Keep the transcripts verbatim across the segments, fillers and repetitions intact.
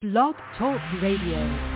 Blog Talk Radio.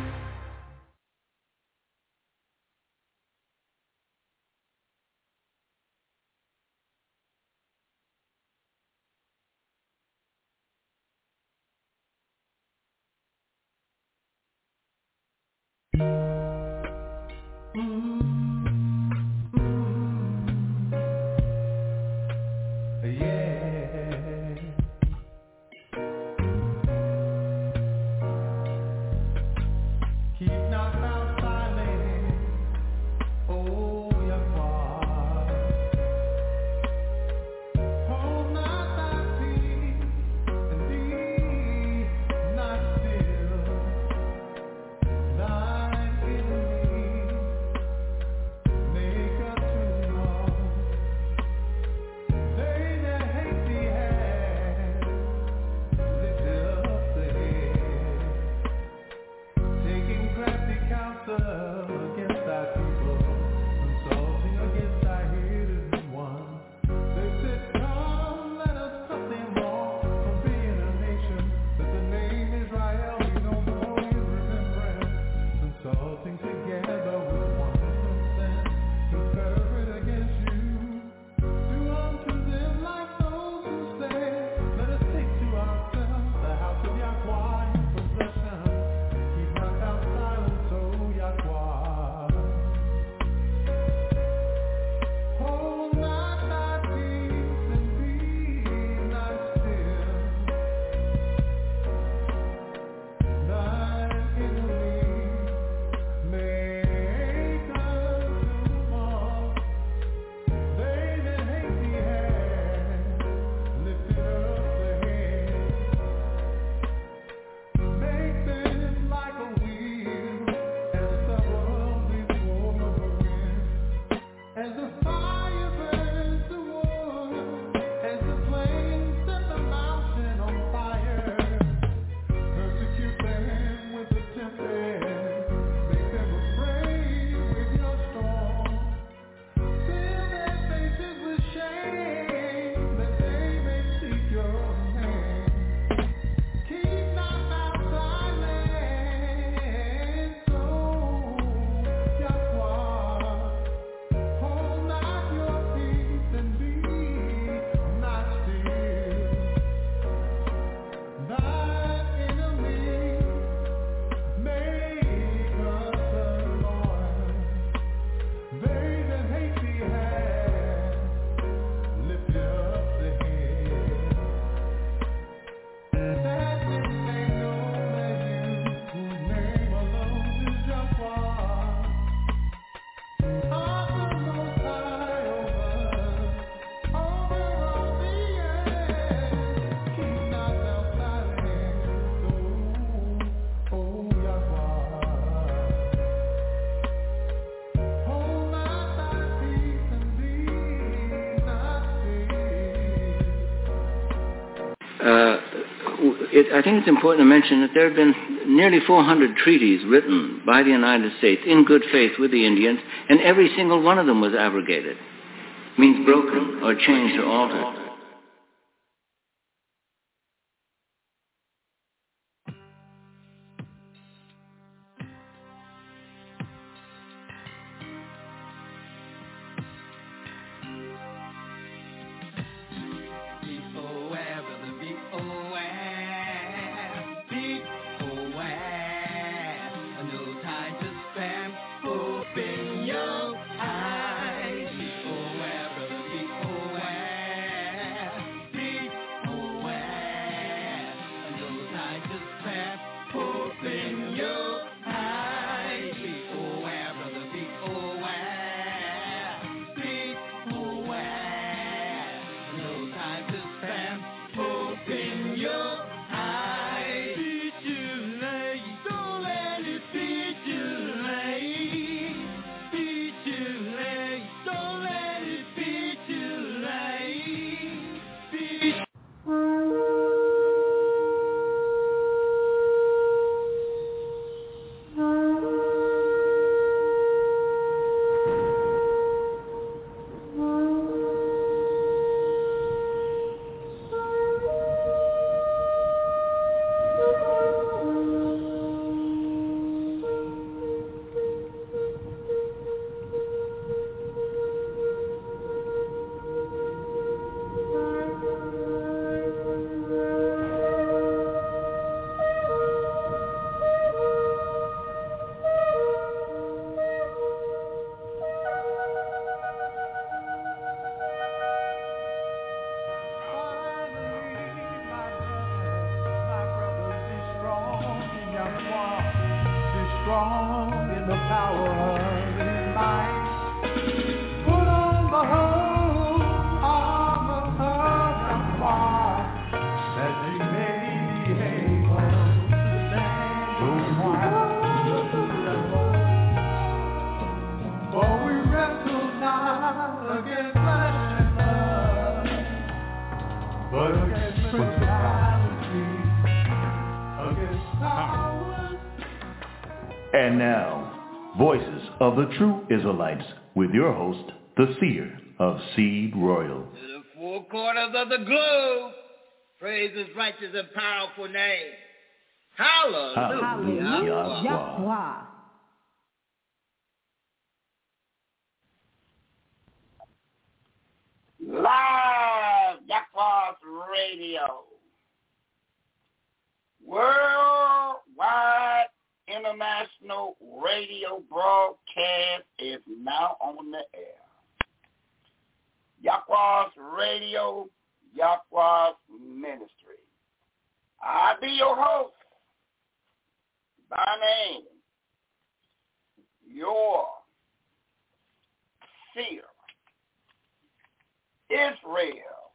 It, I think it's important to mention that there have been nearly four hundred treaties written by the United States in good faith with the Indians, and every single one of them was abrogated. Means broken or changed or altered. Oh strong in the power of his might. Put on the whole armor of Yahweh, that ye may be able to stand the while. For we wrestle not against flesh and blood, but against principalities, against powers. And now, Voices of the True Israelites, with your host, the seer of Seed Royal. To the four corners of the globe, praise his righteous and powerful name. Hallelujah. Hallelujah. Yahweh. Live Yahweh's Radio. Worldwide international radio broadcast is now on the air. Yahweh's Radio, Yahweh's Ministry. I be your host, by name, your seer, Israel,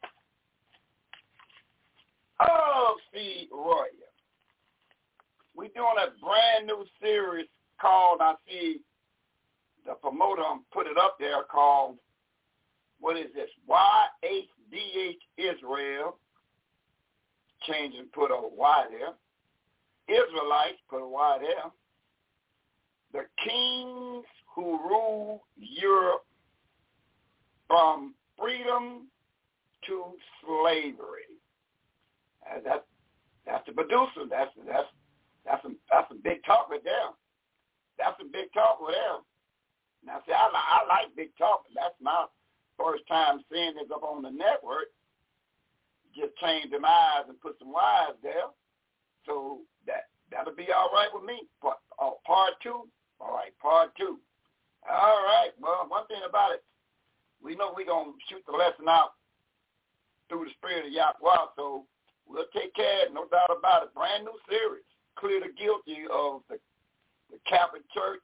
of Seed Royal. We're doing a brand new series called, I see the promoter put it up there, called, what is this, Y H D H Israel, change and put a Y there. Israelites, put a Y there. The kings who rule Europe from freedom to slavery. And that, that's the producer. That's that's that's some that's some big talk right there. That's some big talk right there. Now, see, I, I like big talk, but that's my first time seeing this up on the network. Just change them eyes and put some Y's there. So that that'll be all right with me. Part, oh, part two. All right, part two. All right. Well, one thing about it, we know we're going to shoot the lesson out through the spirit of Yahweh, so we'll take care of it, no doubt about it. Brand new series. Clear the guilty of the, the Catholic Church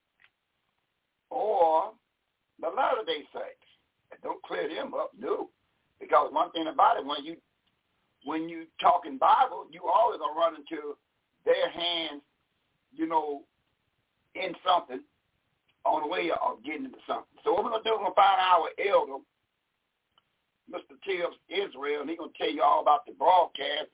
or the Latter-day Saints. And don't clear them up, no. Because one thing about it, when you when you talking Bible, you always going to run into their hands, you know, in something on the way of getting into something. So what we're going to do, we're going to find our elder, Mister Tibbs Israel, and he's going to tell you all about the broadcast.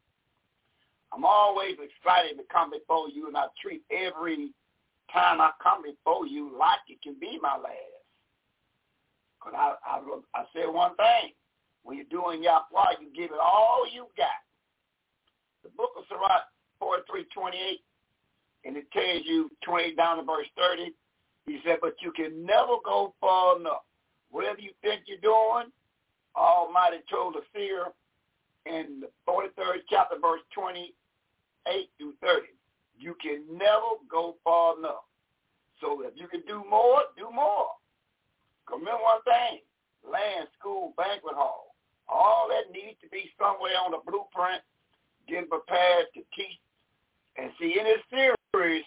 I'm always excited to come before you, and I treat every time I come before you like it can be my last. Because I, I, I said one thing. When you're doing Yahweh, you give it all you got. The book of Sirach forty-three twenty-eight, and it tells you twenty down to verse thirty. He said, but you can never go far enough. Whatever you think you're doing, Almighty told the seer in the forty-third chapter, verse twenty-eight through thirty, you can never go far enough. So if you can do more, do more. Remember one thing, land, school, banquet hall, all that needs to be somewhere on the blueprint, getting prepared to teach. And see, in this series,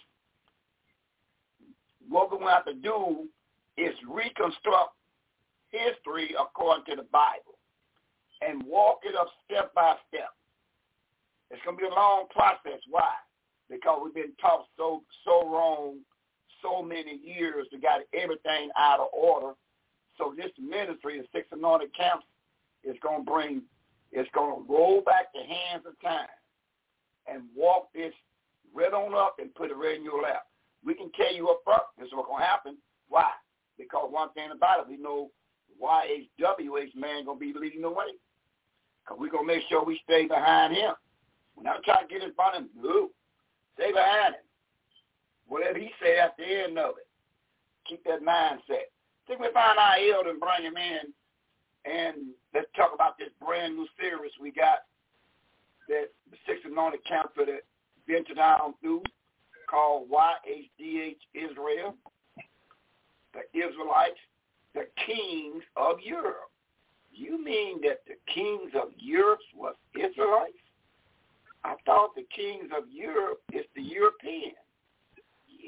what we're going to have to do is reconstruct history according to the Bible and walk it up step by step. It's going to be a long process. Why? Because we've been taught so so wrong so many years. We got everything out of order. So this ministry, the Six Anointed Camps, is going to bring, it's going to roll back the hands of time and walk this right on up and put it right in your lap. We can tell you up front, this is what's going to happen. Why? Because one thing about it, we know Y H W H man going to be leading the way. Because we're going to make sure we stay behind him. We're not trying to get in front of him. No. Stay behind him. Whatever he say at the end of it, keep that mindset. I think we find our elder and bring him in, and let's talk about this brand new series we got that the Six Anointed Camps that ventured down through, called Y H D H Israel, the Israelites, the kings of Europe. You mean that the kings of Europe was Israelites? I thought the kings of Europe is the Europeans.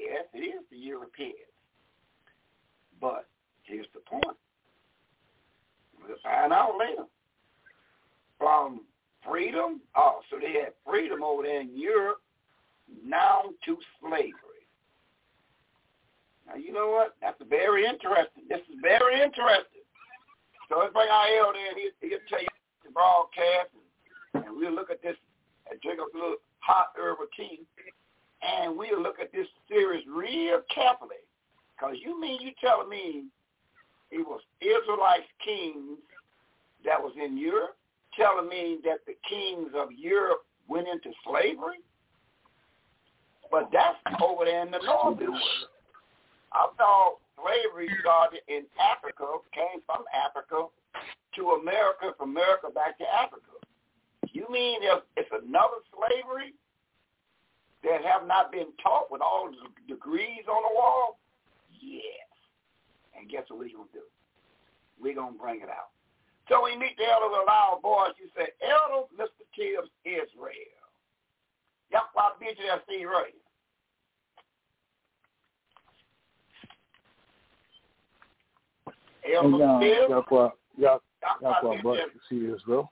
Yes, it is the Europeans. But here's the point. We'll find out later. From freedom, oh, so they had freedom over there in Europe, now to slavery. Now, you know what? That's very interesting. This is very interesting. So let's bring our elder in. He'll, he'll tell you the broadcast, and, and we'll look at this and drink a little hot herbal tea, and we'll look at this series real carefully. Because you mean you telling me it was Israelite kings that was in Europe, telling me that the kings of Europe went into slavery? But that's over there in the north. I thought slavery started in Africa, came from Africa to America, from America back to Africa. You mean it's another slavery that have not been taught with all the degrees on the wall? Yes. And guess what we're going to do? We're going to bring it out. So we meet the elder with a loud voice. You say, Elder Mister Tibbs Israel. Yep, I'll be there, see right. Elder Tibbs. Yahweh, Yahweh, bless you, see Israel.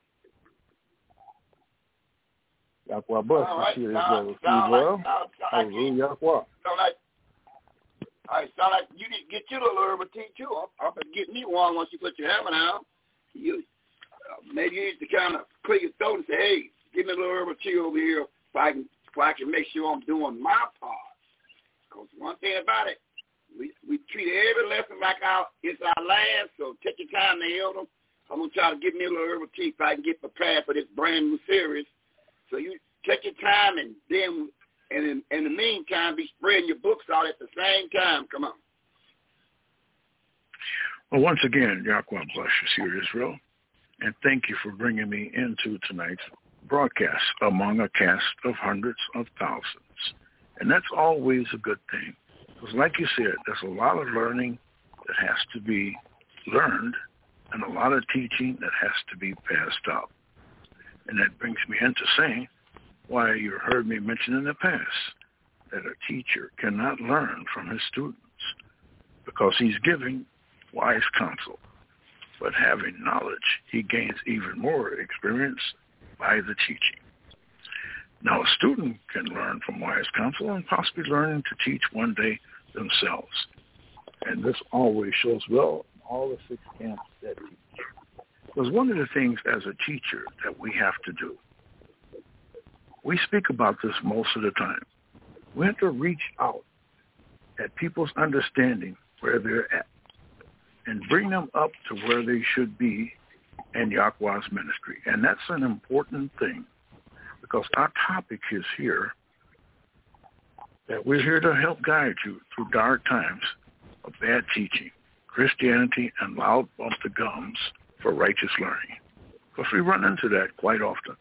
Yahweh, bless you, see Israel. Israel. Hallelujah, Yahweh. Sound like, all right, sound like you need to get you a little herbal tea, too. I'm, I'm going to get me one once you put your hammer down. You, uh, maybe you need to kind of clear your throat and say, hey, give me a little herbal tea over here so I can, so I can make sure I'm doing my part. Because one thing about it, we we treat every lesson like our, it's our last, so take your time to help them. I'm going to try to give me a little herbal tea so I can get prepared for this brand new series. So you take your time, and then and in, in the meantime, be spreading your books out at the same time. Come on. Well, once again, Yahweh bless you, Seer Israel, and thank you for bringing me into tonight's broadcast among a cast of hundreds of thousands. And that's always a good thing, because like you said, there's a lot of learning that has to be learned and a lot of teaching that has to be passed up. And that brings me into saying why you heard me mention in the past that a teacher cannot learn from his students because he's giving wise counsel, but having knowledge, he gains even more experience by the teaching. Now, a student can learn from wise counsel and possibly learn to teach one day themselves. And this always shows well in all the six camps that teach. Because one of the things as a teacher that we have to do, we speak about this most of the time. We have to reach out at people's understanding where they're at and bring them up to where they should be in Yahweh's ministry. And that's an important thing, because our topic is here that we're here to help guide you through dark times of bad teaching, Christianity, and loud bump the gums for righteous learning. Because we run into that quite often.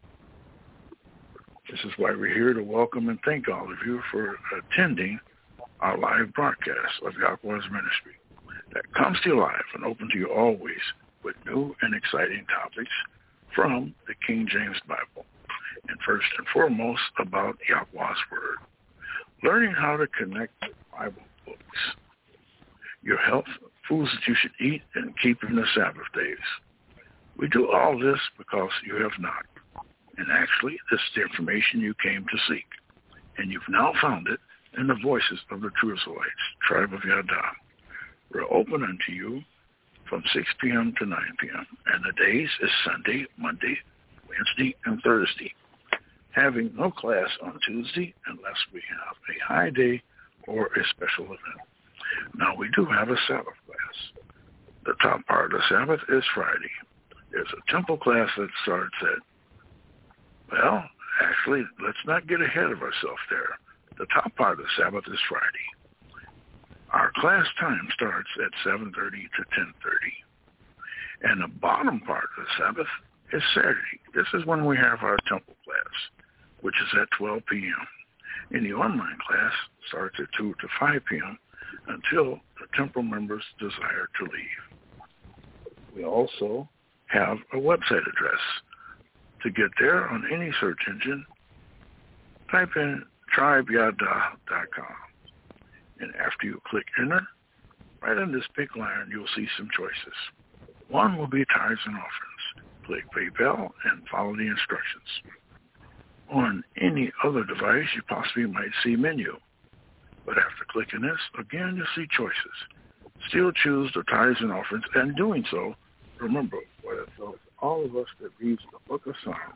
This is why we're here to welcome and thank all of you for attending our live broadcast of Yahweh's ministry that comes to you live and open to you always with new and exciting topics from the King James Bible. And first and foremost, about Yahweh's Word. Learning how to connect the Bible books, your health, foods that you should eat, and keeping the Sabbath days. We do all this because you have knocked. And actually, this is the information you came to seek. And you've now found it in the voices of the True Israelites, tribe of Yada. We're open unto you from six p.m. to nine p.m. And the days is Sunday, Monday, Wednesday, and Thursday. Having no class on Tuesday unless we have a high day or a special event. Now, we do have a Sabbath class. The top part of the Sabbath is Friday. There's a temple class that starts at, well, actually, let's not get ahead of ourselves there. The top part of the Sabbath is Friday. Our class time starts at seven thirty to ten thirty. And the bottom part of the Sabbath is Saturday. This is when we have our temple class, which is at twelve p.m. And the online class starts at two to five p.m. until the temple members desire to leave. We also have a website address. To get there on any search engine, type in tribe yada dot com. And after you click enter, right on this big line, you'll see some choices. One will be tithes and offerings. Click PayPal and follow the instructions. On any other device, you possibly might see menu. But after clicking this, again, you'll see choices. Still choose the tithes and offerings, and doing so, remember what it tells all of us that reads the book of Psalms,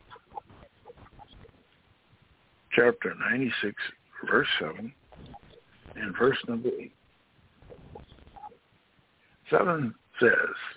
chapter ninety-six, verse seven, and verse number eight. seven says,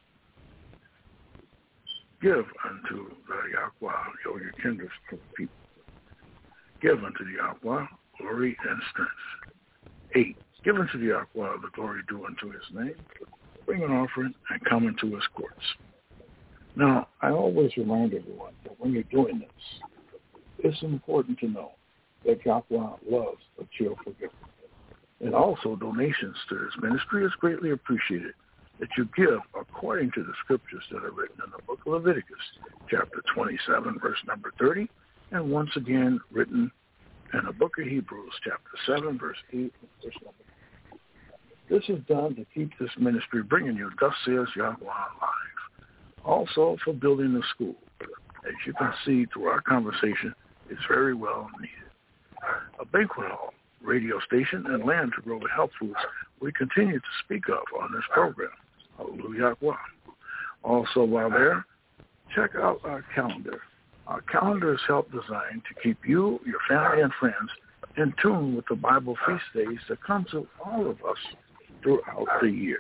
give unto the Yahweh, O your kindred of people. Give unto the Yahweh glory and strength. Eight, give unto the Yahweh the glory due unto his name. Bring an offering and come into his courts. Now, I always remind everyone that when you're doing this, it's important to know that Yahweh loves a cheerful giver. And also, donations to this ministry is greatly appreciated, that you give according to the scriptures that are written in the book of Leviticus, chapter twenty-seven, verse number thirty, and once again written in the book of Hebrews, chapter seven, verse eight, and verse number nine. This is done to keep this ministry bringing you, thus says Yahweh, alive. Also for building the school. As you can see through our conversation, it's very well needed. A banquet hall, radio station, and land to grow the health foods we continue to speak of on this program. Hallelujah. Also, while there, check out our calendar. Our calendar is help designed to keep you, your family, and friends in tune with the Bible feast days that come to all of us throughout the year.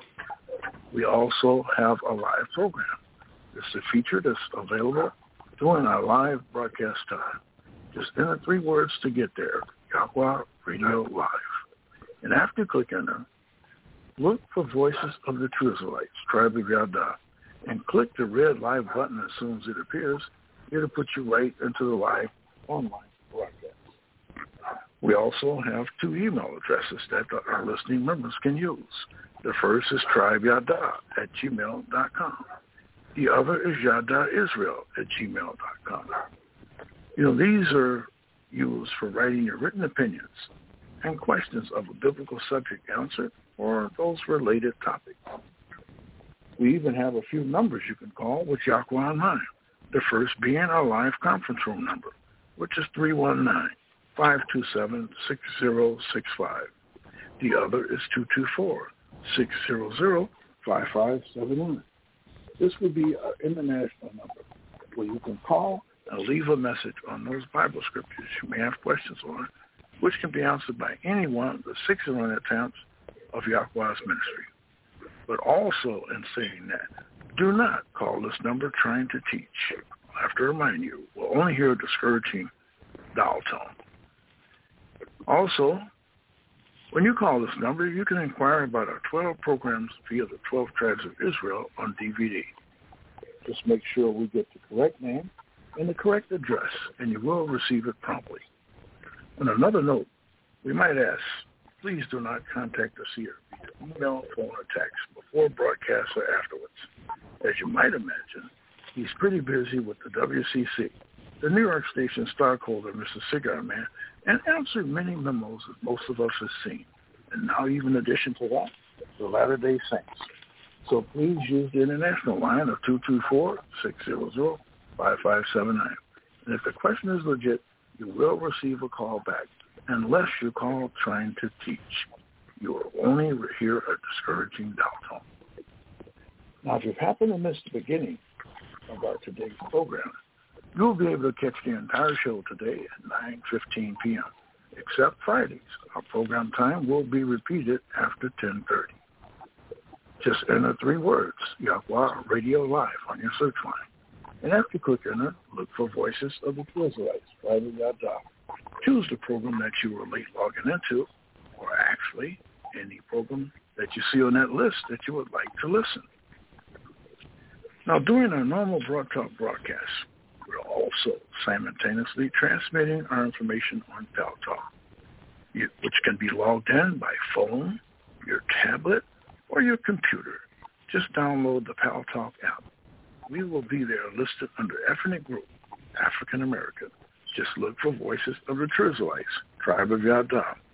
We also have a live program. This is a feature that's available during our live broadcast time. Just enter three words to get there, Yahweh Radio Live. And after you click enter, look for Voices of the True Israelites, Tribe of Yada, and click the red live button as soon as it appears. It'll put you right into the live online broadcast. We also have two email addresses that our listening members can use. The first is tribeyada at gmail dot com. The other is yadaisrael at gmail dot com. You know, these are used for writing your written opinions and questions of a biblical subject answered or those related topics. We even have a few numbers you can call with Yahweh in mind. The first being our live conference room number, which is three one nine, five two seven, six zero six five. The other is two two four, six zero zero, five five seven one. This would be our international number where you can call and leave a message on those Bible scriptures you may have questions on, which can be answered by any one of the six hundred attempts of Yahweh's ministry. But also in saying that, do not call this number trying to teach. I have to remind you, we'll only hear a discouraging dial tone. Also, when you call this number, you can inquire about our twelve programs via the twelve Tribes of Israel on D V D. Just make sure we get the correct name and the correct address, and you will receive it promptly. On another note, we might ask, please do not contact us here via email, phone, or text before broadcast or afterwards. As you might imagine, he's pretty busy with the W C C, the New York station stockholder, Mister Cigar Man, and answered many memos that most of us have seen. And now even in addition to that, the Latter-day Saints. So please use the international line of two two four, six zero zero, five five seven nine. And if the question is legit, you will receive a call back unless you call trying to teach. You will only hear a discouraging dial tone. Now, if you happen to miss the beginning of our today's program, you'll be able to catch the entire show today at nine fifteen p.m., except Fridays. Our program time will be repeated after ten thirty. Just enter three words, Yahweh Radio Live, on your search line. And after you click enter, look for Voices of the True Israelites, Tribe of Yada. Choose the program that you were late logging into, or actually any program that you see on that list that you would like to listen. Now, during our normal Broad Talk broadcast, we're also simultaneously transmitting our information on Pal Talk, which can be logged in by phone, your tablet, or your computer. Just download the Pal Talk app. We will be there listed under ethnic group, African American. Just look for Voices of the True Israelites, Tribe of Yada.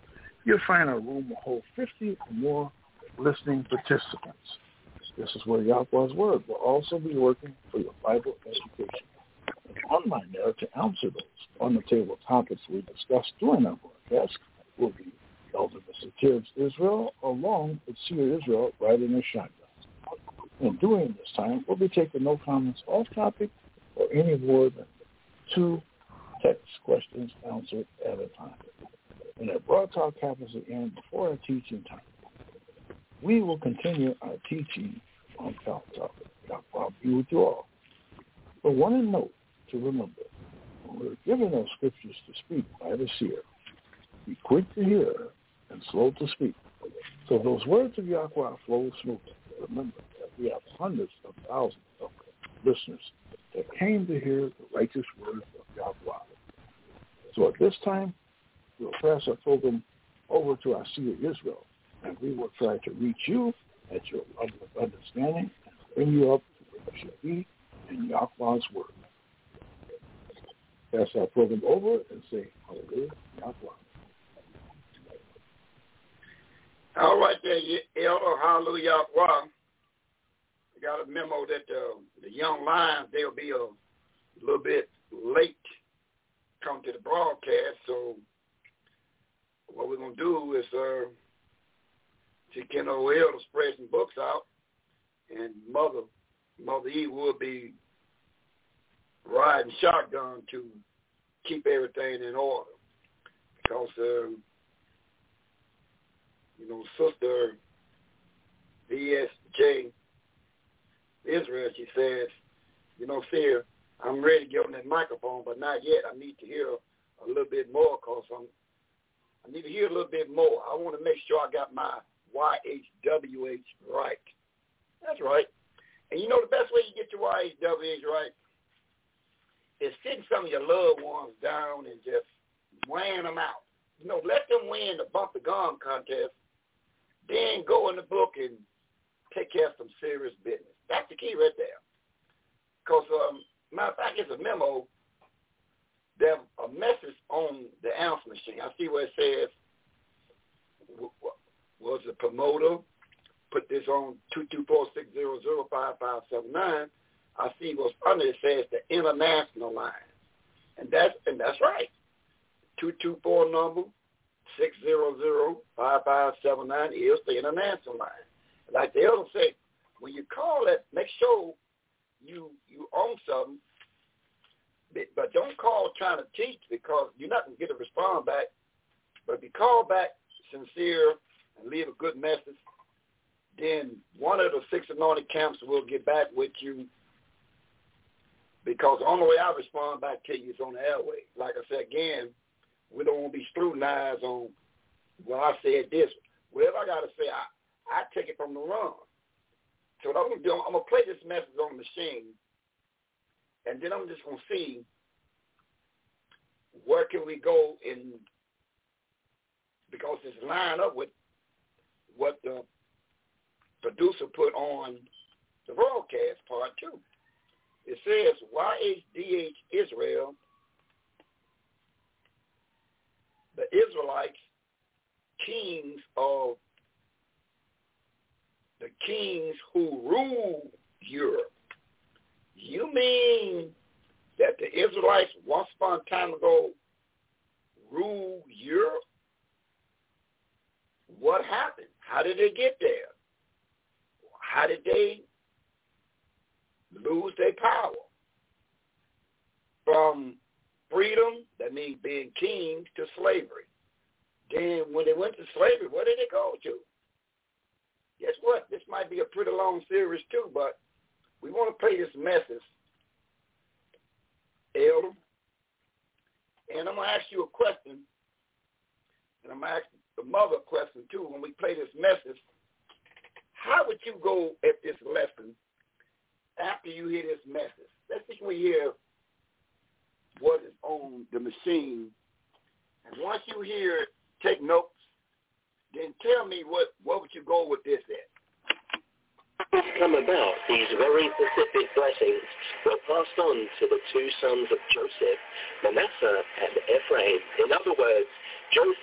you'll find a room will hold fifty or more listening participants. This is where Yahweh's Word will also be working for your Bible education. And on my there to answer those on the table topics we discussed during our broadcast will be Elder Mister Tibbs Israel along with Seer Israel riding a shotgun. And during this time, we'll be taking no comments off topic or any more than two text questions answered at a time. And our broad talk happens at the end before our teaching time. We will continue our teaching on Talk Topic. I'll be with you all. But one note to remember, when we're given those scriptures to speak by the seer, be quick to hear and slow to speak. So those words of Yahweh flow smoothly. Remember that we have hundreds of thousands of listeners that came to hear the righteous words of Yahweh. So at this time, we'll pass our program over to our seer Israel, and we will try to reach you at your level of understanding and bring you up to where you should be in Yahweh's Word. Pass our program over and say, Hallelujah, Yahweh. All right there, Elder, Hallelujah, Yahweh. I got a memo that uh, the young lions, they'll be a little bit late come to the broadcast, so what we're going to do is uh, to get our elder spread some books out, and Mother Mother E will be riding shotgun to keep everything in order. Because, uh, you know, Sister V S J Israel, she says, you know, Seer, I'm ready to get on that microphone, but not yet. I need to hear a little bit more because I'm I need to hear a little bit more. I want to make sure I got my Y H W H right. That's right. And you know the best way you get your Y H W H right is sitting some of your loved ones down and just weighing them out. You know, let them win the bump the gum contest, then go in the book and take care of some serious business. That's the key right there. Because, um, matter of fact, it's a memo. There's a message on the answer machine. I see where it says, was the promoter, put this on two two four, six zero zero, five five seven nine. I see what's under it says the international line. And that's, and that's right. two two four number, six zero zero, five five seven nine is the international line. Like the elder said, when you call it, make sure you you own something, but don't call trying to teach because you're not going to get a response back. But if you call back sincere and leave a good message, then one of the six anointed camps will get back with you because the only way I respond back to you is on the airway. Like I said, again, we don't want to be scrutinized on, well, I said this. Whatever I got to say, I, I take it from the run. So what I'm going to do, I'm going to play this message on the machine, and then I'm just going to see where can we go in, because it's lined up with what the producer put on the broadcast part two. It says Y H D H Israel, the Israelites, kings of the kings who rule Europe. You mean that the Israelites once upon a time ago ruled Europe? What happened? How did they get there? How did they lose their power? From freedom, that means being king, to slavery. Then when they went to slavery, where did they go to? Guess what? This might be a pretty long series too, but we want to play this message, Elder. And I'm going to ask you a question, and I'm going to ask the mother a question too when we play this message. How would you go at this lesson after you hear this message? Let's see when we hear what is on the machine. And once you hear it, take notes. Then tell me what, what would you go with this at? Come about, these very specific blessings were passed on to the two sons of Joseph, Manasseh and Ephraim. In other words, Joseph's two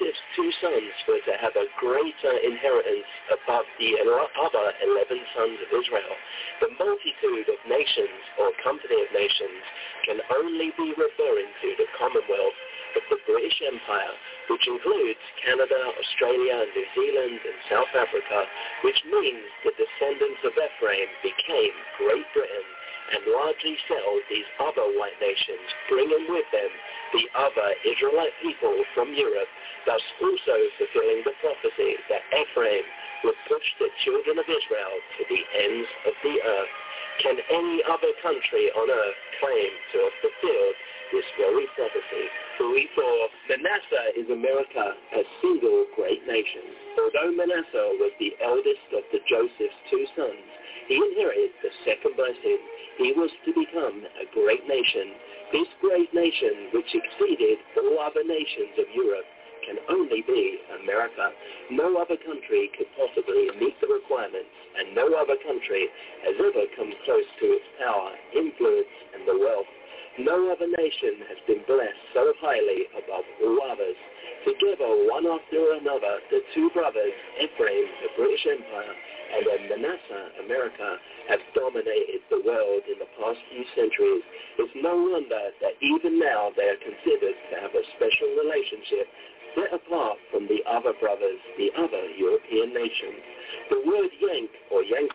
two sons were to have a greater inheritance above the other eleven sons of Israel. The multitude of nations or company of nations can only be referring to the Commonwealth of the British Empire, which includes Canada, Australia, New Zealand, and South Africa, which means the descendants of Ephraim became Great Britain and largely settled these other white nations, bringing with them the other Israelite people from Europe, thus also fulfilling the prophecy that Ephraim would push the children of Israel to the ends of the earth. Can any other country on earth claim to have fulfilled this very prophecy? For Manasseh is America, a single great nation. Although Manasseh was the eldest of the Joseph's two sons, he inherited the second blessing. He was to become a great nation. This great nation, which exceeded all other nations of Europe, can only be America. No other country could possibly meet the requirements, and no other country has ever come close to its power, influence, and the wealth. No other nation has been blessed so highly above all others. Together, one after another, the two brothers, Ephraim, the British Empire, and then Manasseh, America, have dominated the world in the past few centuries. It's no wonder that even now they are considered to have a special relationship set apart from the other brothers, the other European nations. The word yank or yank.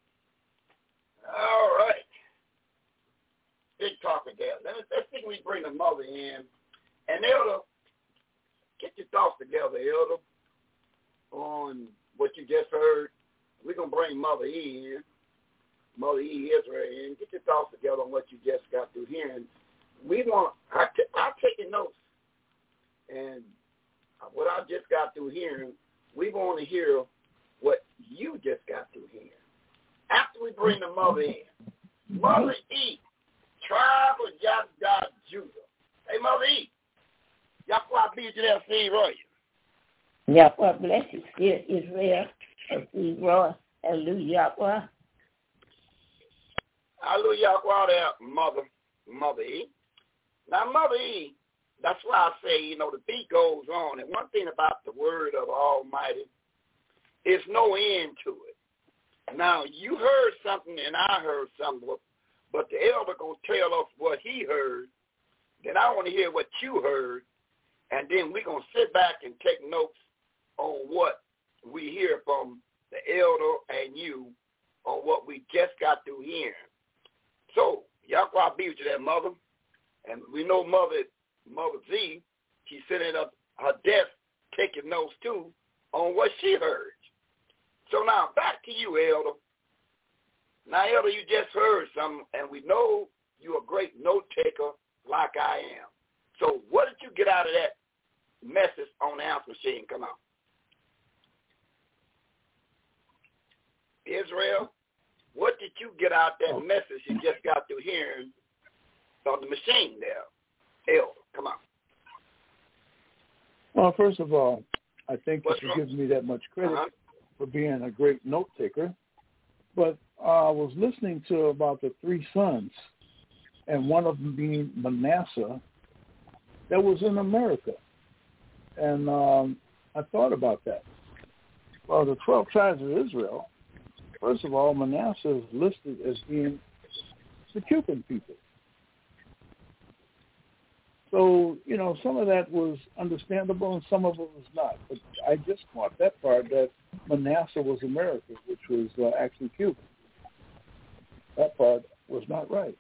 All right. Big talking there. Let's, let's think we bring the mother in. And Elder, get your thoughts together, Elder, on what you just heard. We're going to bring Mother E in, Mother E Israel in. Get your thoughts together on what you just got through hearing. We want, I t- I'm taking notes. And what I just got through hearing, we want to hear what you just got through hearing. After we bring the mother in, Mother E, tribe of Yahweh Judah. Hey, Mother E, Yahweh be to that seed, right? Yahweh bless you, dear Israel, as we grow. Hallelujah, Yahweh. Hallelujah, Yahweh there, Mother, Mother E. Now, Mother E, that's why I say, you know, the beat goes on. And one thing about the word of Almighty, is no end to it. Now, you heard something and I heard something, but the elder going to tell us what he heard. Then I want to hear what you heard. And then we're going to sit back and take notes on what we hear from the elder and you on what we just got through hearing. So, Yahweh be with you there, Mother. And we know Mother Mother Z, she's sitting up her desk taking notes too on what she heard. So now back to you, Elder. Now, Elder, you just heard something, and we know you're a great note taker like I am. So what did you get out of that message on the answer machine? Come on. Israel, what did you get out that message you just got through hearing on the machine there? Elder, come on. Well, first of all, I think What's that wrong? you give me that much credit Uh-huh. for being a great note taker. But uh, I was listening to about the three sons, and one of them being Manasseh, that was in America. And um, I thought about that. Well, the twelve tribes of Israel, first of all, Manasseh is listed as being the Cuban people. So, you know, some of that was understandable and some of it was not. But I just caught that part that Manasseh was America, which was uh, actually Cuba. That part was not right.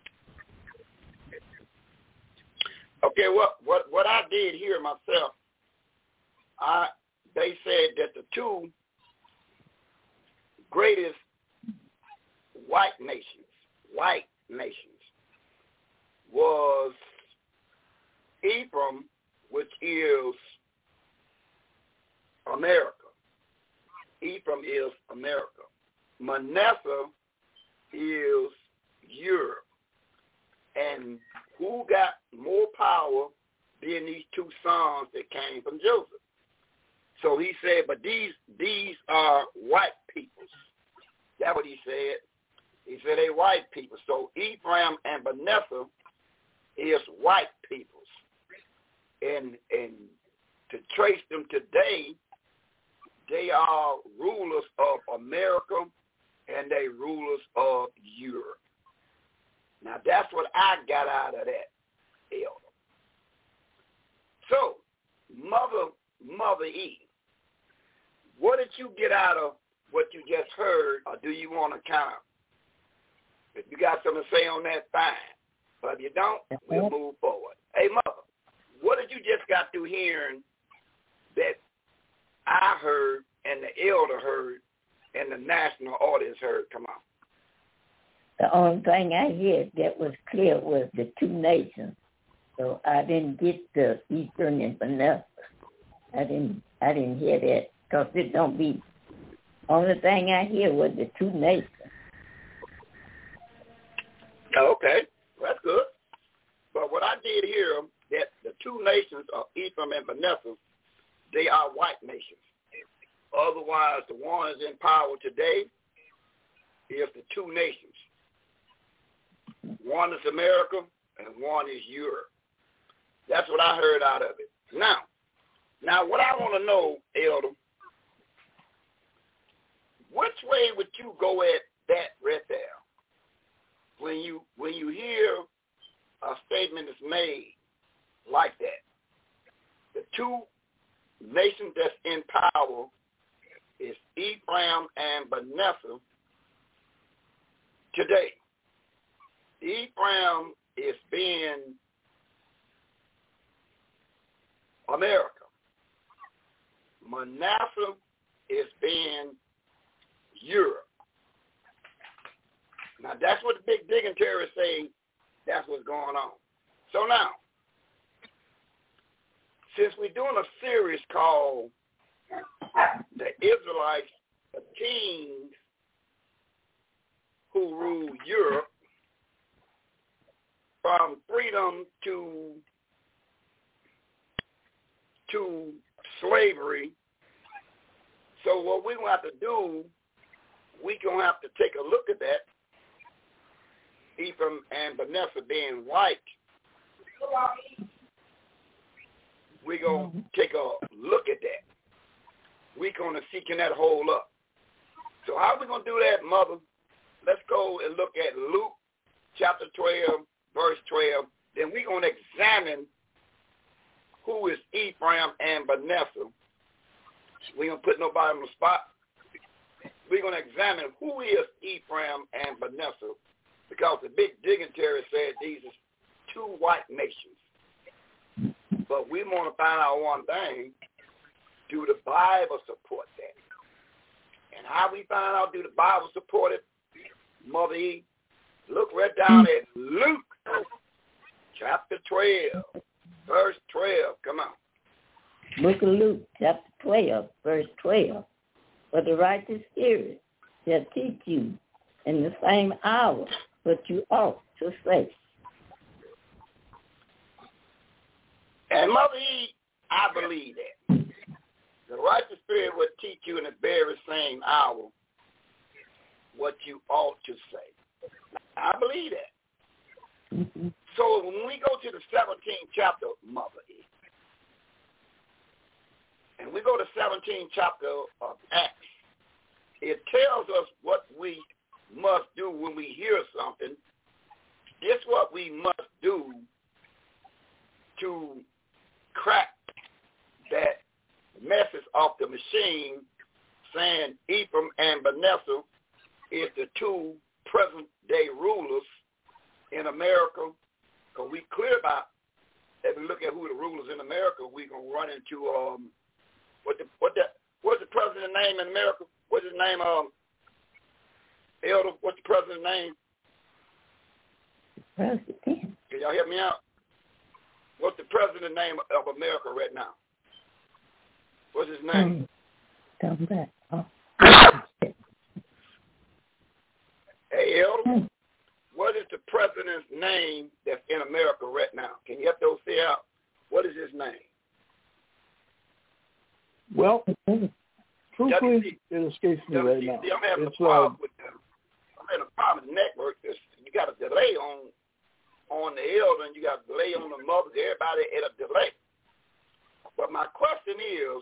Okay, what what what I did here myself, I they said that the two greatest white nations, white nations, was Ephraim, which is America. Ephraim is America. Manasseh is Europe. And who got more power than these two sons that came from Joseph? So he said, but these these are white peoples. That's what he said. He said they white people. So Ephraim and Manasseh is white peoples. And and to trace them today, they are rulers of America and they rulers of Europe. Now, that's what I got out of that, elder. So, Mother, Mother E, what did you get out of what you just heard, or do you want to kind of, if you got something to say on that, fine. But if you don't, we'll move forward. Hey, Mother, what did you just got through hearing that I heard and the elder heard and the national audience heard? Come on. The only thing I heard that was clear was the two nations. So I didn't get the Eastern and Manasseh. I didn't. I didn't hear that because it don't be. Only thing I hear was the two nations. Okay, that's good. But what I did hear that the two nations of Ephraim and Manasseh, they are white nations. Otherwise, the one is in power today is the two nations. One is America and one is Europe. That's what I heard out of it. Now, now what I want to know, Elder, which way would you go at that right there? When you when you hear a statement is made like that, the two nations that's in power is Ephraim and Manasseh today. Ephraim is being America. Manasseh is being Europe. Now, that's what the big dignitary is saying. That's what's going on. So now, since we're doing a series called The Israelites, the Kings Who Rule Europe, from freedom to to slavery. So what we're going to have to do, we're going to have to take a look at that, Ephraim and Manasseh being white. We're going to take a look at that. We're going to see can that hold up. So how are we going to do that, Mother? Let's go and look at Luke chapter twelve, verse twelve. Then we're going to examine who is Ephraim and Manasseh. We don't put nobody on the spot. We're going to examine who is Ephraim and Manasseh, because the big dignitary said these are two white nations. But we want to find out one thing. Do the Bible support that? And how we find out, do the Bible support it? Mother E, look right down at Luke chapter twelve, verse twelve. Come on. Book of Luke, chapter twelve, verse twelve. For the righteous spirit shall teach you in the same hour what you ought to say. And Mother E, I believe that. The righteous spirit will teach you in the very same hour what you ought to say. I believe that. Mm-hmm. So when we go to the seventeenth chapter, Mother E, and we go to seventeenth chapter of Acts, it tells us what we must do when we hear something. This is what we must do to crack that message off the machine saying Ephraim and Manasseh is the two present-day rulers in America. Because we clear about, if we look at who the rulers in America, we're going to run into, um, what the, what the, what's the president's name in America? What's his name, um, Elder? What's the president's name? President. Can y'all help me out? What's the president's name of America right now? What's his name? Come back. Oh. Hey, Elder, what is the president's name that's in America right now? Can you help those see out? What is his name? Well, truthfully, it escapes me right now. I'm having it's, a problem uh, with them. I'm having a problem with the network. It's, you got a delay on on the elder, and you got a delay on the mother. Everybody at a delay. But my question is,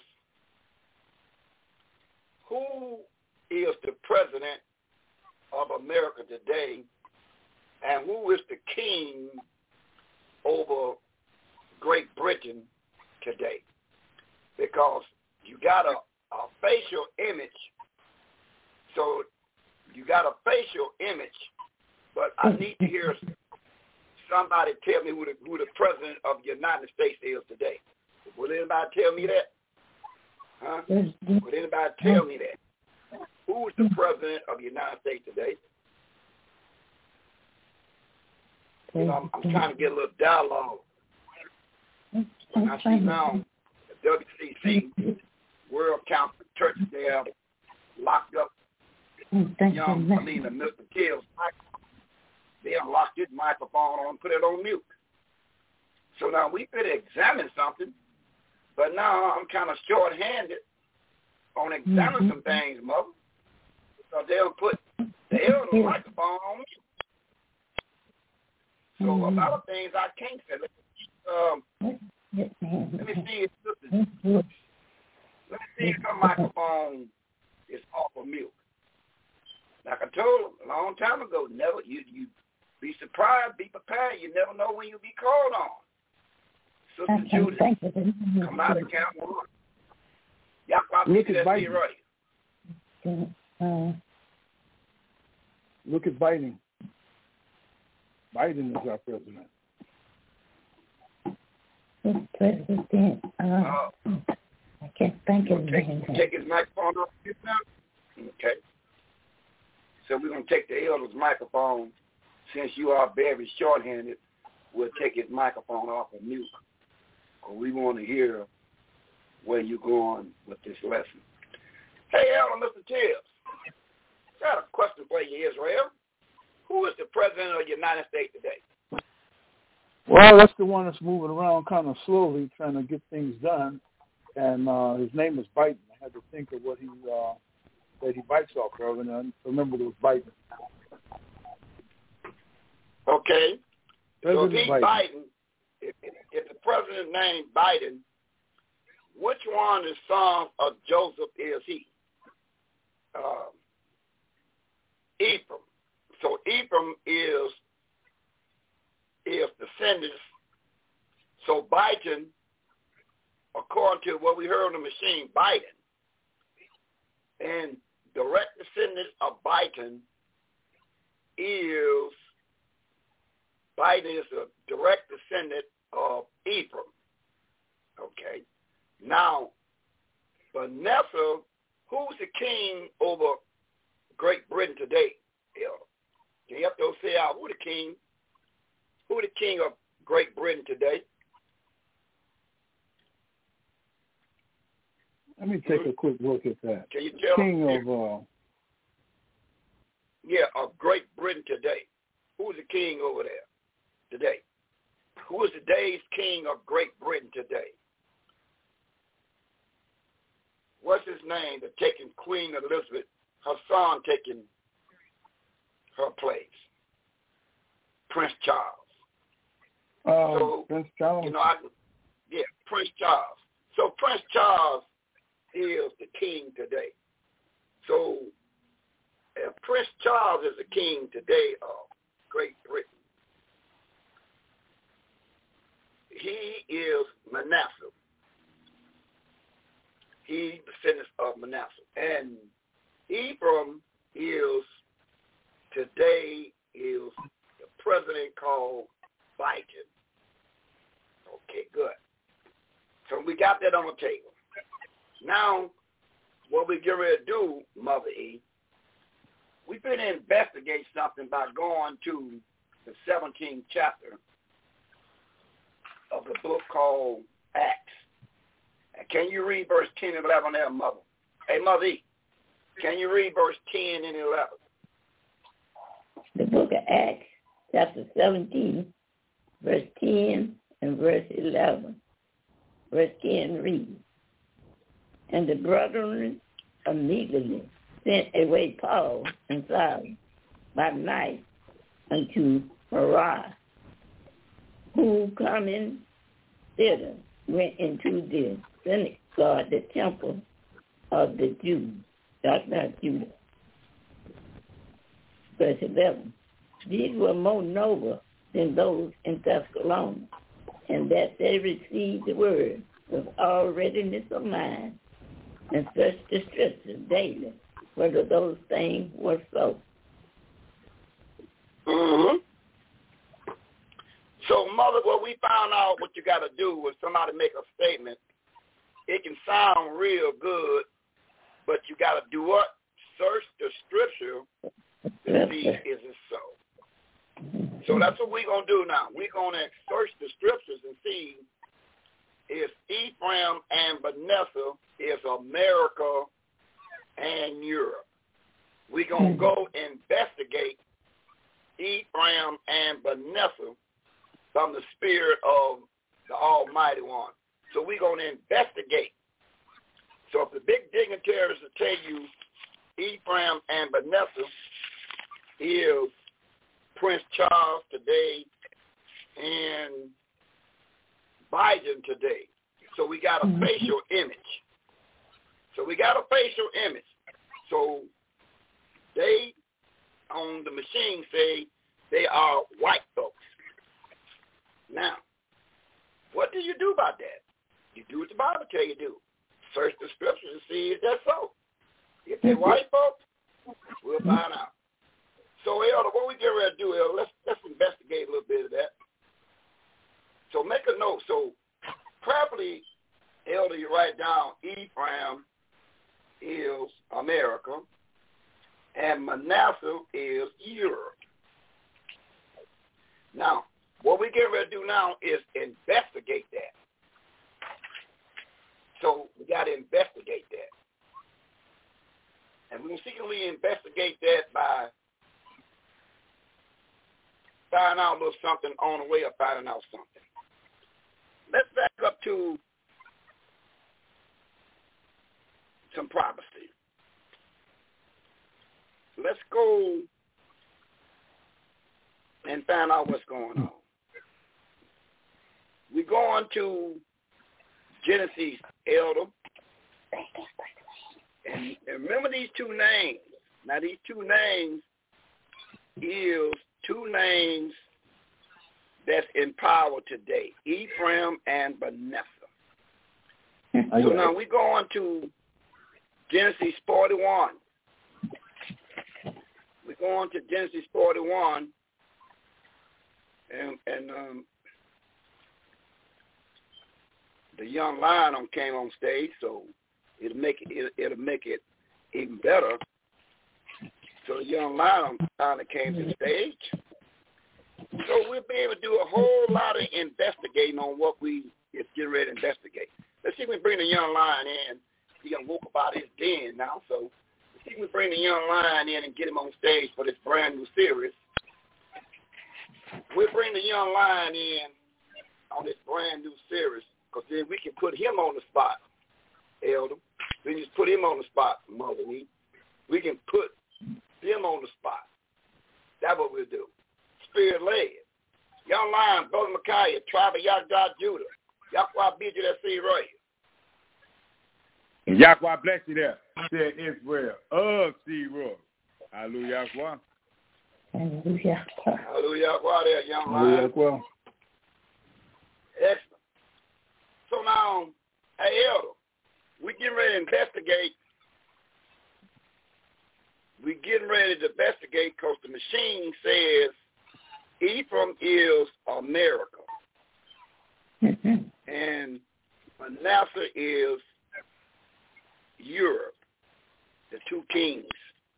who is the president of America today, and who is the king over Great Britain today? Because you got a, a facial image, so you got a facial image, but I need to hear somebody tell me who the, who the president of the United States is today. Will anybody tell me that? Huh? Will anybody tell me that? Who is the president of the United States today? You know, I'm, I'm trying to get a little dialogue. When I see now the W C C, World Council Church, they have locked up young, I mean, the Mister Kills. They unlocked his microphone on and put it on mute. So now we could examine something, but now I'm kind of short-handed on examining mm-hmm. some things, Mother. So they'll put the elder microphone on mute. So mm-hmm. a lot of things I can't say. Let me, um, let me see if let me see if her microphone is off of mute. Like I told them a long time ago, never you you be surprised, be prepared. You never know when you'll be called on. Sister Judith, come out of count one. Y'all probably look at Biden. Right. Uh, look at Biden. Biden is our president. President. Uh, uh, I can't think of his name. Take his microphone off his now? Okay. So we're going to take the elder's microphone. Since you are very short-handed, we'll take his microphone off of mute. We want to hear where you're going with this lesson. Hey, Elder, Mister Tibbs, got a question for you, Israel. Who is the president of the United States today? Well, that's the one that's moving around kind of slowly, trying to get things done. And uh, his name is Biden. I had to think of what he uh, that he bites off of, and I remember it was Biden. Okay. President so if he's Biden, Biden if, if the president's named Biden, which one is son of Joseph is he? Uh, Ephraim. So Ephraim is is descendants. So Biden, according to what we heard on the machine, Biden, and direct descendants of Biden is Biden is a direct descendant of Ephraim. Okay. Now, Vanessa, who's the king over Great Britain today? Can you have to say out who the king? Who the king of Great Britain today? Let me take mm-hmm. a quick look at that. Can you tell king me? of uh... yeah, of Great Britain today. Who's the king over there today? Who is today's king of Great Britain today? What's his name? The taking Queen Elizabeth, her son taking her place. Prince Charles. Um, so, Prince Charles? You know, I, yeah, Prince Charles. So Prince Charles is the king today. So if Prince Charles is the king today of Great Britain, he is Manasseh. He descendants of Manasseh. And Ephraim is, today, is the president called Biden. Okay, good. So we got that on the table. Now, what we get ready to do, Mother E, we've been to investigate something by going to the seventeenth chapter of the book called Acts. And can you read verse ten and eleven there, Mother? Hey, Mother E, can you read verse ten and eleven? The book of Acts, chapter seventeen, verse ten and verse eleven. Verse ten reads, and the brethren immediately sent away Paul and Silas by night unto Mariah, who coming thither went into the synagogue, the temple of the Jews, that's not Judah. Verse eleven. These were more noble than those in Thessalonica, and that they received the word with all readiness of mind, and searched the scriptures daily, whether those things were so. Mm-hmm. So, Mother, what we found out what you got to do when somebody make a statement, it can sound real good, but you got to do what? Search the scripture to see is it so. So that's what we're going to do now. We're going to search the scriptures and see if Ephraim and Manasseh is America and Europe. We're going to go investigate Ephraim and Manasseh from the spirit of the Almighty One. So we're going to investigate. So if the big dignitaries will tell you Ephraim and Manasseh is Prince Charles today and Biden today. So we got a mm-hmm. facial image. So we got a facial image. So they, on the machine, say they are white folks. Now, what do you do about that? You do what the Bible tell you to do. Search the scriptures and see if that's so. If they're white folks, we'll find out. So, Elder, what we get ready to do, Elder, let's, let's investigate a little bit of that. So make a note. So properly, Elder, you write down Ephraim is America and Manasseh is Europe. Now, what we get ready to do now is investigate that. So we got to investigate that. And we're going to investigate that by finding out a little something on the way of finding out something. Let's back up to some prophecy. Let's go and find out what's going on. We go on to Genesis, Elder. And, and remember these two names. Now these two names is two names that's in power today, Ephraim and Manasseh. So now we go on to Genesis forty-one. We go on to Genesis forty-one, and and um, the young lion came on stage, so it'll make it it'll, it'll make it even better. So the young lion finally came to the stage. So we'll be able to do a whole lot of investigating on what we is getting ready to investigate. Let's see if we bring the young lion in. He gonna walk about his den now, so let's see if we bring the young lion in and get him on stage for this brand new series. We'll bring the young lion in on this brand new series, because then we can put him on the spot, Elder. We can just put him on the spot, Mother Lee. We can put him on the spot. That's what we'll do. Spirit-led. Young lion, Brother Micaiah, tribe of Yahweh Judah. Yahweh bid you that see right. Yahweh bless you there, said Israel of Zero. Hallelujah. Hallelujah. Hallelujah. There, young lion. Hallelujah. Excellent. So now, hey, Elder, we getting ready to investigate. We getting ready to investigate because the machine says Ephraim is America. Mm-hmm. And Manasseh is Europe, the two kings.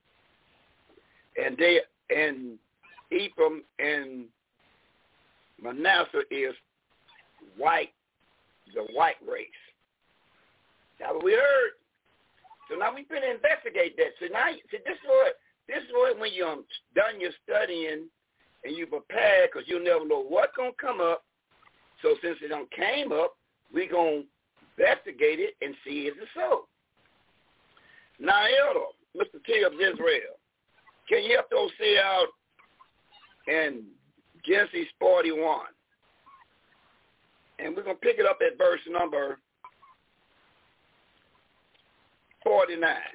And they and Ephraim and Manasseh is white, the white race. That's what we heard. So now we've been to investigate that. So now, see, this is what this is what when you're done your studying and you prepare, because you never know what's gonna come up. So since it done came up, we're gonna investigate it and see if it's so. Now, Elder, Mister T of Israel, can you help those see out in Genesis forty-one? And we're going to pick it up at verse number forty-nine.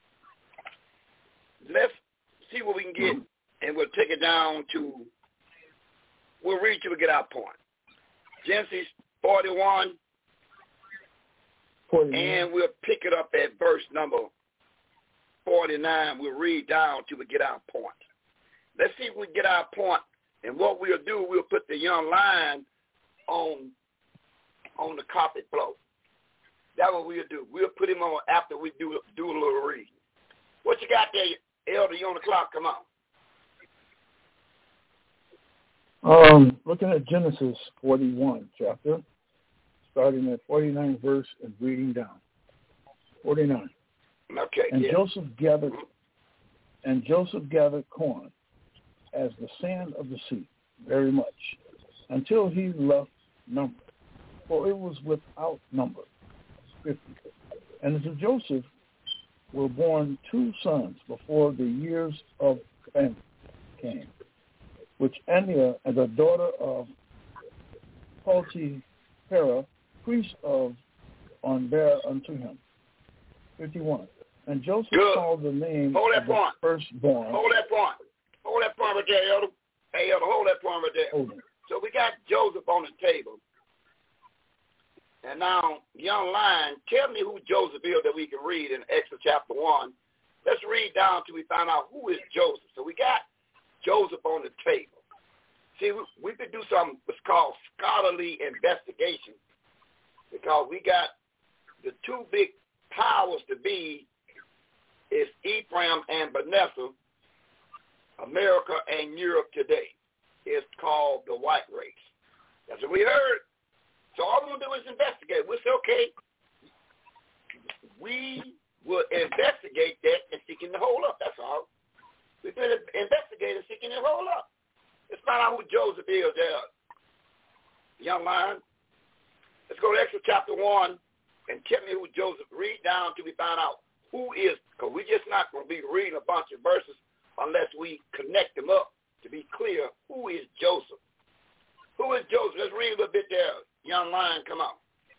Let's see what we can get, and we'll take it down to, we'll read till we get our point. Genesis forty-one, forty-nine. And we'll pick it up at verse number forty-nine. We'll read down till we get our point. Let's see if we get our point, and what we'll do, we'll put the young lion on on the carpet floor. That's what we'll do. We'll put him on after we do do a little reading. What you got there, Elder? You on the clock? Come on. Um, looking at Genesis forty-one chapter, starting at forty-nine verse and reading down. forty-nine. Okay. And yeah. Joseph gathered, and Joseph gathered corn as the sand of the sea, very much, until he left number, for it was without number. fifty. And to Joseph were born two sons before the years of famine came, which Ania, and the daughter of Potipharah, priest of On, bare unto him. fifty-one. And Joseph Good. called the name hold of that the point. firstborn. Hold that point. Hold that point right there, Elder. Hey, Elder, hold that point right there. Hold it. So we got Joseph on the table. And now, young lion, tell me who Joseph is that we can read in Exodus chapter one. Let's read down till we find out who is Joseph. So we got Joseph on the table. See, we, we could do something what's called scholarly investigation, because we got the two big powers to be is Ephraim and Manasseh, America and Europe today. It's called the white race. That's what we heard. So all we're going to do is investigate. We'll say, okay, we will investigate that and seeking to hold up. That's all. We're going to investigate and seeking to hold up. Let's find out who Joseph is there, young lion. Let's go to Exodus chapter one and tell me who Joseph. Read down till we find out who is, because we're just not going to be reading a bunch of verses unless we connect them up to be clear who is Joseph. Who is Joseph? Let's read a little bit there. Young lion, come on.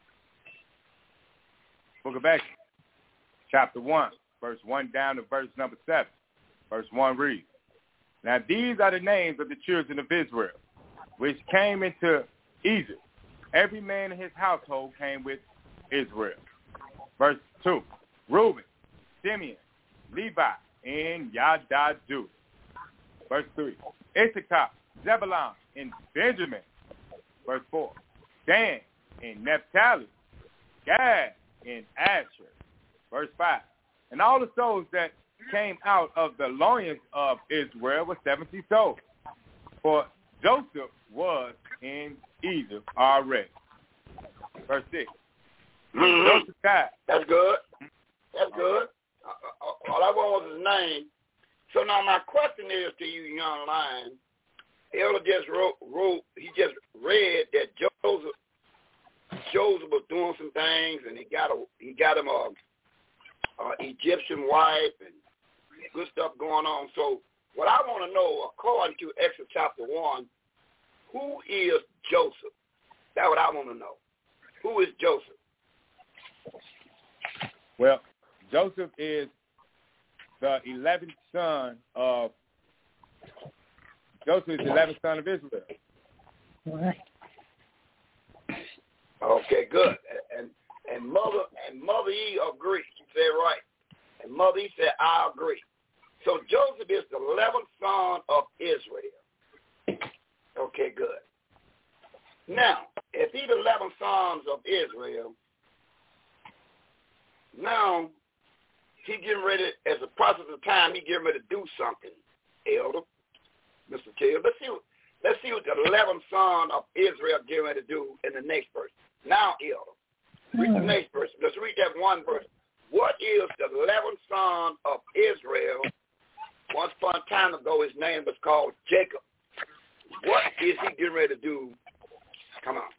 Book of Exodus, chapter one, verse one down to verse number seven. Verse one reads, Now these are the names of the children of Israel, which came into Egypt. Every man in his household came with Israel. Verse two, Reuben, Simeon, Levi, and Yadad Judah. Verse three, Issachar, Zebulun, and Benjamin. Verse four, Dan and Naphtali, Gad and Asher. Verse five, and all the souls that came out of the loins of Israel were seventy souls, for Joseph was in Egypt already. Verse six, mm-hmm. Joseph died. That's good. That's good. Uh, all I want was his name. So now my question is to you, young lion. Elder just wrote, wrote, he just read that Joseph, Joseph was doing some things, and he got a, he got him a, a Egyptian wife and good stuff going on. So what I want to know, according to Exodus chapter one, who is Joseph? That's what I want to know. Who is Joseph? Well, Joseph is the eleventh son of Joseph is the eleventh son of Israel. What? Okay, good. And and mother and Mother E agreed. She said right. And Mother E said, I agree. So Joseph is the eleventh son of Israel. Okay, good. Now, if he's the eleventh sons of Israel, now he getting ready, as a process of time, he getting ready to do something, Elder, Mister Taylor. Let's see, let's see what the eleventh son of Israel getting ready to do in the next verse. Now, Elder, read the next verse. Let's read that one verse. What is the eleventh son of Israel? Once upon a time ago, his name was called Jacob. What is he getting ready to do? Come on.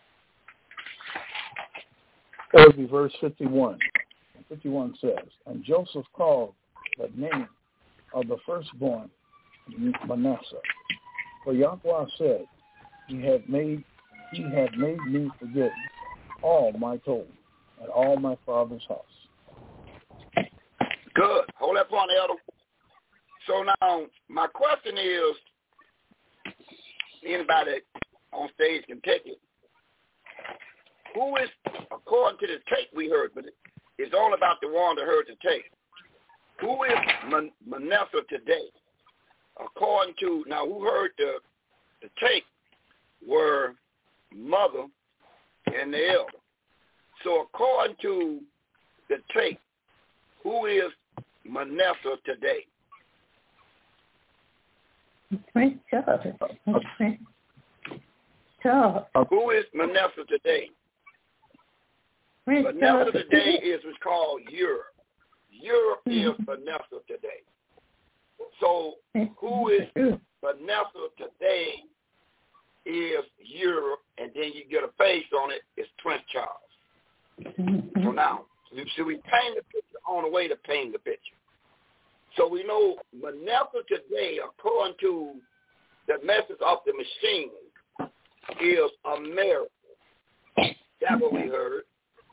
That would be verse fifty-one. fifty-one says, And Joseph called the name of the firstborn Manasseh. For Yahweh said, He had made he had made me forget all my toil at all my father's house. Good. Hold that point, Elder. So now, my question is, anybody on stage can take it. Who is, according to the tape we heard, but it's all about the one that heard the tape. Who is Man- Manasseh today? According to, now who heard the, the tape were mother and the elder. So according to the tape, who is Manasseh today? Prince Charles. Prince Charles. Who is Manasseh today? Prince Manasseh Charles. today is what's called Europe. Europe is Manasseh today. So who is Manasseh today is Europe, and then you get a face on it, it's Prince Charles. So now, should we paint the picture on the way to paint the picture? So we know Manasseh today, according to the message of the machine, is America. That's what we heard.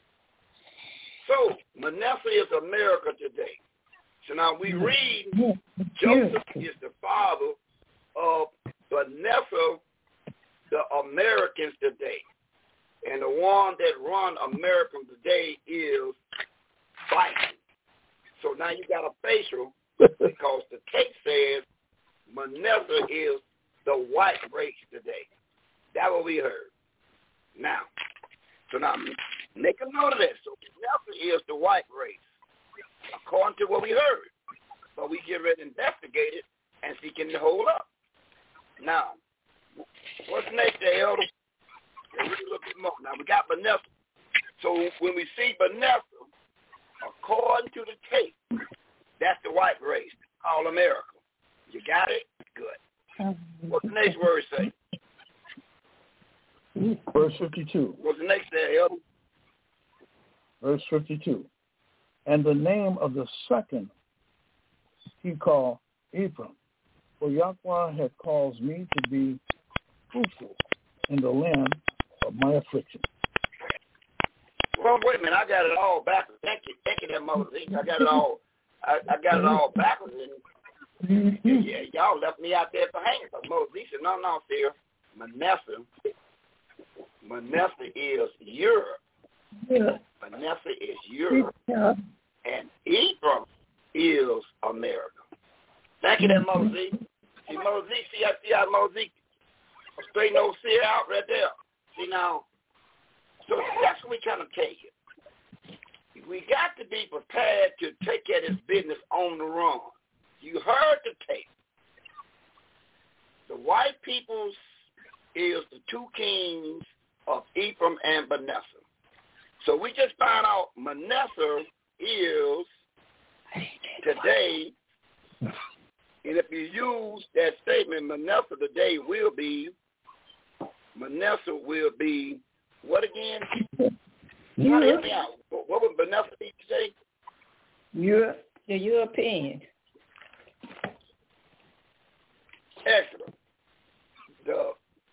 So Manasseh is America today. So now we read Joseph is the father of Manasseh, the Americans today. And the one that run America today is Biden. So now you got a facial because the tape says Manasseh is the white race today. That's what we heard. Now, so now make a note of that. So Manasseh is the white race, according to what we heard. But we get ready to investigate it and see can it hold up. Now, what's next there, Elder? A little bit more. Now, we got Manasseh. So when we see Manasseh, according to the tape, that's the white race, all America. You got it? Good. What's the next word say? Verse fifty-two. What's the next there, Elder? Verse fifty-two. And the name of the second he called Ephraim, for Yahweh had caused me to be fruitful in the land of my affliction. Well, wait a minute. I got it all backwards. Thank you. Thank you, that Moses. I got it all. I, I got it all backwards. And yeah, y'all left me out there for hanging. But Moses said, no, no, sir. Manasseh. Manasseh is Europe. Yeah. Manasseh is Europe. Yeah. And Ephraim is America. Thank you, that Moses. See, Moses, see, I see how Moses straighten those see out right there. See, now, so that's what we're trying to tell you. We got to be prepared to take care of this business on the run. You heard the tape. The white peoples is the two kings of Ephraim and Manasseh. So we just found out Manasseh is today, and if you use that statement, Manasseh today will be, Manasseh will be, what again? Europe. What would Manasseh be today? Europe, the European. Excellent. The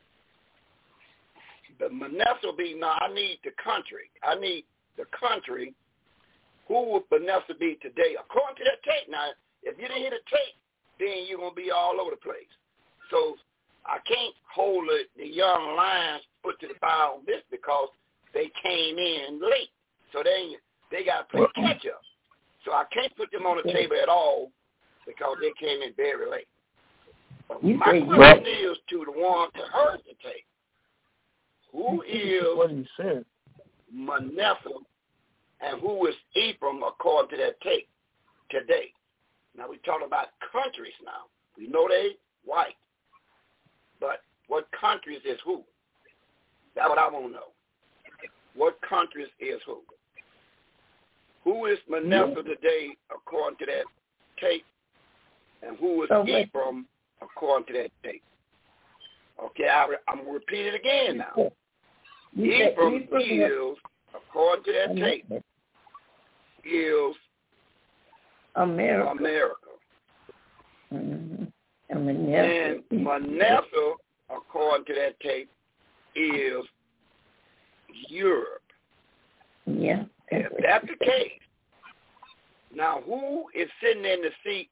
the Manasseh will be, now I need the country. I need the country. Who would Manasseh be today? According to that tape, now, if you didn't hear the tape, then you're going to be all over the place. So I can't hold it, the young lions put to the fire on this because they came in late. So they they got to play catch up. So I can't put them on the table at all because they came in very late. You My question is to the ones that heard the tape. Who is what he said. Manasseh and who is Ephraim according to that tape today? Now we're talking about countries now. We know they white. But what countries is who? That's what I want to know. What countries is who? Who is Manasseh today according to that tape? And who is oh, Ephraim according to that tape? Okay, I, I'm going to repeat it again now. Ephraim is, according to that tape, is America. America. Mm-hmm. And Manasseh, according to that tape, is Europe. Yeah. If that's the case, now who is sitting in the seat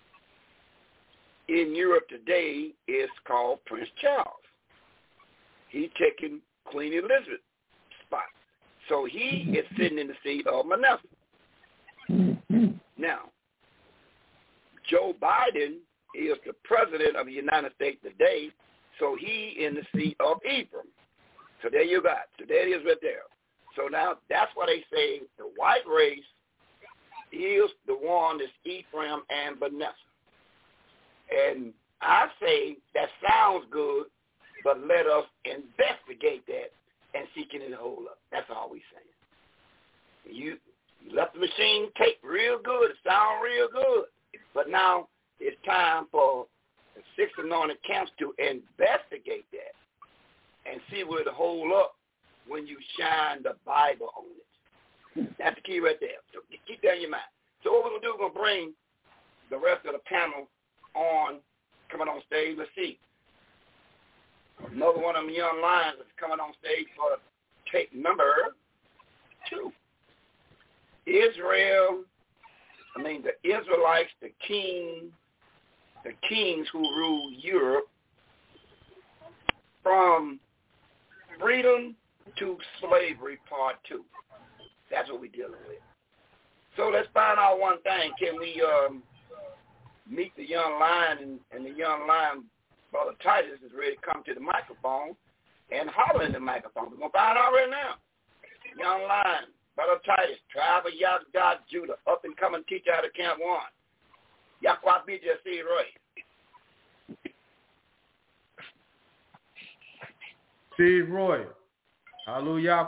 in Europe today is called Prince Charles. He's taking Queen Elizabeth's spot. So he is sitting in the seat of Manasseh. Mm-hmm. Now, Joe Biden is the president of the United States today, so he in the seat of Ephraim. So there you got. So there it is right there. So now that's why they say the white race is the one that's Ephraim and Manasseh. And I say that sounds good, but let us investigate that and see can it hold up. That's all we saying. You, you let the machine take real good. It sounds real good. But now it's time for the six anointed camps to investigate that and see where it hold up when you shine the Bible on it. That's the key right there. So keep that in your mind. So what we're going to do, we're going to bring the rest of the panel on, coming on stage. Let's see. Another one of them young lions is coming on stage for tape number two. Israel, I mean the Israelites, the king, the kings who ruled Europe from freedom to slavery, part two. That's what we're dealing with. So let's find out one thing. Can we um, meet the young lion, and, and the young lion, Brother Titus, is ready to come to the microphone and holler in the microphone. We're going to find out right now. Young lion, Brother Titus, tribe of Yahweh Judah, up and coming teacher out of Camp One. Yahweh B J C Roy. Steve Roy. Hallelujah.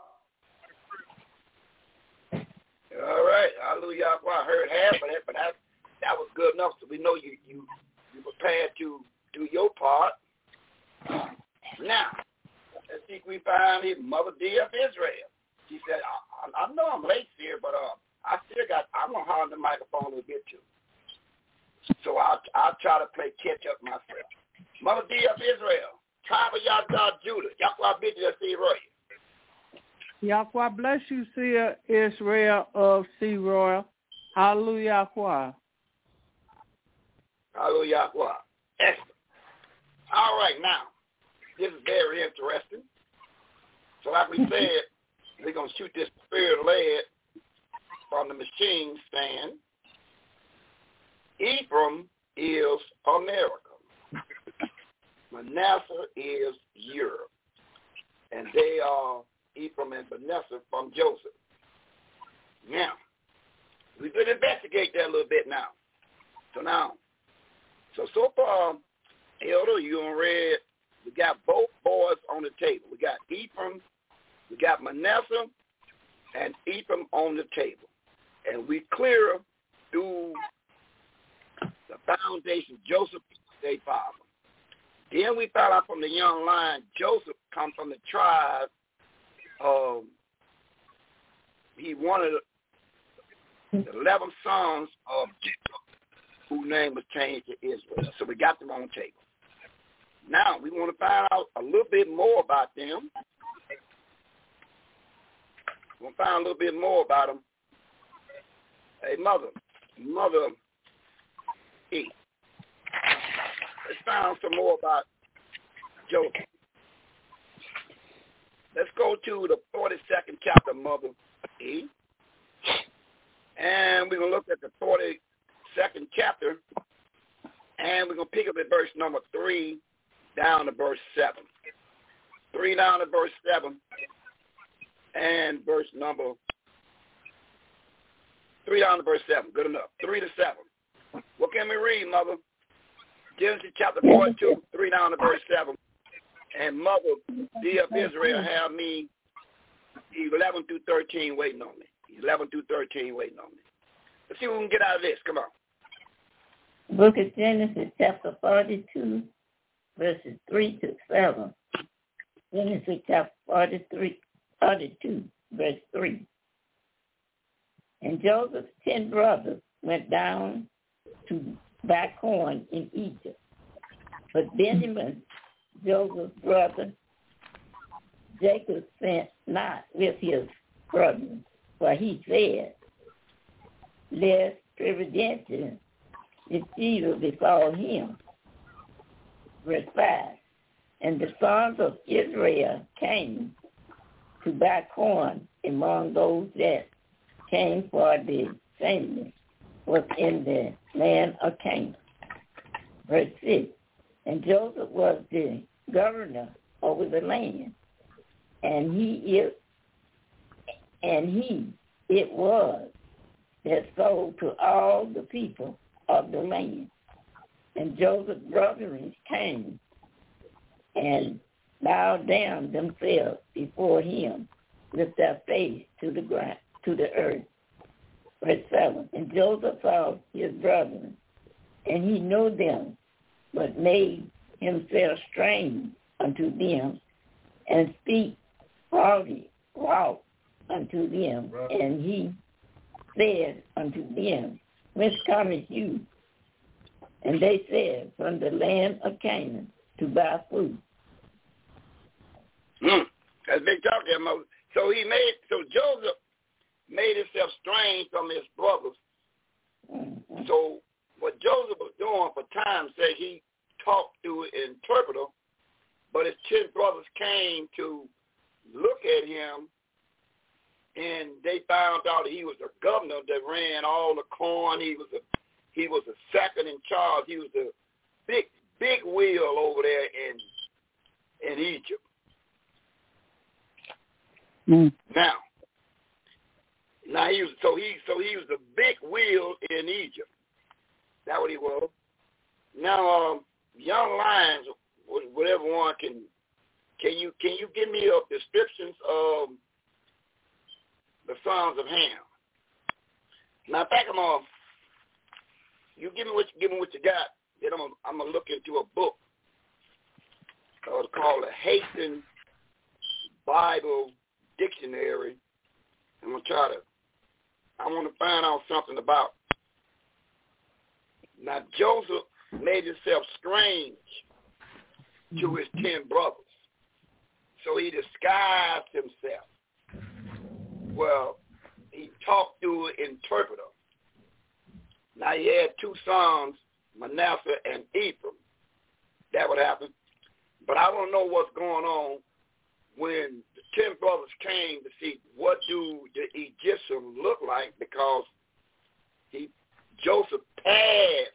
All right. Hallelujah. I heard half of that, but that, that was good enough, so we know you, you, you prepared to do your part. Now, let's see if we find his Mother D of Israel. She said, I, I, I know I'm late here, but uh, I still got, I'm going to hold the microphone a little bit too. So I'll, I'll try to play catch up myself. Mother D of Israel, tribe of Yahweh Judah, Yahweh B J C Roy. Yahweh bless you, Seer Israel of C. Royal. Hallelujah. Hallelujah. Excellent. All right, now, this is very interesting. So like we said, we're going to shoot this spirit-led from the machine stand. Ephraim is America. Manasseh is Europe. And they are Ephraim and Manasseh from Joseph. Now, we could investigate that a little bit now. So now, so so far, Elder, you on red, we got both boys on the table. We got Ephraim, we got Manasseh, and Ephraim on the table. And we clear through the foundation, Joseph, their father. Then we found out from the young lion, Joseph come from the tribe. Um, he wanted the eleven sons of Jacob, whose name was changed to Israel. So we got them on the table. Now we want to find out a little bit more about them. We want to find a little bit more about them. Hey, mother, mother E. Let's find out some more about Joseph. Let's go to the forty-second chapter, Mother E. And we're going to look at the forty-second chapter, and we're going to pick up at verse number three down to verse seven. three down to verse seven, and verse number, three down to verse seven. Good enough. three to seven. What can we read, Mother? Genesis chapter forty-two, three down to verse seven. And Mother D of Israel have me eleven through thirteen waiting on me. eleven through thirteen waiting on me. Let's see what we can get out of this. Come on. Book of Genesis chapter forty-two, verses three to seven. Genesis chapter forty-three, forty-two, verse three. And Joseph's ten brothers went down to buy corn in Egypt. But Benjamin, Joseph's brother, Jacob sent not with his brethren, for he said, lest peradventure if evil befall him. Verse five. And the sons of Israel came to buy corn among those that came for the family was in the land of Canaan. Verse six. And Joseph was the governor over the land, and he is, and he it was that sold to all the people of the land. And Joseph's brethren came and bowed down themselves before him with their face to the ground, to the earth. Verse seven. And Joseph saw his brethren, and he knew them, but made himself strange unto them, and speak haughty wrath unto them. And he said unto them, whence cometh you? And they said, from the land of Canaan, to buy food. Mm. That's big talk there, Moses. So he made, so Joseph made himself strange from his brothers. Mm-hmm. So what Joseph was doing for time's sake, he talked to an interpreter, but his ten brothers came to look at him, and they found out that he was a governor that ran all the corn. He was a he was a second in charge. He was a big big wheel over there in in Egypt. Mm. Now, now he was so he so he was a big wheel in Egypt. That's what he was. Now, um, Young Lions, whatever one can, can you can you give me a descriptions of the sons of Ham? Now, back them off. You give me what you give me what you got. Then I'm gonna, I'm gonna look into a book uh, called the Hayton Bible Dictionary. I'm gonna try to. I want to find out something about. Now, Joseph made himself strange to his ten brothers. So he disguised himself. Well, he talked to an interpreter. Now, he had two sons, Manasseh and Ephraim. That would happen. But I don't know what's going on when the ten brothers came to see what do the Egyptians look like, because he Joseph passed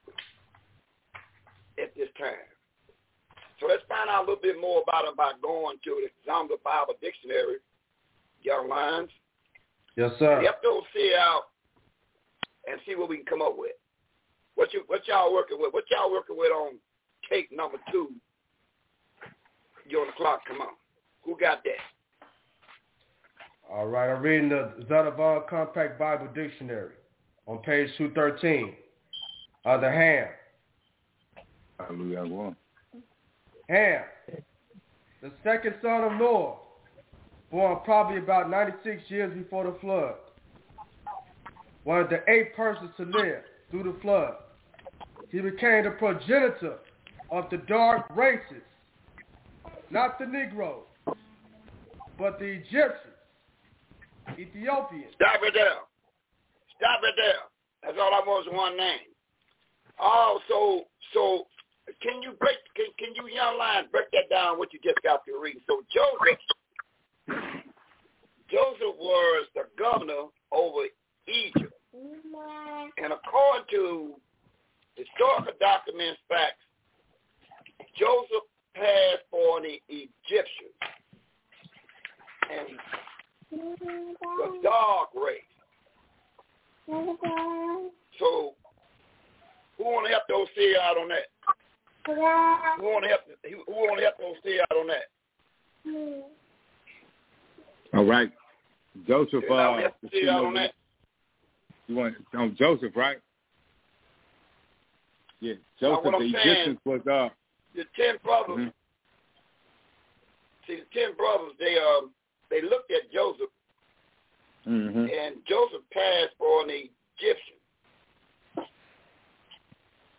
at this time. So let's find out a little bit more about him by going to the Zonda Bible Dictionary, Young Lions. Yes, sir. Help those see out and see what we can come up with. What you what y'all working with? What y'all working with on cake number two? You on the clock, come on. Who got that? All right, I'm reading the Zondervan Compact Bible Dictionary on page two thirteen. Other Ham. Hallelujah. Ham, the second son of Noah, born probably about ninety-six years before the flood. One of the eight persons to live through the flood. He became the progenitor of the dark races, not the Negroes, but the Egyptians, Ethiopians. Stop it there. Stop it there. That's all I want is one name. Oh, so so can you break? Can, can you young lions break that down? What you just got to read. So Joseph, Joseph was the governor over Egypt, and according to historical documents, facts, Joseph passed for the Egyptians and the dark race. So, who want to help those see out on that? Who want to help? Who want to help those see out on that? All right, Joseph. Uh, see out on that. You want um, Joseph, right? Yeah, Joseph. The Egyptians was uh. The ten brothers. Mm-hmm. See, the ten brothers. They um. They looked at Joseph. Mm-hmm. And Joseph passed for an Egyptian.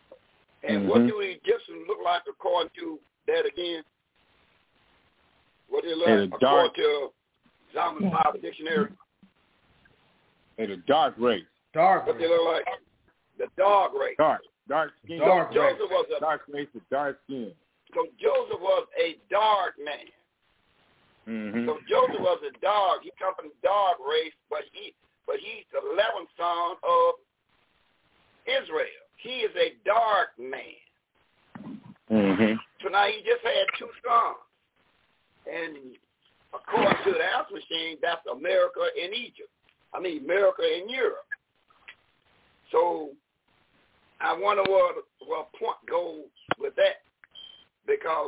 And mm-hmm. what do the Egyptians look like according to that again? What do you like according dark, to Zalman Bible Dictionary? They're the dark race. Dark What race. they look like? The dog race. Dark. Dark skin. Dark so race. Joseph was a dark race with dark skin. So Joseph was a dark man. Mm-hmm. So Joseph was a dog. He come from the dog race, but he but he's the eleventh son of Israel. He is a dark man. Mm-hmm. So now he just had two sons. And according to the answer machine, that's America and Egypt. I mean, America and Europe. So I wonder what what point goes with that, because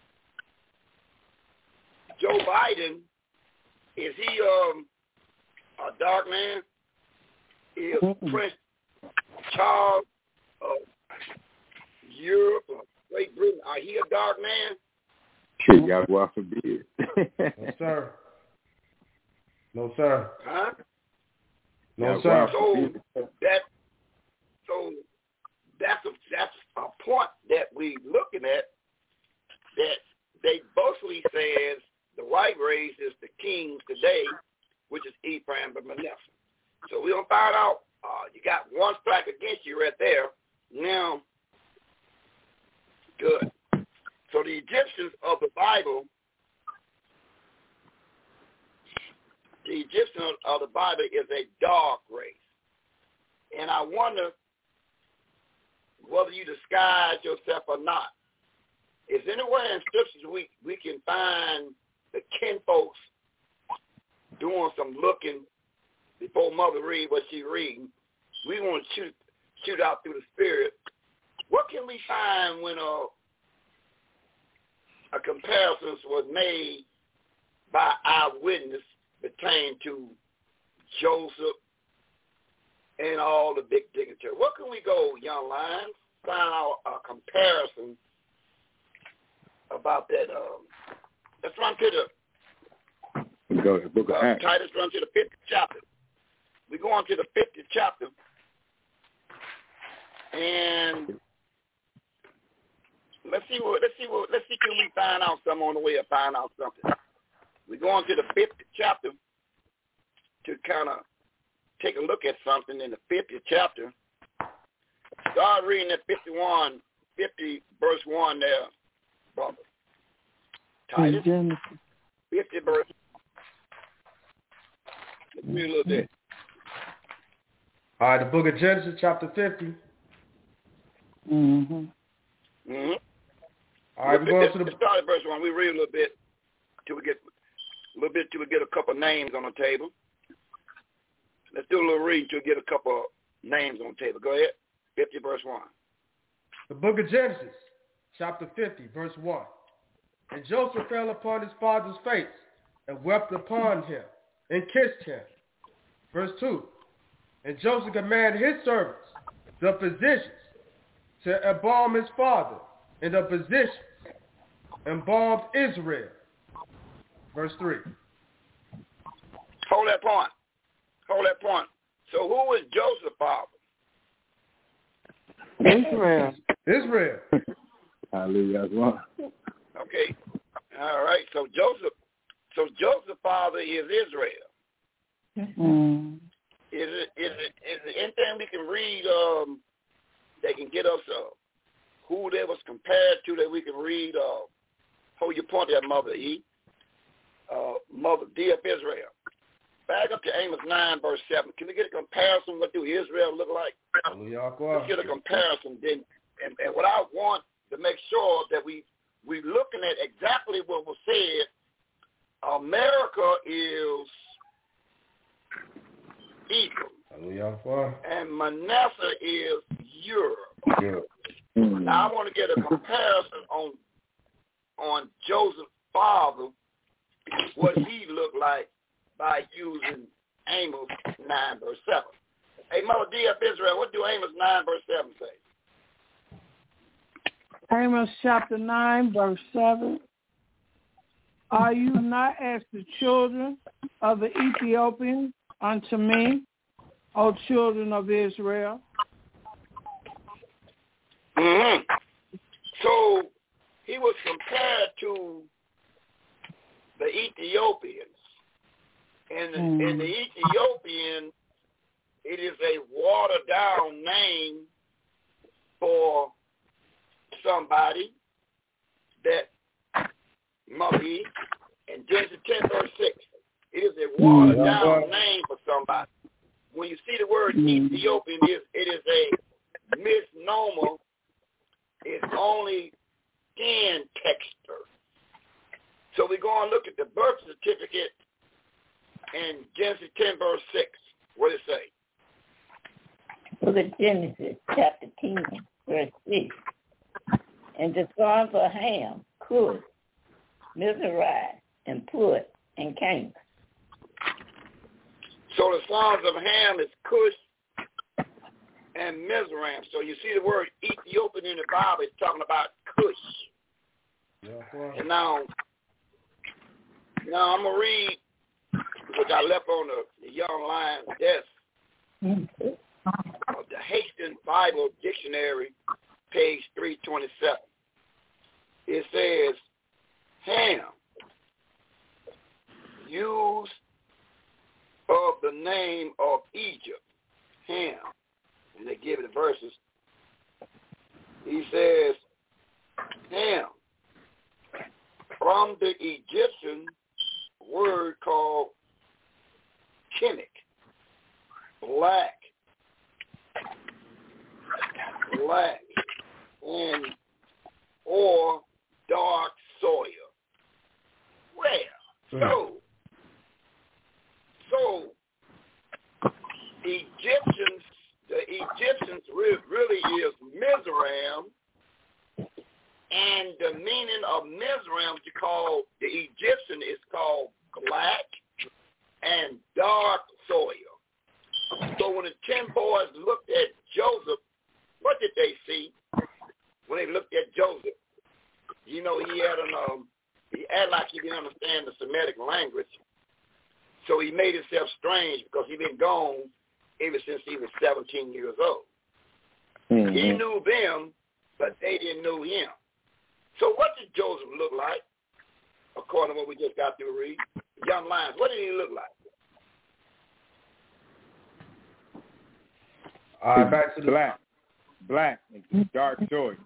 Joe Biden, is he um, a dark man? Is mm-hmm. Prince Charles of Europe or Great Britain, are he a dark man? Shit, God, well forbid. No, sir. No, sir. Huh? No, God, sir. So that, so that's a that's a point that we looking at, that they boastfully says the white race is the kings today, which is Ephraim and Manasseh. So we're gonna find out. Uh, you got one strike against you right there. Now, good. So the Egyptians of the Bible, the Egyptians of the Bible is a dark race. And I wonder whether you disguise yourself or not. Is anywhere in scriptures we, we can find the kinfolks doing some looking before Mother read what she reading? We want to shoot shoot out through the spirit. What can we find when a a comparison was made by eyewitness pertaining to Joseph and all the big dignitaries? What can we go, young lions, find out a comparison about that? Um, let's run to the Go to the book of uh, Acts. Titus, run to the fiftieth chapter. We go on to the fiftieth chapter, and let's see what let's see what let's see can we find out something on the way of find out something. We go on to the fiftieth chapter to kind of take a look at something in the fiftieth chapter. Start reading at fifty-one, fifty verse one there, brother. Titus, fifty verse. Let's read a little bit. All right, the book of Genesis, chapter fifty. Mm-hmm. Mm-hmm. All right, we're going to the... Let's start at verse one. We read a little bit till we get a little bit till we get a couple names on the table. Let's do a little reading till we get a couple names on the table. Go ahead. fifty verse one. The book of Genesis, chapter fifty, verse one. And Joseph fell upon his father's face and wept upon him and kissed him. Verse two. And Joseph commanded his servants, the physicians, to embalm his father, and the physicians embalmed Israel. Verse three. Hold that point. Hold that point. So who is Joseph's father? Israel. Israel. Hallelujah. Okay. All right. So Joseph, so Joseph's father is Israel. Mm-hmm. Is it, is it, is it anything we can read um, that can get us uh, who they was compared to, that we can read? Uh, hold your point there, Mother E. Uh, Mother D of Israel. Back up to Amos nine, verse seven. Can we get a comparison? What do Israel look like? Let's get a comparison. Then, and, and what I want to make sure that we we looking at exactly what was said. America is Ephraim, and Manasseh is Europe. Europe. Now I want to get a comparison on on Joseph's father, what he looked like by using Amos nine verse seven. Hey, Mother D of Israel, what do Amos nine verse seven say? Amos chapter nine verse seven. Are you not as the children of the Ethiopians unto me, O children of Israel? Mm-hmm. So he was compared to the Ethiopians. And mm. in the Ethiopian, it is a watered-down name for somebody that must be in Genesis ten, verse six. It is a watered-down mm. name for somebody. When you see the word mm. Ethiopian, it is, it is a misnomer. It's only skin texture. So we go and look at the birth certificate in Genesis ten, verse six. What does it say? Book of Genesis, chapter ten, verse six. And the sons of Ham, Cush, Mizraim, and Put, and Canaan. So the sons of Ham is Cush and Mizraim. So you see the word Ethiopian in the Bible, it's talking about Cush. Yeah, and now, now I'm going to read, which I left on the, the Young Lion's desk, mm-hmm. of the Hastings Bible Dictionary, page three twenty-seven. It says, Ham, use of the name of Egypt, Ham. And they give it the verses. He says, Ham, from the Egyptian word called Kemek, black, black, and or dark soil. Well, so, so Egyptians, the Egyptians re- really is Mizraim, and the meaning of Mizraim to call the Egyptian is called black and dark soil. So when the ten boys looked at Joseph, what did they see when they looked at Joseph? You know, he had an um, he acted like he didn't understand the Semitic language, so he made himself strange because he'd been gone ever since he was seventeen years old. Mm-hmm. He knew them, but they didn't know him. So what did Joseph look like, according to what we just got through reading? Young Lions, what did he look like? All right, back to the black, black, and dark soil.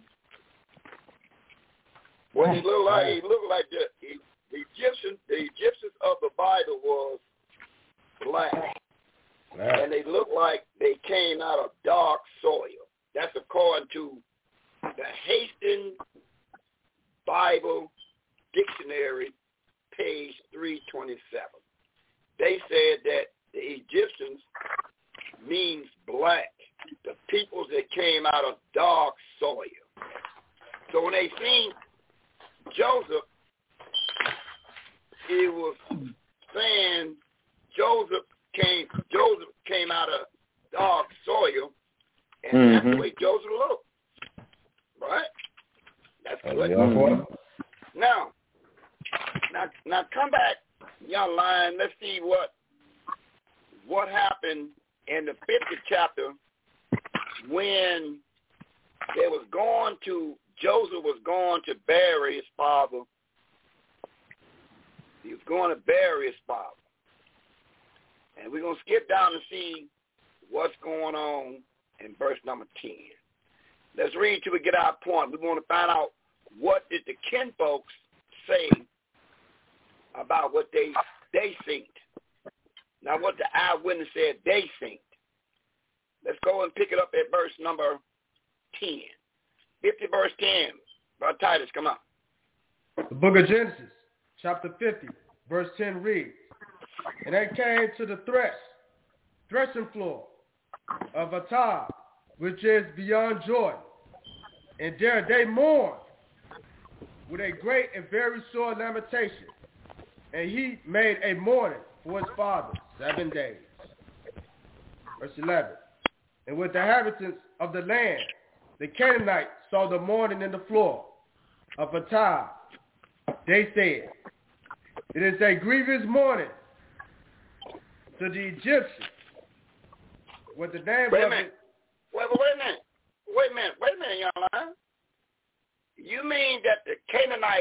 What he looked like, he looked like the, the Egyptians. The Egyptians of the Bible was black, black, and they looked like they came out of dark soil. That's according to the Hastings Bible Dictionary, page three twenty-seven. They said that the Egyptians means black, the peoples that came out of dark soil. So when they seen Joseph, it was saying Joseph came Joseph came out of dark soil, and mm-hmm. that's the way Joseph looked. Right? That's good. Mm-hmm. Now, now, now come back, Young Lion. Let's see what what happened in the fiftieth chapter when they was going to Joseph was going to bury his father. He was going to bury his father, and we're gonna skip down and see what's going on in verse number ten. Let's read till we get our point. We want to find out what did the kinfolks say about what they they seen. Now, what the eyewitness said they seen. Let's go and pick it up at verse number ten. fifty, verse ten. Brother Titus, come on. The book of Genesis, chapter fifty, verse ten reads, And they came to the thresh, threshing floor of Atad, which is beyond Jordan. And there they mourned with a great and very sore lamentation. And he made a mourning for his father seven days. Verse eleven. And with the inhabitants of the land, the Canaanites saw the mourning in the floor of Atad. They said, It is a grievous mourning to the Egyptians. With the name wait of a minute. it. Wait, wait, wait a minute. Wait a minute. Wait a minute, Young Lion. You mean that the Canaanites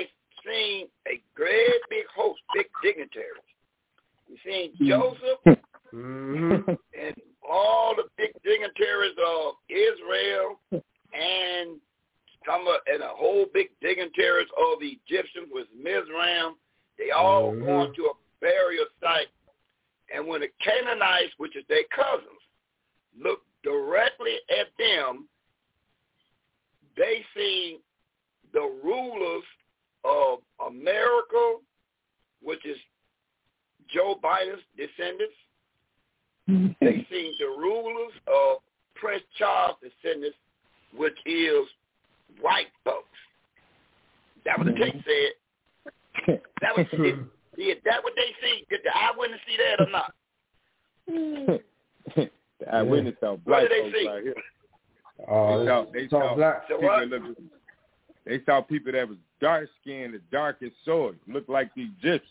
seen a great big host, big dignitaries. We seen Joseph mm-hmm. and all the big dignitaries of Israel and some of, and a whole big dignitaries of the Egyptians with Mizraim. They all mm-hmm. going to a burial site. And when the Canaanites, which is their cousins, looked directly at them, they see the rulers of America, which is Joe Biden's descendants. Mm-hmm. They see the rulers of Prince Charles' descendants, which is white folks. That was the text said. That was it, it, that what they see. Did the eyewitness see that or not? The eyewitness saw black what did they folks see? right here. Oh, they saw, they saw, black. So people what? that looked, they saw people that was dark skinned, the darkest sword, looked like the Egyptians.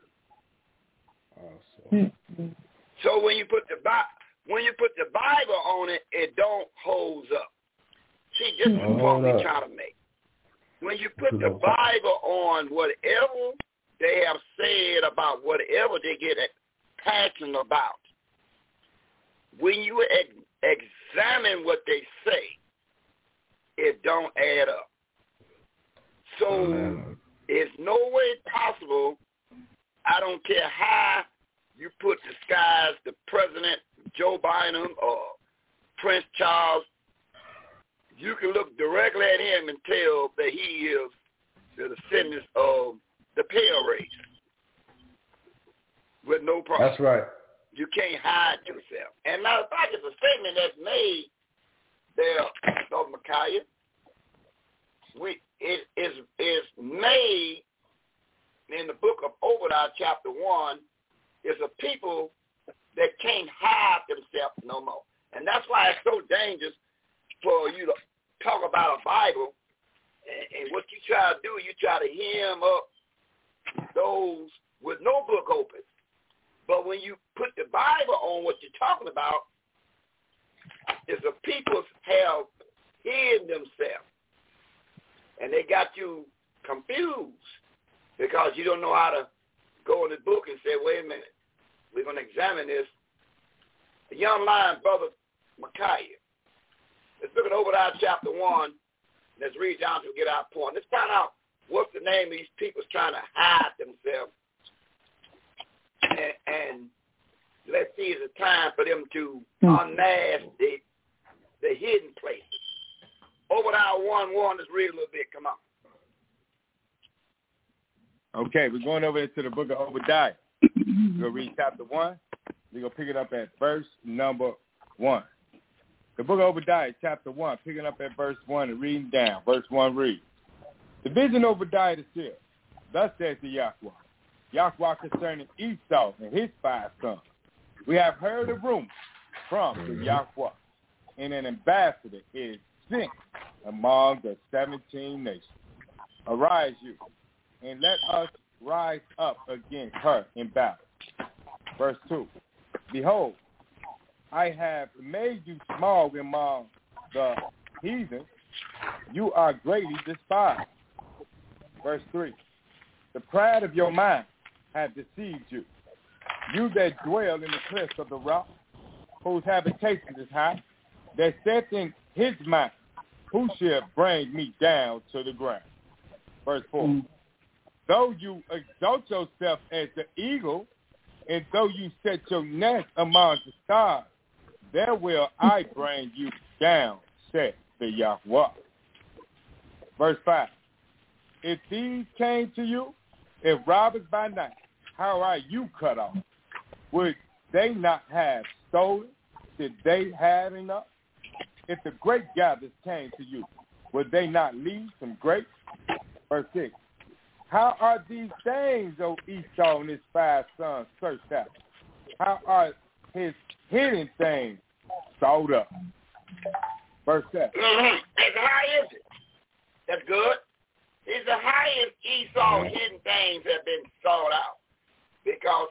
Oh, so. so when you put the when you put the Bible on it, it don't hold up. See, this is the point we're trying to make. When you put the Bible on whatever they have said about whatever they get passionate about, when you ex- examine what they say, it don't add up. So mm. it's no way possible. I don't care how you put disguise the president, Joe Biden or Prince Charles. You can look directly at him and tell that he is the descendants of the pale race with no problem. That's right. You can't hide yourself. And matter of fact, it's a statement that's made there, Brother Micaiah. We it is is made in the book of Obadiah, chapter one. Is a people that can't hide themselves no more, and that's why it's so dangerous for you to talk about a Bible, and, and what you try to do, you try to hem up those with no book open. But when you put the Bible on what you're talking about, is the people have hid themselves, and they got you confused because you don't know how to go in the book and say, wait a minute, we're going to examine this. The young lion, Brother Micaiah. Let's look at Obadiah chapter one. Let's read down to get our point. Let's find out what's the name of these people trying to hide themselves. And, and let's see is it time for them to unmask the, the hidden places. Obadiah one one, let's read a little bit. Come on. Okay, we're going over into the book of Obadiah. We're going to read chapter one. We're going to pick it up at verse number one. The book of Obadiah, chapter one, picking up at verse one and reading down. Verse one reads, the vision of Obadiah the seer. Thus says the Yahweh. Yahweh concerning Esau and his five sons. We have heard a rumor from the Yahweh, and an ambassador is sent among the seventeen nations. Arise you, and let us rise up against her in battle. Verse two, behold, I have made you small among the heathen. You are greatly despised. Verse three, the pride of your mind hath deceived you. You that dwell in the cliffs of the rock, whose habitation is high, that saith in his mind, who shall bring me down to the ground? Verse four, mm. though you exalt yourself as the eagle, and though you set your nest among the stars, there will I bring you down, saith the Yahweh. Verse five, if these came to you, if robbers by night, how are you cut off? Would they not have stolen? Did they have enough? If the grape gatherers came to you, would they not leave some grapes? Verse six, how are these things, O Esau and his five sons, searched out? How are his hidden things sought up? Verse seven. Mm-hmm. And how is it? That's good. It's the highest Esau hidden things have been sought out. Because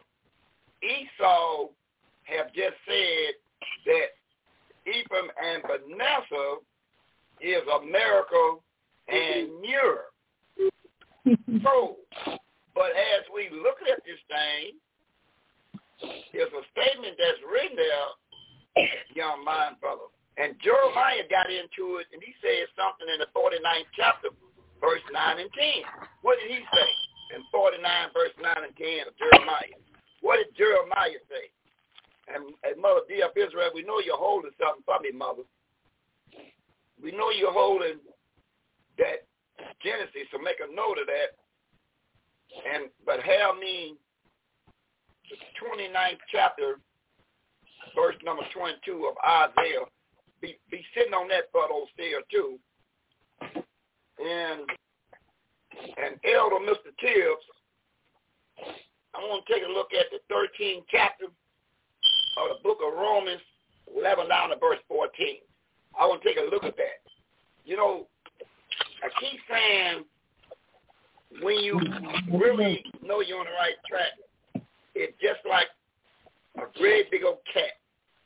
Esau have just said that Ephraim and Manasseh is America and Europe. So, but as we look at this thing, there's a statement that's written there, young man, brother. And Jeremiah got into it, and he said something in the forty-ninth chapter, verse nine and ten. What did he say in forty-nine, verse nine and ten of Jeremiah? What did Jeremiah say? And, and Mother D of Israel, we know you're holding something for me, Mother. We know you're holding that Genesis, so make a note of that. And but have me the twenty-ninth chapter, verse number twenty-two of Isaiah. Be, be sitting on that butt old stair too. And and Elder Mister Tibbs, I want to take a look at the thirteenth chapter of the book of Romans, eleven down to verse fourteen. I want to take a look at that. You know, I keep saying when you really know you're on the right track, it's just like a great big old cat.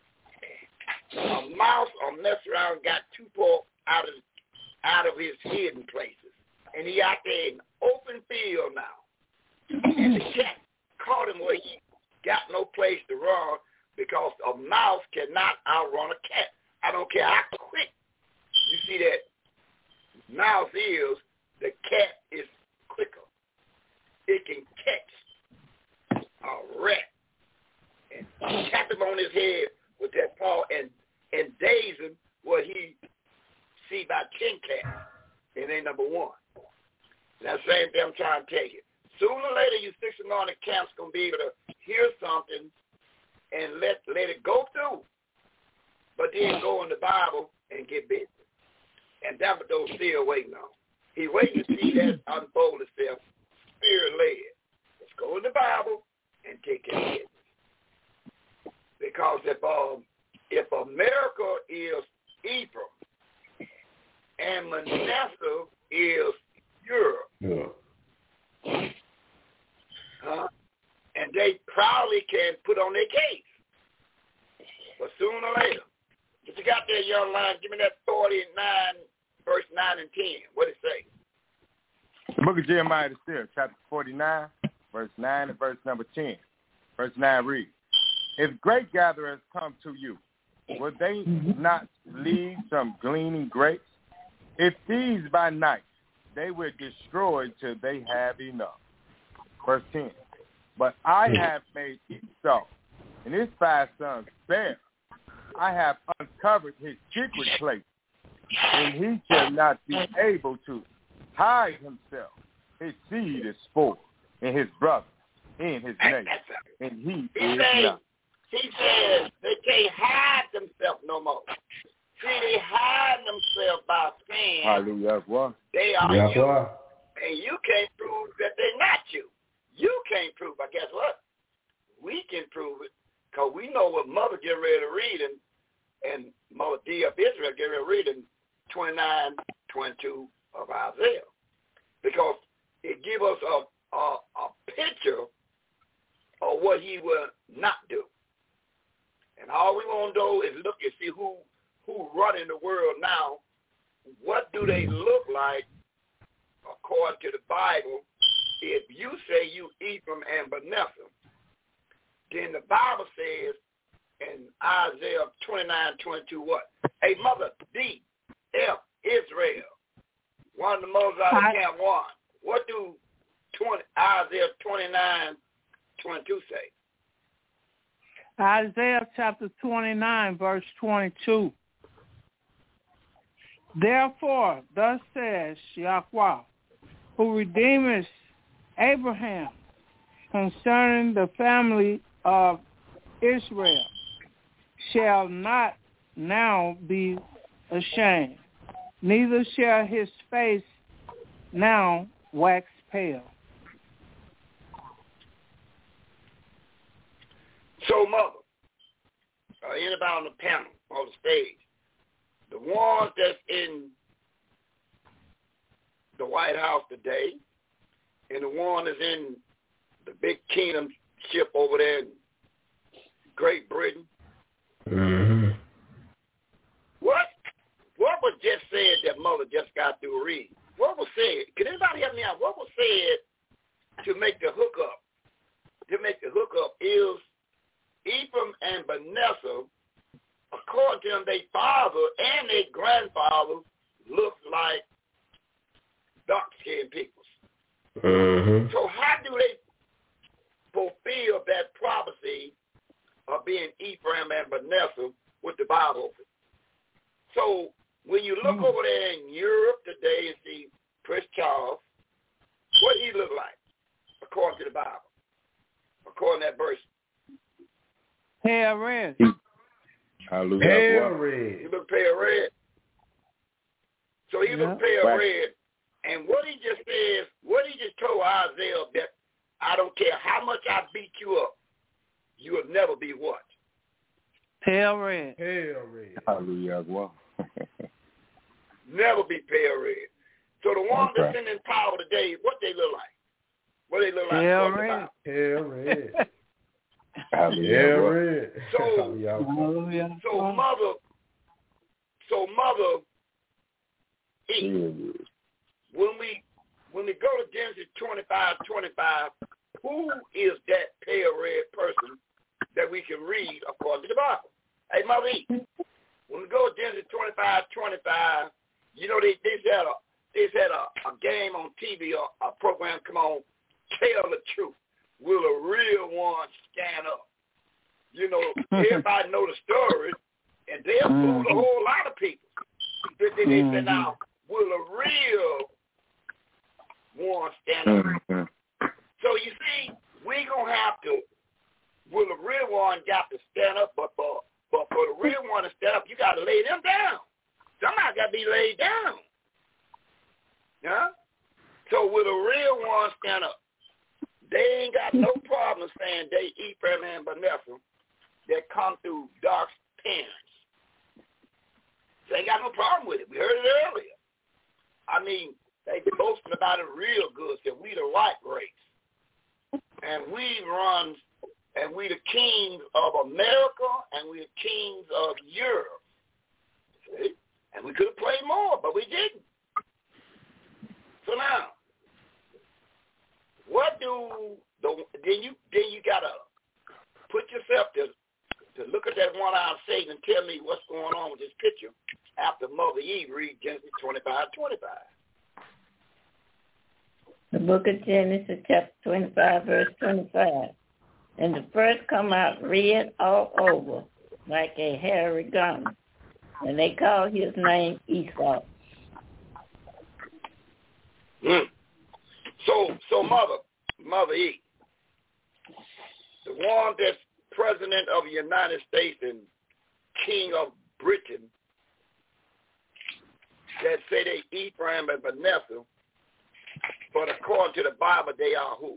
A mouse or mess around and got two paws out of out of his hidden places. And he out there in open field now. And the cat caught him where he got no place to run because a mouse cannot outrun a cat. I don't care how quick you see that mouse is, the cat is quicker. It can catch a rat and tap him on his head with that paw and and daze him what he see by ten cats. It ain't number one. That same thing I'm trying to tell you. Sooner or later, you six anointed camps gonna be able to hear something and let let it go through, but then go in the Bible and get busy. And that's what those still waiting on. He waiting to see that unfold itself, spirit led. Let's go in the Bible and take care of it. Because if um if America is Ephraim and Manasseh is Europe, yeah. uh, and they probably can put on their case, but sooner or later, if you got that young line, give me that forty-nine, verse nine and ten. What it say? The book of Jeremiah is still chapter forty-nine, verse nine and verse number ten. Verse nine reads, "If great gatherers come to you, will they not leave some gleaning grapes? If these by night, they will destroy till they have enough." Verse ten, "But I have made Esau and his five sons bare. I have uncovered his secret place, and he shall not be able to hide himself. His seed is spoiled, and his brother in his name, and he, he is said, not." He says they can't hide themselves no more. See, they hide themselves by saying Hallelujah. They are yeah, you, boy. and you can't prove that they're not you. You can't prove, but guess what? We can prove it, because we know what Mother get ready to read, and, and Mother D of Israel get ready to read in twenty-nine, twenty-two of Isaiah, because it gives us a, a, a picture of what he will not do. And all we want to do is look and see who who running the world now. What do they look like according to the Bible? If you say you Ephraim and Manasseh, then the Bible says in Isaiah twenty-nine, twenty-two, what? Hey, Mother D, F, Israel, one of the most out of camp one. What do twenty, Isaiah twenty-nine, twenty-two say? Isaiah chapter twenty-nine, verse twenty-two. "Therefore, thus says Yahweh, who redeemeth Abraham concerning the family of Israel, shall not now be ashamed, neither shall his face now wax pale." So, Mother, uh, anybody on the panel, on the stage, the ones that's in the White House today, and the one that's in the big kingdom ship over there in Great Britain, mm-hmm. what what was just said that Mother just got through reading? What was said? Can anybody help me out? What was said to make the hookup, to make the hookup is Ephraim and Manasseh, according to them, their father and their grandfather looked like dark-skinned people. Mm-hmm. So how do they fulfill that prophecy of being Ephraim and Manasseh with the Bible? So when you look over there in Europe today and see Prince Charles, what did he look like according to the Bible? According to that verse. Hair red. Hallelujah. Pale red. He looked pale red. So he Yeah. looked pale Right. red. And what he just says, what he just told Isaiah, that I don't care how much I beat you up, you will never be what? Pale red. Pale red. Hallelujah. Well. Never be pale red. So the ones Okay. that's in in power today, what they look like? What they look like? Pale Talk red. about. Pale red. Hallelujah. Pale Well. red. So, Hallelujah. so mother, so mother, E, when we when we go to Genesis twenty-five, twenty-five, who is that pale red person that we can read according to the Bible? Hey, Mother E, when we go to Genesis twenty-five, twenty-five, you know they they had a they had a, a game on T V or a program. Come on, tell the truth. Will a real one stand up? You know, everybody know the story, and they'll fool a whole lot of people. They, they, they say, now, will a real one stand up? So you see, we gonna have to. Will a real one got to stand up? But for but for the real one to stand up, you got to lay them down. Somebody got to be laid down. Yeah. So will a real one stand up? They ain't got no problem saying they Ephraim and Manasseh that come through dark parents. They ain't got no problem with it. We heard it earlier. I mean, they boasting about it real good, that we the white race. And we run, and we the kings of America, and we the kings of Europe. See? And we could have played more, but we didn't. So now, what do the then you then you gotta put yourself to to look at that one-eyed Satan and tell me what's going on with this picture after Mother Eve read Genesis twenty-five, twenty-five. The book of Genesis, chapter twenty-five, verse twenty-five. And the first come out red all over, like a hairy garment. And they call his name Esau. Mm. So, so Mother, Mother E, the one that's president of the United States and king of Britain, that say they Ephraim and Manasseh, but according to the Bible, they are who?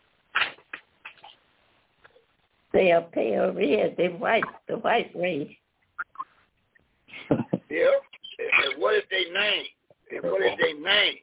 They are pale red. They white, the white race. Yeah. And, and what is their name? And what is their name?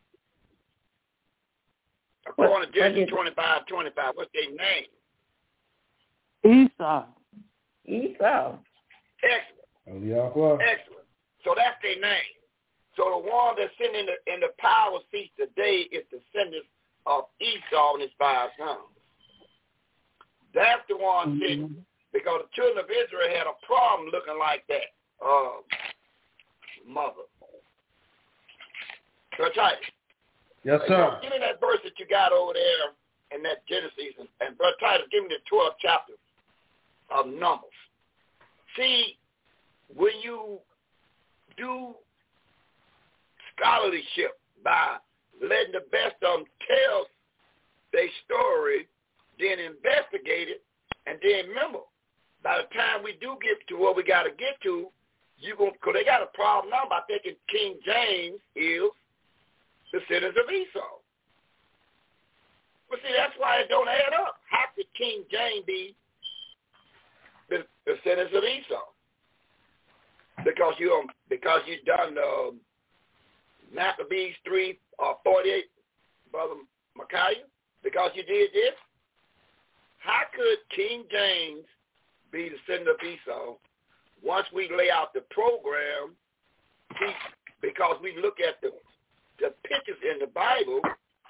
According to Genesis twenty-five, twenty-five, what's their name? Esau. Esau. Excellent. Excellent. So that's their name. So the one that's sitting in the in the power seat today is descendants of Esau and his five sons. That's the one sitting, mm-hmm. because the children of Israel had a problem looking like that. Uh, mother. Brother Titus. Yes, sir. Give me that verse that you got over there in that Genesis, and, and Brother Titus, give me the twelfth chapter of Numbers. See, when you do scholarship by letting the best of them tell their story, then investigate it, and then remember, by the time we do get to what we got to get to, you going because they got a problem now by thinking King James is the descendants of Esau. But see, that's why it don't add up. How could King James be the descendants of Esau? Because you um, because you done uh, Maccabees three or uh, forty-eight, Brother Micaiah. Because you did this. How could King James be the descendant of Esau? Once we lay out the program, see, because we look at the the pictures in the Bible,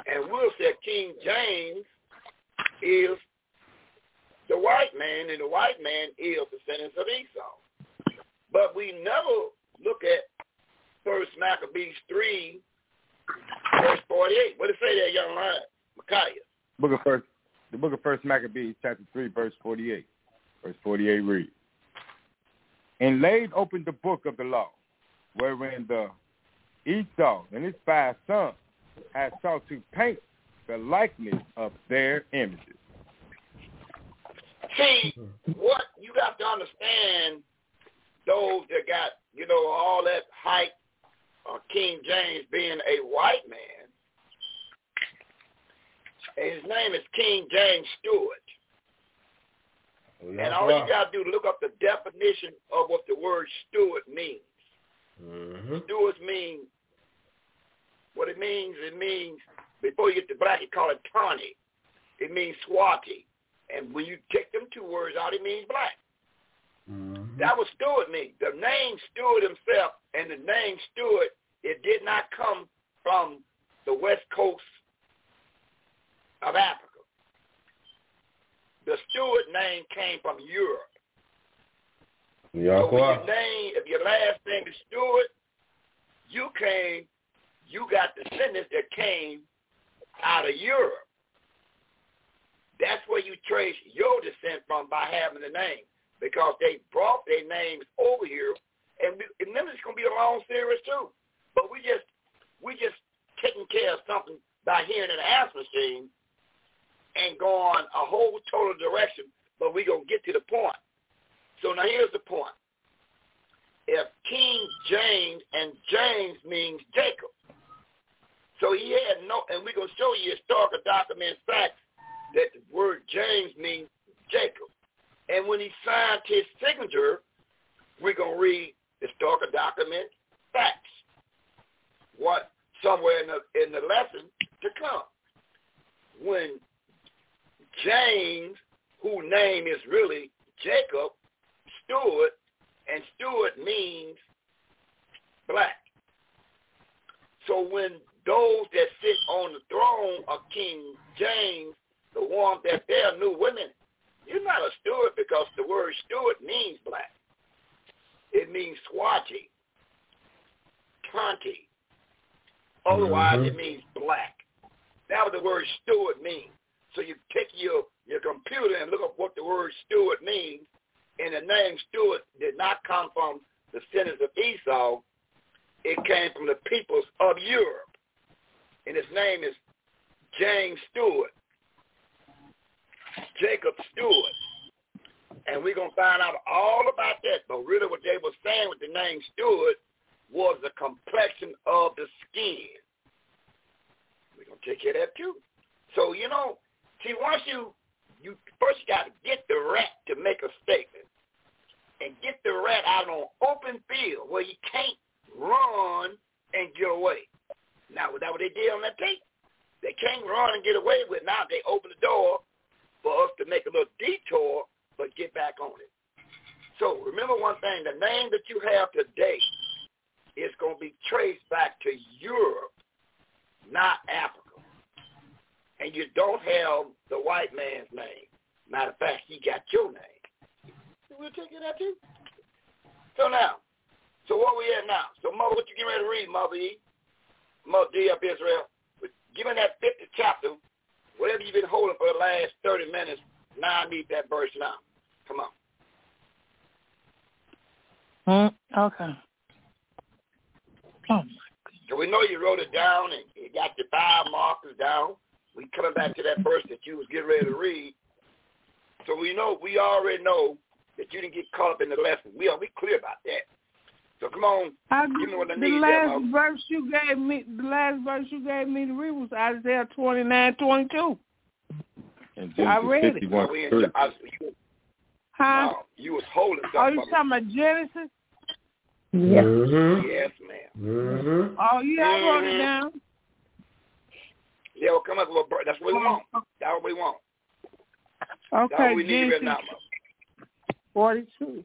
And we'll say King James is the white man, and the white man is the descendants of Esau. But we never look at First Maccabees three, verse forty-eight. What does it say there, young man? Micaiah. Book of First, the book of First Maccabees, chapter three, verse forty-eight. Verse forty-eight reads, "And laid open the book of the law, wherein the Esau and his five sons had sought to paint the likeness of their images." See, what you got to understand, those that got, you know, all that hype, uh, King James being a white man, and his name is King James Stewart. Oh, yeah. And all wow. you got to do is look up the definition of what the word Stewart means. Mm-hmm. Stewart means, what it means, it means, before you get to black, you call it tawny. It means Swati. And when you take them two words out, it means black. Mm-hmm. That was Stewart mean. The name Stewart himself and the name Stewart, it did not come from the west coast of Africa. The Stewart name came from Europe. Yeah, so when your name, if your last name is Stewart, you came, you got descendants that came out of Europe. That's where you trace your descent from by having the name, because they brought their names over here, and remember it's going to be a long series too. But we just we just taking care of something by hearing an answer machine and going a whole total direction, but we're going to get to the point. So now here's the point. If King James, and James means Jacob, so he had no, and we're going to show you historical document facts that the word James means Jacob. And when he signed his signature, we're going to read historical document facts. What, somewhere in the, in the lesson to come. When James, whose name is really Jacob, Stewart, and Stewart means black. So when those that sit on the throne of King James, the one that they're new women, you're not a Stewart because the word Stewart means black. It means Swati, Tonti. Otherwise, mm-hmm. it means black. That's what the word Stewart means. So you take your, your computer and look up what the word Stewart means, and the name Stewart did not come from the descendants of Esau. It came from the peoples of Europe. And his name is James Stewart. Jacob Stewart. And we're going to find out all about that. But really what they were saying with the name Stewart was the complexion of the skin. We're going to take care of that too. So, you know, see, once you, you first got to get the rat to make a statement and get the rat out on open field where you can't run and get away. Now, was that what they did on that tape? They can't run and get away with it. Now they open the door for us to make a little detour, but get back on it. So remember one thing, the name that you have today is going to be traced back to Europe, not Africa. And you don't have the white man's name. Matter of fact, he got your name. So we'll take it out too. So now, so what we at now? So Mother, what you getting ready to read, Mother E? Mother D up Israel? Give me that fiftieth chapter. Whatever you've been holding for the last thirty minutes, now I need that verse now. Come on. Mm, okay. Oh, my goodness. So we know you wrote it down and you got your five markers down. We coming back to that verse that you was getting ready to read. So we know, we already know that you didn't get caught up in the lesson. We are we clear about that. So come on, I, give me what I the need. last there, verse you gave me, the last verse you gave me to read was Isaiah twenty-nine twenty-two. I read it. No, we in, I, you, huh? No, you was holding something. Oh, you talking about Genesis? Yeah. Mm-hmm. Yes, ma'am. Mm-hmm. Oh, yeah, I wrote it down. Yeah, we'll come up with a That's what we want. That's what we want. Okay, That's what we need right now, forty-two.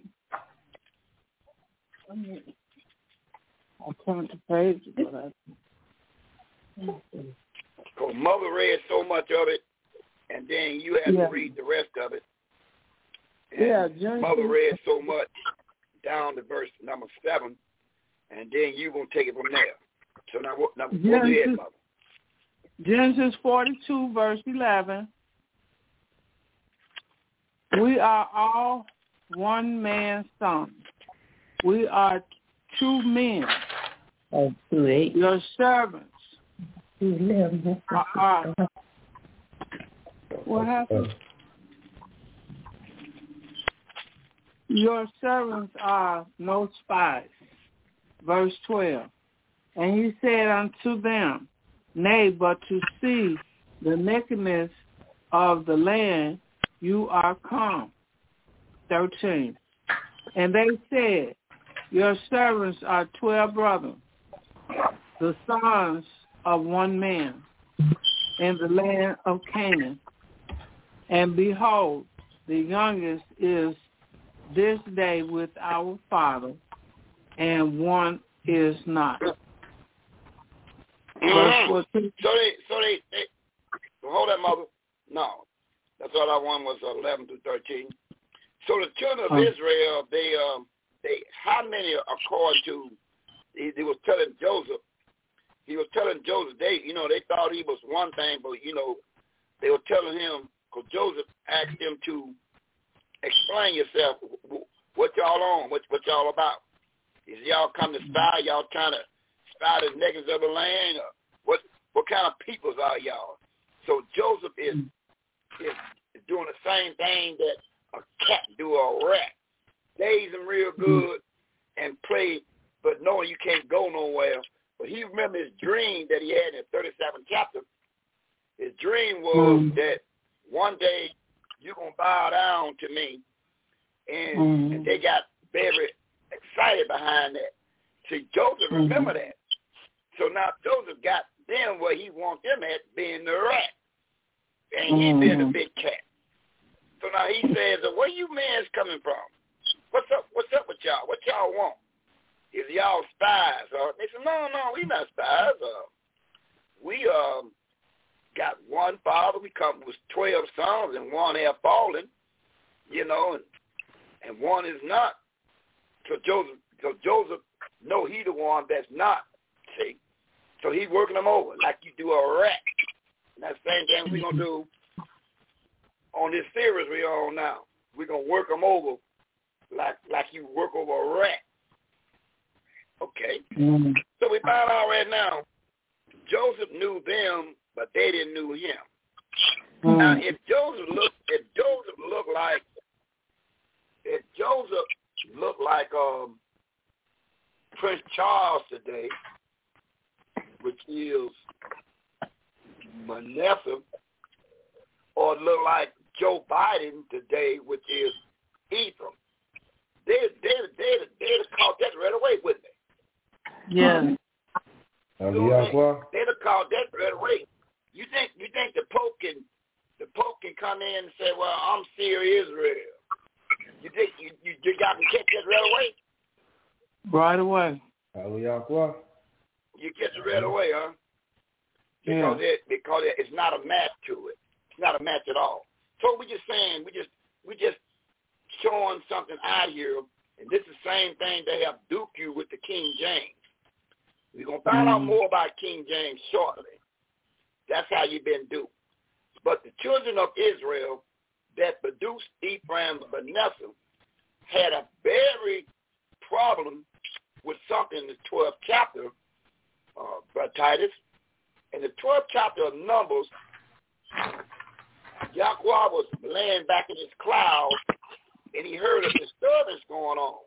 I turned the page, but I... Because Mother read so much of it, and then you have yeah. to read the rest of it. And yeah, Genesis. Mother read so much down to verse number seven, and then you're going to take it from there. So now, what, now, Genesis, go ahead, Mother. Genesis forty-two, verse eleven. We are all one man's sons. We are two men. Oh, two eight. Your servants Eleven. are. are what happened? Your servants are no spies. Verse twelve. And he said unto them, nay, but to see the nakedness of the land you are come. thirteen. And they said, your servants are twelve brothers, the sons of one man, in the land of Canaan. And behold, the youngest is this day with our father, and one is not. Mm-hmm. So they, so they, they, hold that, Mother. No, that's all I want was eleven through thirteen. So the children of oh. Israel, they, um, they, how many, according to, he, he was telling Joseph, he was telling Joseph, they, you know, they thought he was one thing, but you know, they were telling him, because Joseph asked them to explain yourself, what y'all on, what, what y'all about. Is y'all come to spy, y'all trying to spy the nakedness of the land, or what, what kind of peoples are y'all? So Joseph is, is doing the same thing that a cat do or a rat. Days him real good and play, but knowing you can't go nowhere. But he remembered his dream that he had in the thirty-seventh chapter. His dream was mm. that one day you're going to bow down to me. And, mm. and they got very excited behind that. See, Joseph mm. remember that. So now Joseph got them where he wants them at, being the rat. And he mm. being the big cat. So now he says, where you men's coming from? What's up What's up with y'all? What y'all want? Is y'all spies? Uh, they said, no, no, we not spies. Uh, we um, got one father. We come with twelve sons, and one have fallen, you know, and, and one is not. So Joseph, so Joseph know he the one that's not, see. So he working them over like you do a rat. And that's the same thing we're going to do on this series we're on now. We're going to work them over like like you work over a rat. Okay. Mm-hmm. So we find out right now, Joseph knew them, but they didn't know him. Mm-hmm. Now, if Joseph looked, if Joseph looked like, if Joseph looked like um, Prince Charles today, which is Manasseh, or look like Joe Biden today, which is Ephraim, they they they they'd have caught that right away, wouldn't they? Yeah. So they, they'd have caught that right away. You think you think the Pope can the Pope can come in and say, well, I'm Seer Israel. You think you you, you got to catch that right away? Right away. You catch it right away, huh? Because yeah. it because it, it's not a match to it. It's not a match at all. So we just saying we just we just showing something out here, and this is the same thing they have duped you with the King James. We're gonna find mm. out more about King James shortly. That's how you've been duped. But the children of Israel that produced Ephraim and Manasseh had a very problem with something in the twelfth chapter, uh, Brother Titus. In the twelfth chapter of Numbers, Yahweh was laying back in his cloud, and he heard a disturbance going on.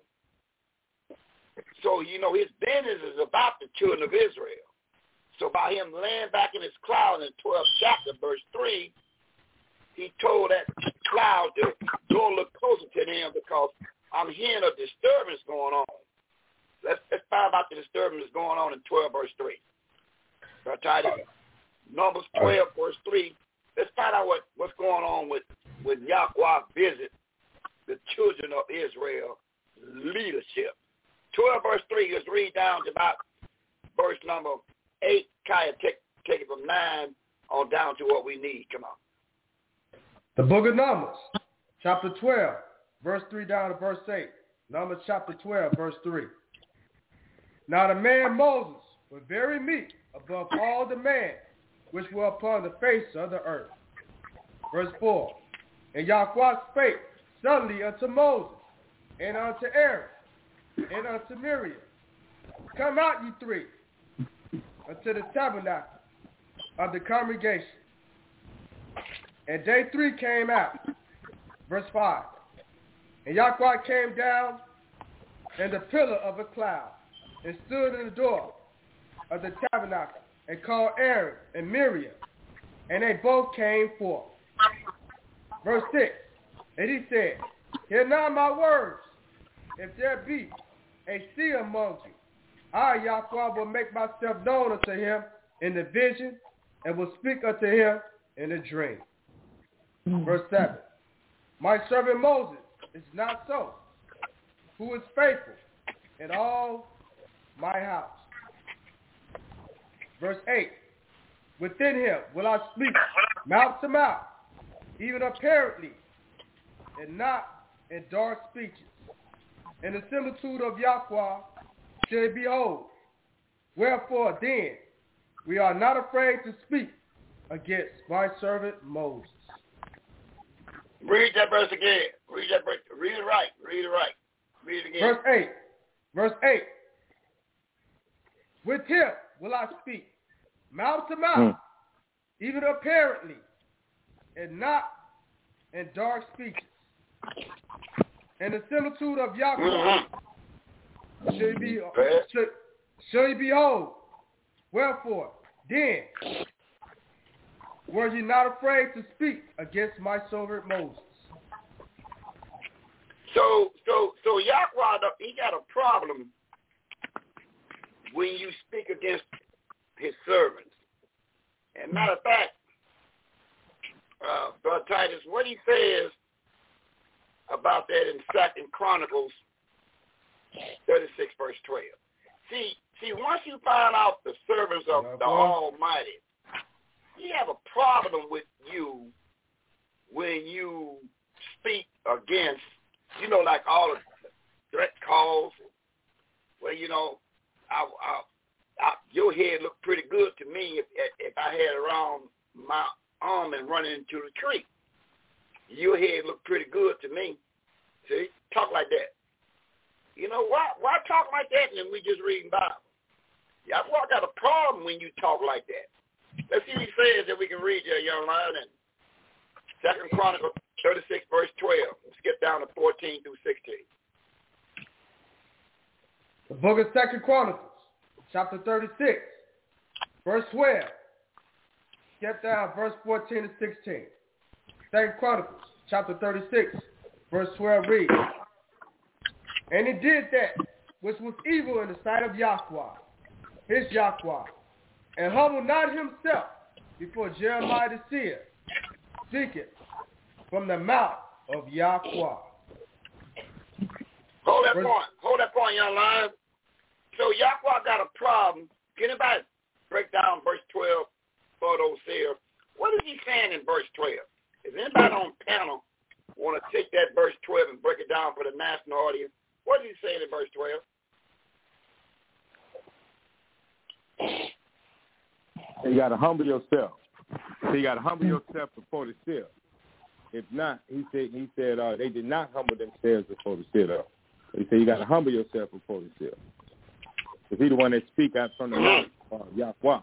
So, you know, his business is about the children of Israel. So by him laying back in his cloud in the twelfth chapter, verse three, he told that cloud to go look closer to them because I'm hearing a disturbance going on. Let's, let's find out the disturbance going on in twelve, verse three. Right, Titus? Numbers twelve, verse three. Let's find out what, what's going on with when Yahweh visit the children of Israel leadership. twelve, verse three, let's read down to about verse number eight. Kaya, take, take it from nine on down to what we need. Come on. The book of Numbers, chapter twelve, verse three down to verse eight. Numbers chapter twelve, verse three. Now the man Moses was very meek above all the men which were upon the face of the earth. Verse four. And Yahweh spake suddenly unto Moses, and unto Aaron, and unto Miriam, come out, ye three, unto the tabernacle of the congregation. And they three came out. Verse five. And Yahweh came down in the pillar of a cloud, and stood in the door of the tabernacle, and called Aaron and Miriam, and they both came forth. Verse six. And he said, hear now my words. If there be a seer among you, I, Yahweh, will make myself known unto him in the vision, and will speak unto him in a dream. Mm-hmm. Verse seven. My servant Moses is not so, who is faithful in all my house. Verse eight. Within him will I speak mouth to mouth, even apparently, and not in dark speeches. In the similitude of Yahweh shall it behold. Wherefore then we are not afraid to speak against my servant Moses. Read that verse again. Read that verse. Read it right. Read it right. Read it again. Verse eight. Verse eight. With him will I speak mouth to mouth, mm. even apparently, and not in dark speeches. And the similitude of Yahweh mm-hmm. shall be shall, shall ye behold. Wherefore, then were ye not afraid to speak against my servant Moses? So, so, so Yahweh, he got a problem when you speak against his servants. And matter of fact, uh, Brother Titus, what he says about that in Second Chronicles thirty-six, verse twelve. See, see, once you find out the servants of the Almighty, he have a problem with you when you speak against, you know, like all the threat calls, where, you know, I, I, I, your head looked pretty good to me if, if I had it around my arm and running into the tree. Your head looked pretty good to me. See, talk like that. You know, why why talk like that and we just reading Bible? Y'all got a problem when you talk like that. Let's see what he says that we can read there, young lion. And Second Chronicles thirty-six, verse twelve. Let's get down to fourteen through sixteen. The book of Second Chronicles, chapter thirty-six, verse twelve. Get down, verse fourteen to sixteen. Second Chronicles, chapter thirty-six, verse twelve reads, and he did that which was evil in the sight of Yahweh, his Yahweh, and humbled not himself before Jeremiah the seer, speaking from the mouth of Yahweh. Hold that verse, point. Hold that point, young lion. So Yahweh got a problem. Can anybody break down verse twelve for those seers? What is he saying in verse twelve? Is anybody on panel want to take that verse twelve and break it down for the national audience? What is he saying in verse twelve? You got to humble yourself. So you got to humble yourself before the seer. If not, he said, he said uh, they did not humble themselves before the seer. He said you got to humble yourself before the seer. Because he's the one that speak out from the mouth of Yahweh.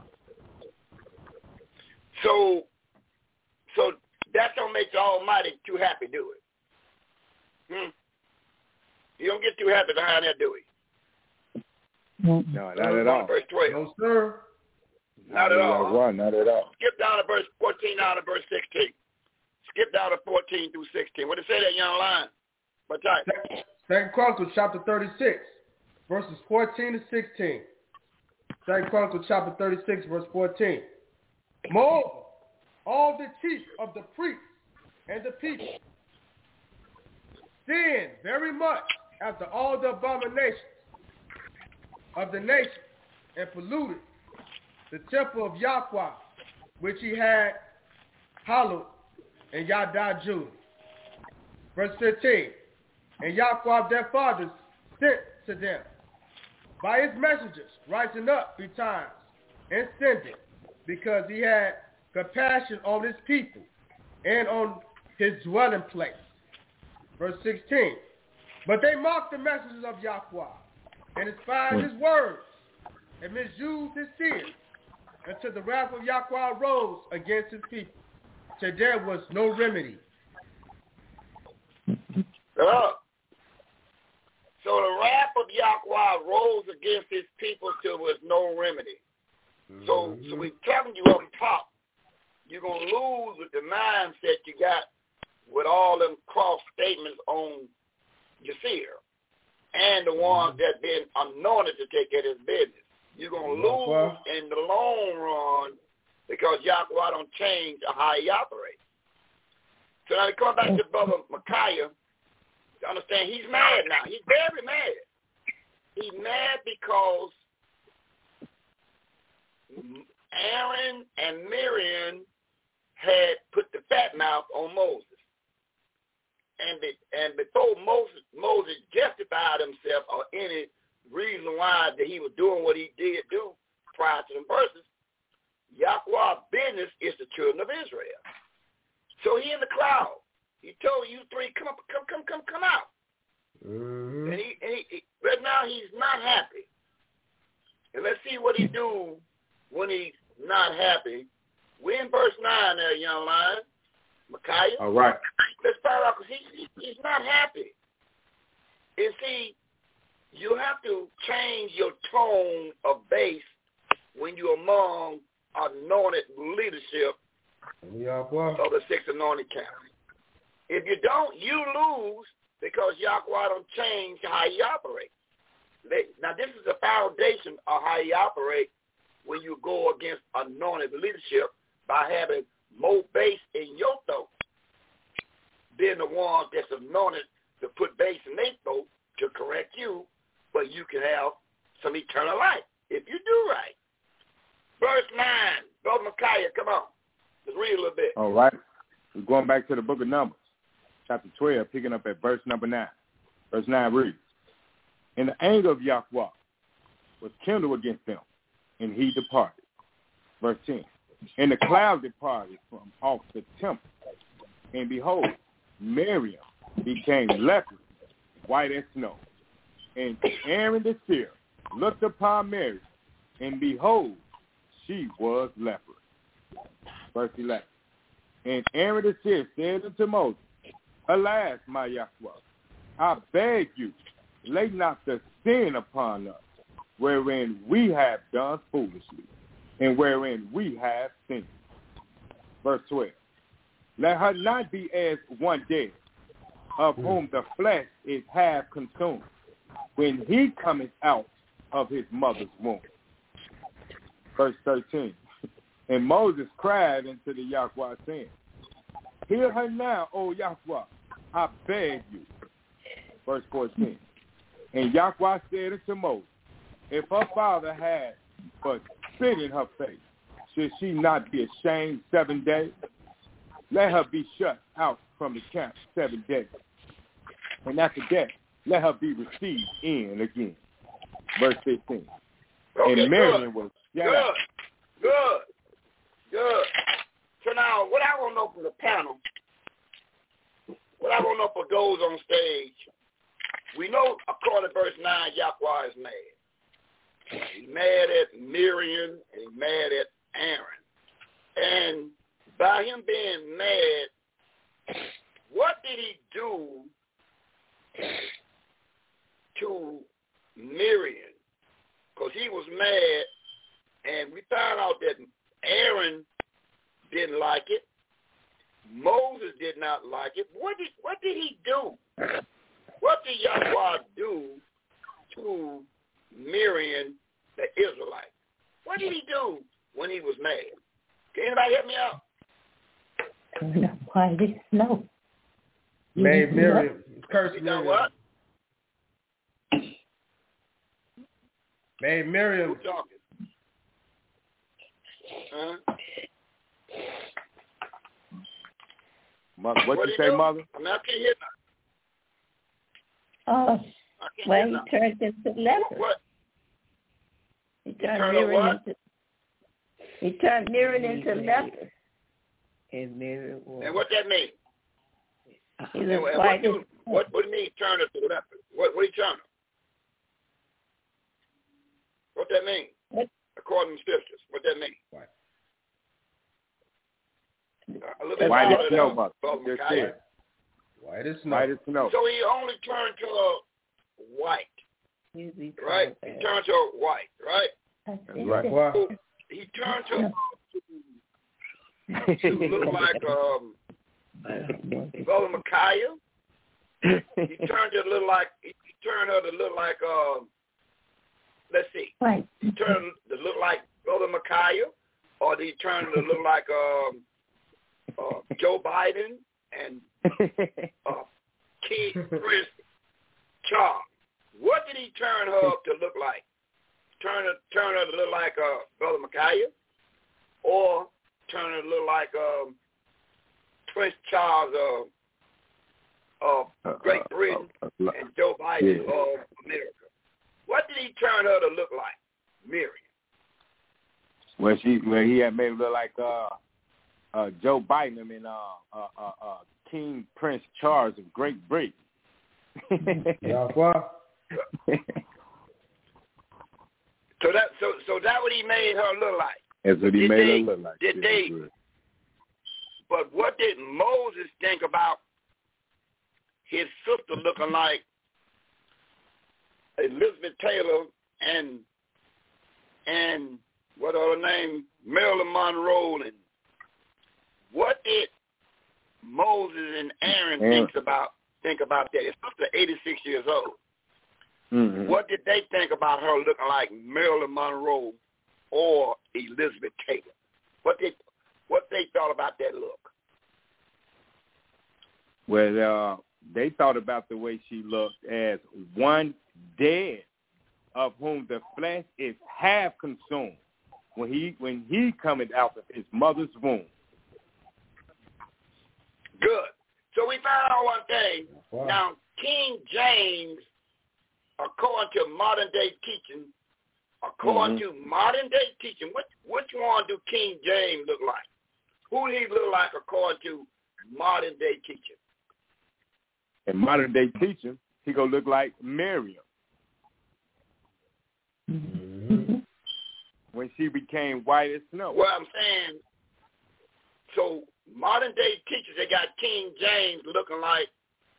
So, so that don't make the Almighty too happy, do it? Hmm? You don't get too happy behind that, do we? No, not at all. Verse twelve. No, sir. Not, not at all. Huh? Not at all. Skip down to verse fourteen, down to verse sixteen. Skip down to fourteen through sixteen. What did it say that, young lion? What time? Second Chronicles chapter thirty-six, verses fourteen to sixteen. Second Chronicles chapter thirty-six, verse fourteen. Moreover, all the chief of the priests and the people sinned very much after all the abominations of the nation and polluted the temple of Yahweh which he had hallowed in Yada Judah. Verse fifteen. And Yahweh their fathers sent to them by his messengers, rising up betimes and sending, because he had compassion on his people and on his dwelling place. Verse sixteen. But they mocked the messengers of Yahweh and despised his words and misused his tears until the wrath of Yahweh rose against his people, till there was no remedy. Uh, so the wrath of Yahweh rose against his people till there was no remedy. Mm-hmm. So, so we telling you up top, you're going to lose with the mindset you got with all them cross statements on your seer and the ones mm-hmm. that been anointed to take care of his business. You're going to lose well. in the long run because Yahweh don't change how he operates. So now we come back to Brother Micaiah to understand he's mad now. He's very mad. He's mad because Aaron and Miriam had put the fat mouth on Moses. And be, and before Moses, Moses justified himself or any reason why that he was doing what he did do prior to the verses, Yahweh's business is the children of Israel. So he in the cloud. He told you three, come up, come, come, come, come out. Mm-hmm. And, he, and he, he, right now he's not happy. And let's see what he do when he's not happy. We're in verse nine there, young lion. Micaiah. All right. Let's start off because he, he's not happy. And see, you have to change your tone of bass when you're among anointed leadership Yahweh. of the six anointed camps. If you don't, you lose because Yahweh don't change how he operates. Now, this is the foundation of how he operates when you go against anointed leadership by having more bass in your throat than the ones that's anointed to put bass in their throat to correct you, but you can have some eternal life if you do right. Verse nine, Brother Micaiah, come on. Let's read a little bit. All right. We're going back to the book of Numbers, chapter twelve, picking up at verse number nine. Verse nine reads, And the anger of Yahweh was kindled against them, and he departed. Verse ten, And the cloud departed from off the temple, and behold, Miriam became leprous, white as snow. And Aaron the seer looked upon Miriam, and behold, she was leprous. Verse eleven, And Aaron the seer said unto Moses, Alas, my Yahweh, I beg you, lay not the sin upon us, wherein we have done foolishly, and wherein we have sinned. Verse twelve, Let her not be as one dead, of whom the flesh is half consumed, when he cometh out of his mother's womb. Verse thirteen, And Moses cried unto the Yahweh, saying, Hear her now, O Yahweh, I beg you. Verse fourteen, And Yahweh said unto Moses, If her father had but spit in her face, should she not be ashamed seven days? Let her be shut out from the camp seven days. And after that, let her be received in again. Verse fifteen. Okay, and Miriam was good, good, good. So now, what I want to know from the panel, what I want to know for those on stage, we know, according to verse nine, Yahweh is mad. He's mad at Miriam and he's mad at Aaron. And by him being mad, what did he do to Miriam? Because he was mad, and we found out that Aaron didn't like it. Moses did not like it. What did what did he do? What did Yahweh do to Miriam, the Israelite? What did he do when he was mad? Can anybody help me out? Turn up while it snow. Made Miriam curse You Miriam. know what? Made Miriam. Who talking? Huh? Mother, what, what you say, do? Mother? I mean, I can't hear nothing. Oh, I can't well, hear he nothing. turned into leopard. What? He turned Turn Miriam what? into. He turned Miriam into leopard. And Miriam was. And what that mean? He And, was and what, quite. you, what what do you mean turn her to leopard? What what are you turn her? What that mean? What? According to scriptures, what that mean? Right. Uh, a little bit White as louder snow, than Mother. Brother Just Micaiah. said. White as snow. White as snow. So he only turned to a white, right? He turned to a white, right? That's right. Wow. So he turned to to look like um, Brother Micaiah. He turned to look like he turned her to look like um. Let's see. Right. He turned to look like Brother Micaiah, or did he turn to look like um, uh, Joe Biden and uh, King Prince Charles? What did he turn her up to look like? Turn her, turn her to look like uh, Brother Micaiah, or turn her to look like um, Prince Charles of uh, uh, Great Britain uh, uh, uh, and Joe Biden yeah. of America? What did he turn her to look like? Miriam. Well, she, well, he had made her look like uh, uh, Joe Biden. I mean, uh, uh, uh, uh, King Prince Charles of Great Britain. Yeah, well. So that, so, so that what he made her look like. That's what he did made they, her look like. Did yeah, they? good. But what did Moses think about his sister looking like Elizabeth Taylor and and what other name, Marilyn Monroe, and what did Moses and Aaron Aaron. think about think about that? His sister, eighty-six years old. Mm-hmm. What did they think about her looking like Marilyn Monroe or Elizabeth Taylor? What they what they thought about that look? Well, uh, they thought about the way she looked as one dead, of whom the flesh is half consumed when he when he cometh out of his mother's womb. Good. So we found out one thing. Wow. Now, King James, according to modern day teaching, according mm-hmm. to modern day teaching, which which one do King James look like? Who did he look like according to modern day teaching? In modern day teaching, he gonna look like Miriam. Mm-hmm. When she became white as snow. Well, I'm saying, so modern day teachers, they got King James looking like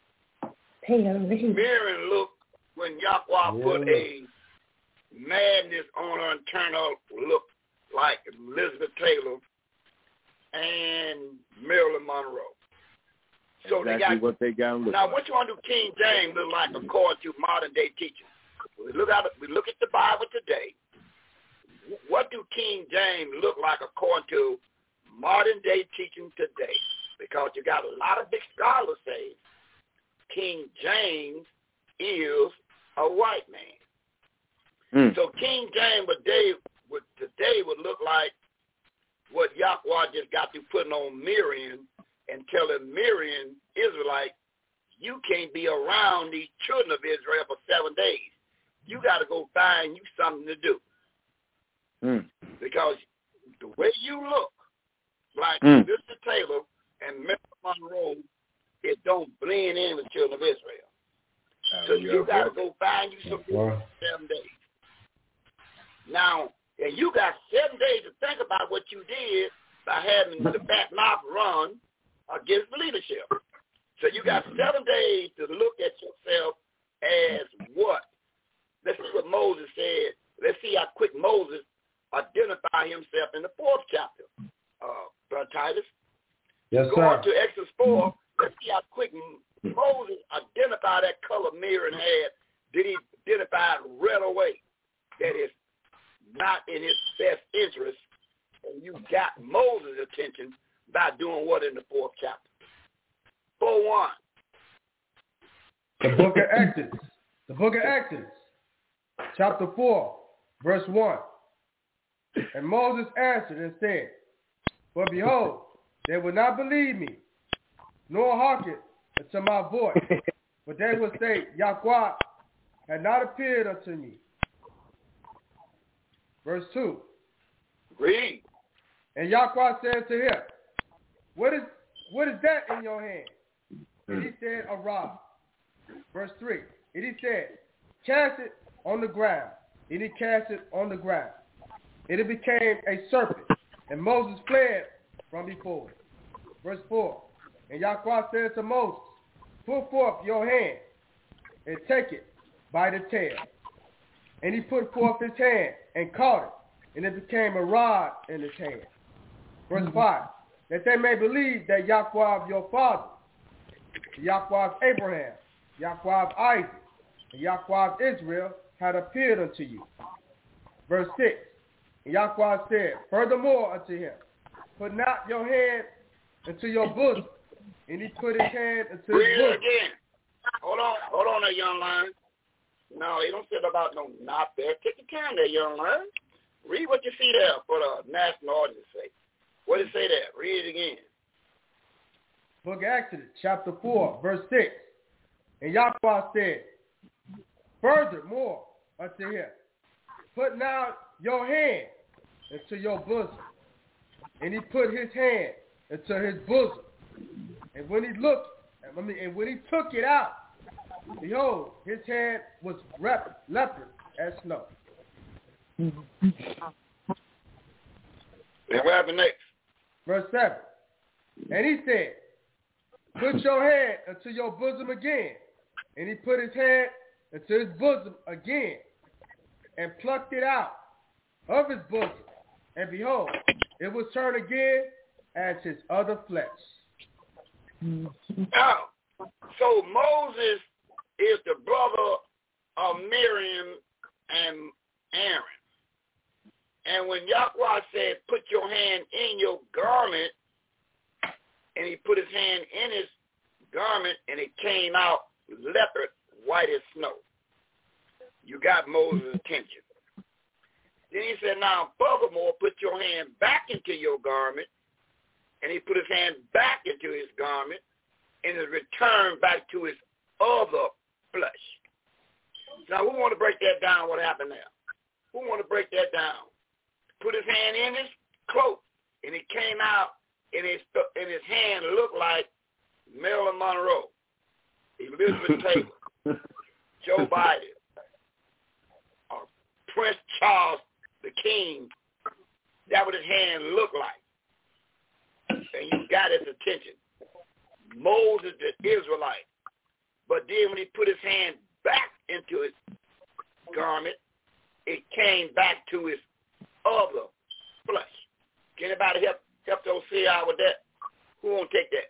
Miriam looked when Yahweh yeah. put a madness on her and turned her look like Elizabeth Taylor and Marilyn Monroe. So exactly they got, what they got. Now, like. which one do King James look like according to modern day teachers? We look at we look at the Bible today. What do King James look like according to modern day teaching today? Because you got a lot of big scholars say King James is a white man. Mm. So King James today would today would look like what Yahweh just got through putting on Miriam and telling Miriam, Israelite, you can't be around these children of Israel for seven days. You got to go find you something to do. Mm. Because the way you look, like mm. Mister Taylor and Mister Monroe, it don't blend in with children of Israel. Oh, so yeah, you got to boy. go find you something Wow. for seven days. Now, and you got seven days to think about what you did by having the back mouth run against the leadership. So you got seven days to look at yourself as what? Let's see what Moses said. Let's see how quick Moses identified himself in the fourth chapter, uh, Brother Titus. Yes, Go on sir. to Exodus four. Let's see how quick Moses identified that color Miriam had. Did he identify it right away that it's not in his best interest? And you got Moses' attention by doing what in the fourth chapter? four one. The book of Exodus. The book of Exodus. Chapter four, verse one. And Moses answered and said, but behold, they will not believe me, nor hearken unto my voice. But they will say, Yahweh had not appeared unto me. Verse two. Read. And Yahweh said to him, What is what is that in your hand? And he said, a rod. Verse three. And he said, Cast it on the ground. And he cast it on the ground. And it became a serpent. And Moses fled from before it. Verse four. And Yahweh said to Moses, Put forth your hand and take it by the tail. And he put forth his hand and caught it. And it became a rod in his hand. Verse five. That they may believe that Yahweh of your father, Yahweh of Abraham, Yahweh of Isaac, and Yahweh of Israel had appeared unto you. Verse six. And Yahweh said, furthermore unto him, Put not your hand into your bosom. And he put his hand into his Read bosom. it again. Hold on, hold on there, young lion. No, you don't say about no not there. Take your time there, young lion. Read what you see there for the national audience sake. What did it say there? Read it again. Book of Exodus, chapter four, verse six. And Yahweh said, furthermore unto him, Put now your hand into your bosom. And he put his hand into his bosom. And when he looked, I mean, and when he took it out, behold, his hand was rep- leopard as snow. And what happened next? Verse seven. And he said, Put your hand into your bosom again. And he put his hand into his bosom again and plucked it out of his bosom. And behold, it was turned again as his other flesh. Now, so Moses is the brother of Miriam and Aaron. And when Yahweh said, put your hand in your garment, and he put his hand in his garment, and it came out leopard, white as snow. You got Moses' attention. Then he said, now, furthermore, put your hand back into your garment, and he put his hand back into his garment, and it returned back to his other flesh. Now, we want to break that down, what happened there. We want to break that down. Put his hand in his cloak, and it came out, and his, and his hand looked like Marilyn Monroe, Elizabeth Taylor, Joe Biden, or Prince Charles the King. That what his hand looked like. And you got his attention. Moses the Israelite. But then when he put his hand back into his garment, it came back to his other flesh. Can anybody help help those see out with that? Who won't take that?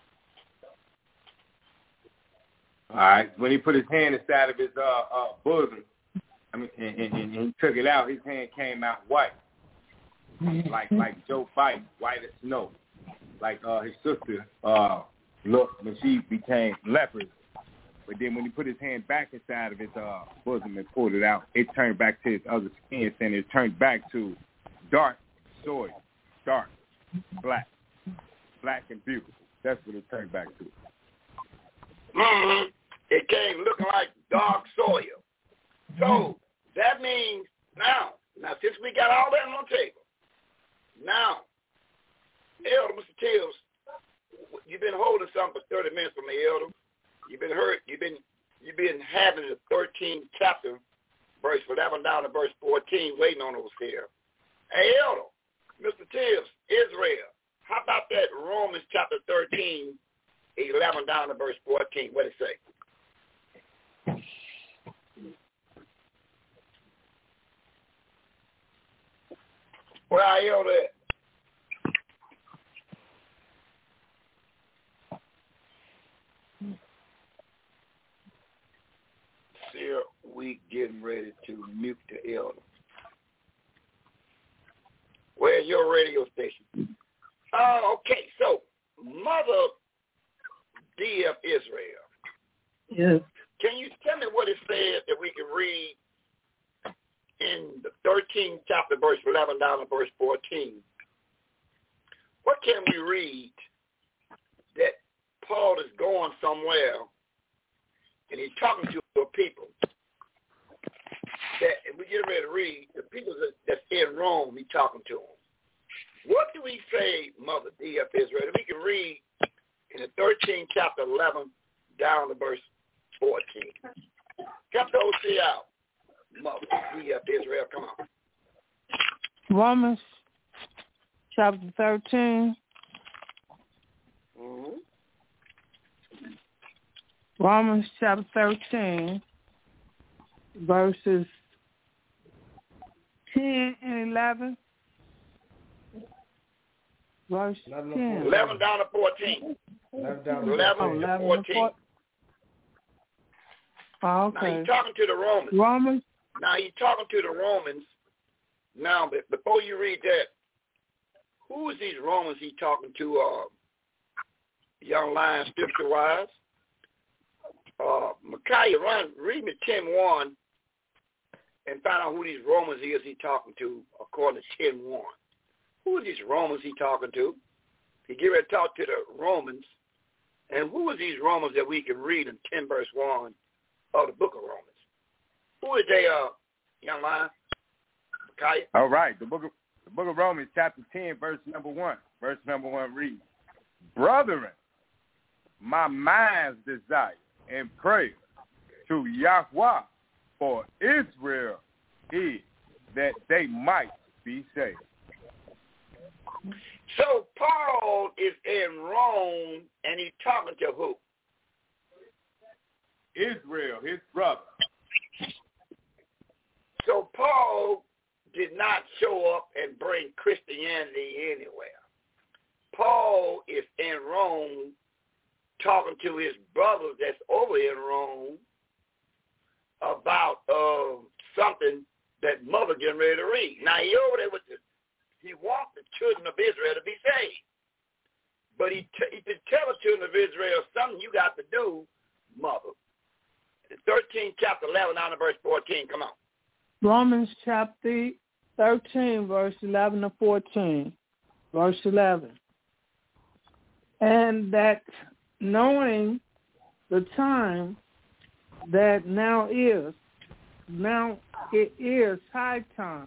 All right. When he put his hand inside of his uh, uh, bosom, I mean, and, and, and he took it out, his hand came out white, like like Joe Biden, white as snow, like uh, his sister uh, looked when she became leopard. But then when he put his hand back inside of his uh, bosom and pulled it out, it turned back to his other skin, and it turned back to dark soil, dark, black, black and beautiful. That's what it turned back to. Mm-hmm. It came looking like dark soil. So that means now, now since we got all that on the table, now, Elder Mister Tills, you've been holding something for thirty minutes for me, Elder. You've been hurt. You've been you've been having the thirteenth chapter, verse eleven down to verse fourteen, waiting on us here. Hey, Elder, Mister Tills, Israel, how about that Romans chapter thirteen, eleven down to verse fourteen? What did it say? Where are you at? Here we getting ready to mute the elder. Where's your radio station? Uh, okay, so Mother D of Israel. Yes. Can you tell me what it says that we can read in the thirteenth chapter, verse eleven down to verse fourteen? What can we read that Paul is going somewhere, and he's talking to a people. That, and we get ready to read, the people that, that's in Rome, he's talking to them. What do we say, Mother D F Israel? If we can read in the thirteenth chapter, eleven, down to verse fourteen. Come to O C out, Mother D F Israel, come on. Romans chapter thirteen. Mm-hmm. Romans chapter thirteen, verses ten and eleven. Verse ten. eleven down to fourteen. eleven down to eleven to fourteen. Oh, okay. Now he's talking to the Romans. Romans. Now he's talking to the Romans. Now, but before you read that, who is these Romans he's talking to, uh, young lion, scripture-wise? Uh, Micaiah, run, read me ten one and find out who these Romans is he talking to according to ten one. Who are these Romans he talking to? He get ready to talk to the Romans. And who are these Romans that we can read in ten verse one of the book of Romans? Who is they, uh, young lion? Micaiah? All right. The book of the book of Romans, chapter ten, verse number one. Verse number one reads, Brethren, my mind's desire and prayer to Yahweh for Israel is that they might be saved. So Paul is in Rome, and he's talking to who? Israel, his brother. So Paul did not show up and bring Christianity anywhere. Paul is in Rome talking to his brothers that's over in Rome about uh, something that Mother getting ready to read. Now, he over there with the He wants the children of Israel to be saved. But he, t- he did tell the children of Israel something you got to do, Mother. The thirteenth chapter, eleven, down to verse fourteen. Come on. Romans chapter thirteen, verse eleven to fourteen. Verse eleven. And that knowing the time that now is, now it is high time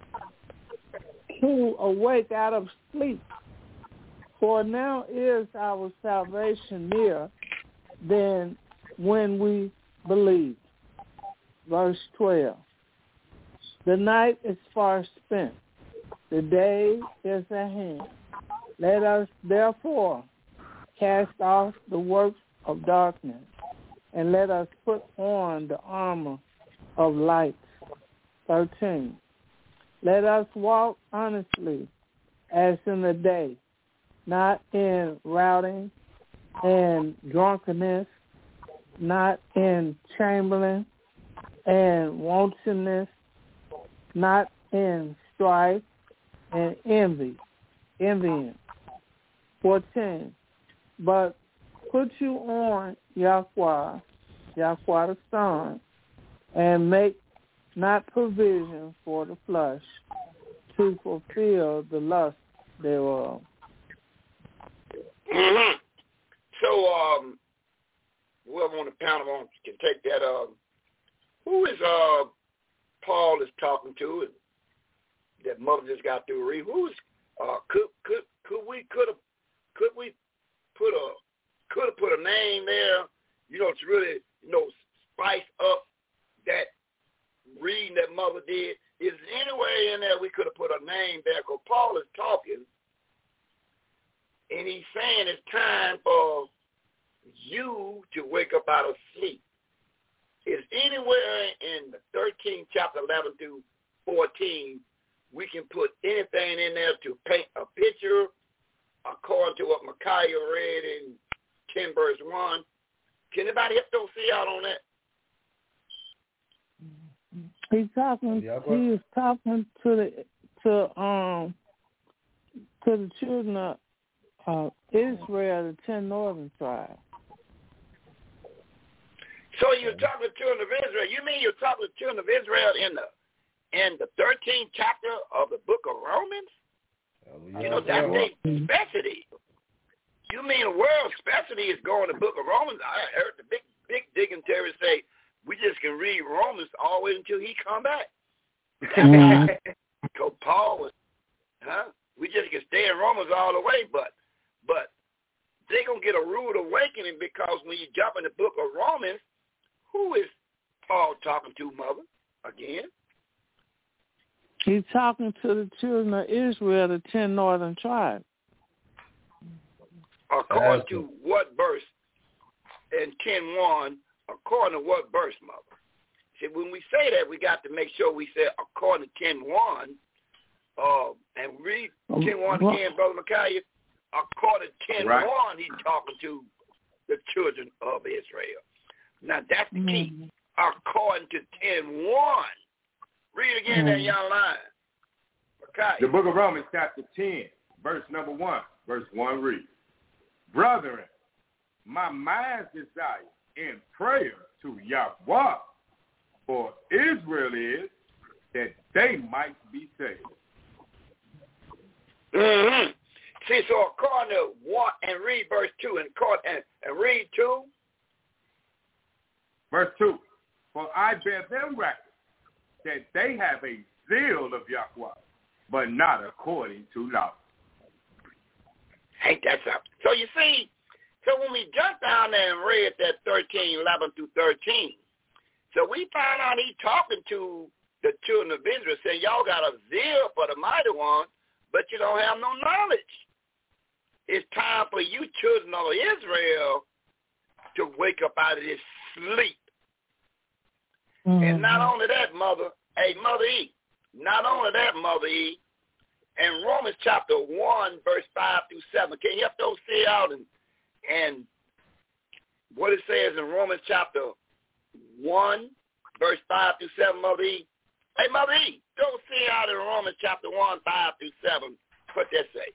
to awake out of sleep. For now is our salvation nearer than when we believed. Verse twelve. The night is far spent. The day is at hand. Let us therefore cast off the works of darkness, and let us put on the armor of light. thirteen. Let us walk honestly as in the day, not in rioting and drunkenness, not in chambering and wantonness, not in strife and envy, envying. fourteen. But put you on Yahweh, Yahweh the Son, and make not provision for the flesh to fulfill the lust thereof. Mm-hmm. So, um, whoever on the panel wants can take that. Uh, who is uh Paul is talking to, and that Mother just got through reading? Who's uh could could could we could have could we put a could have put a name there? You know, to really you know spice up that reading that Mother did. Is there any way in there we could have put a name there? Because Paul is talking, and he's saying it's time for you to wake up out of sleep. Is anywhere in the thirteenth chapter, eleven through fourteen, we can put anything in there to paint a picture according to what Micaiah read in ten verse one? Can anybody help those see out on that? He's talking. Yeah, he is talking to the to um to the children of uh, Israel, the ten northern tribes. So you're talking to the children of Israel. You mean you're talking to the children of Israel in the in the thirteenth chapter of the book of Romans? Oh, yeah, you know, that's yeah. their specialty. You You mean the world especially is going to the book of Romans? I heard the big, big dignitary say, we just can read Romans all the way until he come back. Mm-hmm. So Paul was, huh? We just can stay in Romans all the way, but, but they're going to get a rude awakening because when you jump in the book of Romans, who is Paul talking to, Mother, again? He's talking to the children of Israel, the ten northern tribes. According to what verse? In ten one, according to what verse, Mother? See, when we say that, we got to make sure we say according to ten one, uh, and read ten one again, Brother Micaiah. According to ten one, right. He's talking to the children of Israel. Now, that's the key. Mm-hmm. According to ten one. Read again mm-hmm. that young line. Micaiah. The book of Romans, chapter ten, verse number one. Verse one reads, Brethren, my mind's desire in prayer to Yahweh for Israel is that they might be saved. Mm-hmm. See, so according to one, and read verse two, and, and, and read two. Verse two, for I bear them record that they have a zeal of Yahweh, but not according to law. Ain't that something? So you see, so when we jumped down there and read that thirteen, eleven through thirteen, so we found out he talking to the children of Israel, saying, y'all got a zeal for the mighty one, but you don't have no knowledge. It's time for you children of Israel to wake up out of this sleep. Mm-hmm. And not only that, Mother, hey, Mother E, not only that, Mother E, in Romans chapter one, verse five through seven, can you help those see out and, and what it says in Romans chapter one, verse five through seven, Mother E? Hey, Mother E, go see out in Romans chapter one, five through seven, what that say?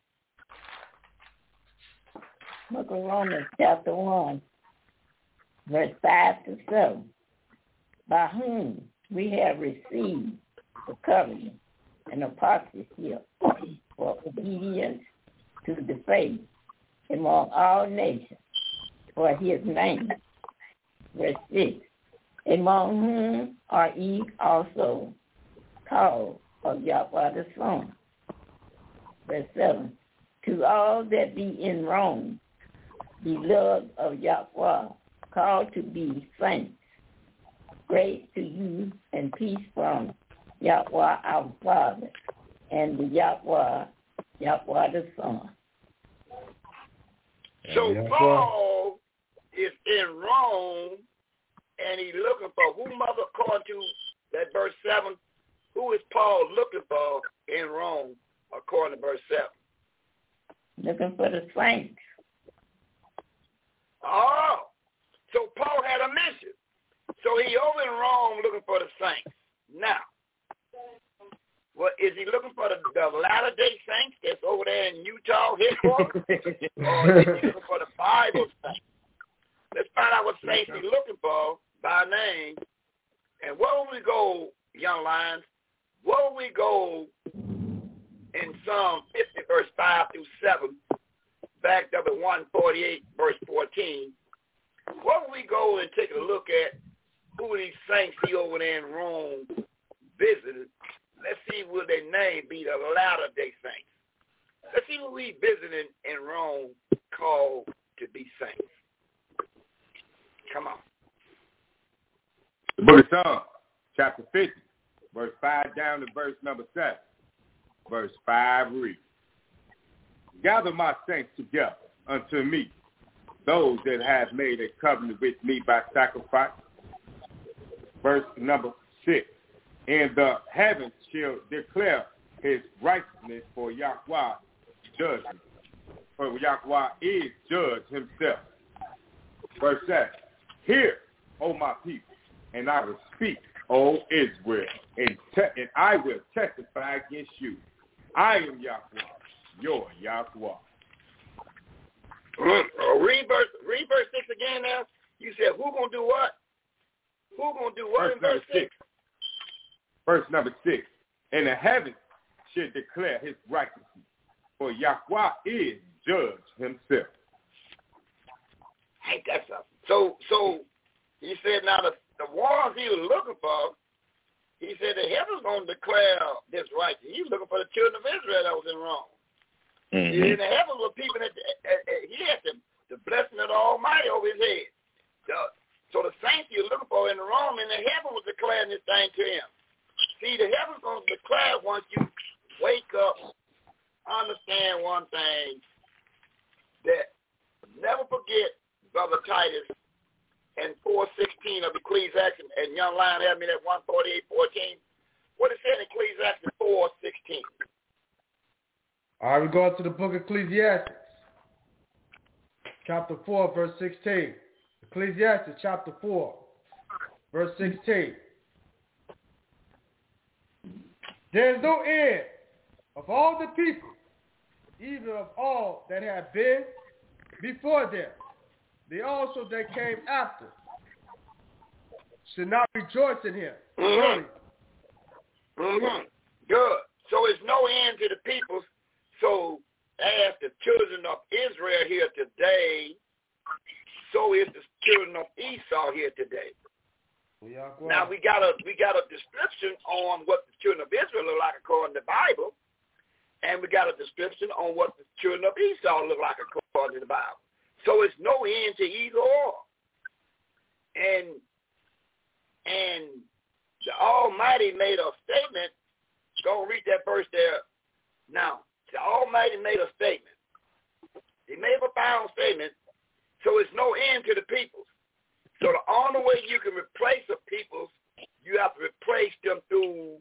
Look at Romans chapter one, verse five to seven. By whom we have received the covenant and apostleship for obedience to the faith among all nations for his name. Verse six, among whom are ye also called of Yahweh the Son. Verse seven, to all that be in Rome, beloved of Yahweh, called to be saints, grace to you and peace from Yahweh our Father and the Yahweh, Yahweh the Son. So Paul is in Rome, and he's looking for who, Mother, according to that verse seven, who is Paul looking for in Rome, according to verse seven? Looking for the saints. Oh, so Paul had a mission. So he over in Rome looking for the saints. Now, well, is he looking for the, the Latter-day Saints that's over there in Utah headquarters? Or is he looking for the Bible saints? Let's find out what saints he's looking for by name. And where will we go, young lions? Where will we go in Psalm fifty, verse five through seven, backed up at one forty-eight, verse fourteen? Where will we go and take a look at who these saints he over there in Rome visited? Let's see, will their name be the Latter-day Saints? Let's see what we visited in Rome called to be saints. Come on. The book of Psalms, chapter fifty, verse five down to verse number seven. Verse five reads, gather my saints together unto me, those that have made a covenant with me by sacrifice. Verse number six, and the heavens shall declare his righteousness, for Yahweh judgment. For Yahweh is judge himself. Verse seven, hear, O my people, and I will speak, O Israel, and, te- and I will testify against you. I am Yahweh, your Yahweh. Uh, read verse, read verse six again now. You said, who going to do what? Who going to do what verse in verse six? six? Verse number six. And the heavens should declare his righteousness, for Yahweh is judge himself. Ain't that something? So, so he said now the, the ones he was looking for, he said the heaven's going to declare this righteous. He was looking for the children of Israel that was in wrong. Mm-hmm. In the heavens were people that uh, uh, he had the, the blessing of the Almighty over his head. The, so the saints he was looking for in the wrong, and the heaven was declaring this thing to him. See, the heaven's going to declare once you wake up, understand one thing, that never forget Brother Titus and four sixteen of Ecclesiastes, and Young Lion had me at one forty-eight fourteen. What it said in Ecclesiastes four sixteen? All right, we go to the book of Ecclesiastes, chapter four, verse sixteen. Ecclesiastes, chapter four, verse sixteen. There is no end of all the people, even of all that have been before them. They also that came after should not rejoice in him. Mm-hmm. Mm-hmm. Good. So it's no end to the peoples. So as the children of Israel here today, so is the children of Esau here today. Now we got a we got a description on what the children of Israel look like according to the Bible, and we got a description on what the children of Esau look like according to the Bible. So it's no end to either or. And and the Almighty made a statement. Go read that verse there. Now, the Almighty made a statement. He made a profound statement. So it's no end to the peoples. So the only way you can replace the peoples, you have to replace them through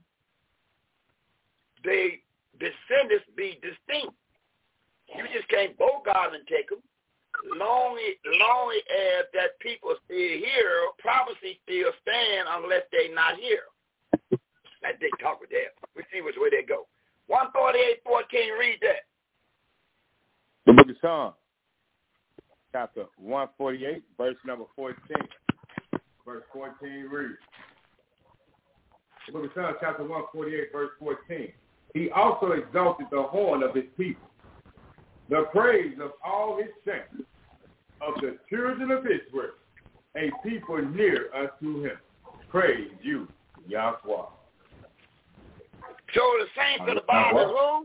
the descendants be distinct. You just can't bogart and take them. Long, long as that people still here, prophecy still stand unless they not here. That they talk with that. We see which way they go. one forty-eight fourteen, read that. The book of Psalms, chapter one forty-eight, verse number fourteen. Verse fourteen reads. The book of Psalms, chapter one forty-eight, verse fourteen. He also exalted the horn of his people, the praise of all his saints, of the children of Israel, a people near unto him. Praise you, Yahweh. So the saints of the Bible is who?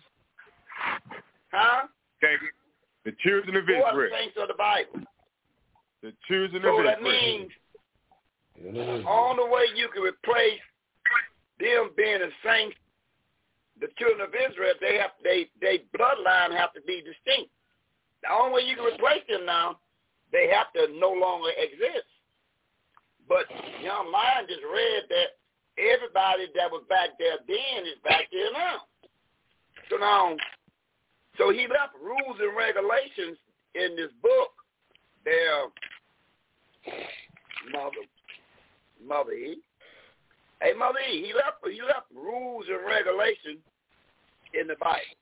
Huh? Thank you. The children of Who Israel. are the saints of the Bible? The children so of Israel. So that means the only way you can replace them being the saints, the children of Israel, they have they they bloodline have to be distinct. The only way you can replace them now, they have to no longer exist. But Young Lion just read that everybody that was back there then is back there now. So now, so he left rules and regulations in this book. There, mother, mother E. Hey, mother E. He left he left rules and regulations in the Bible.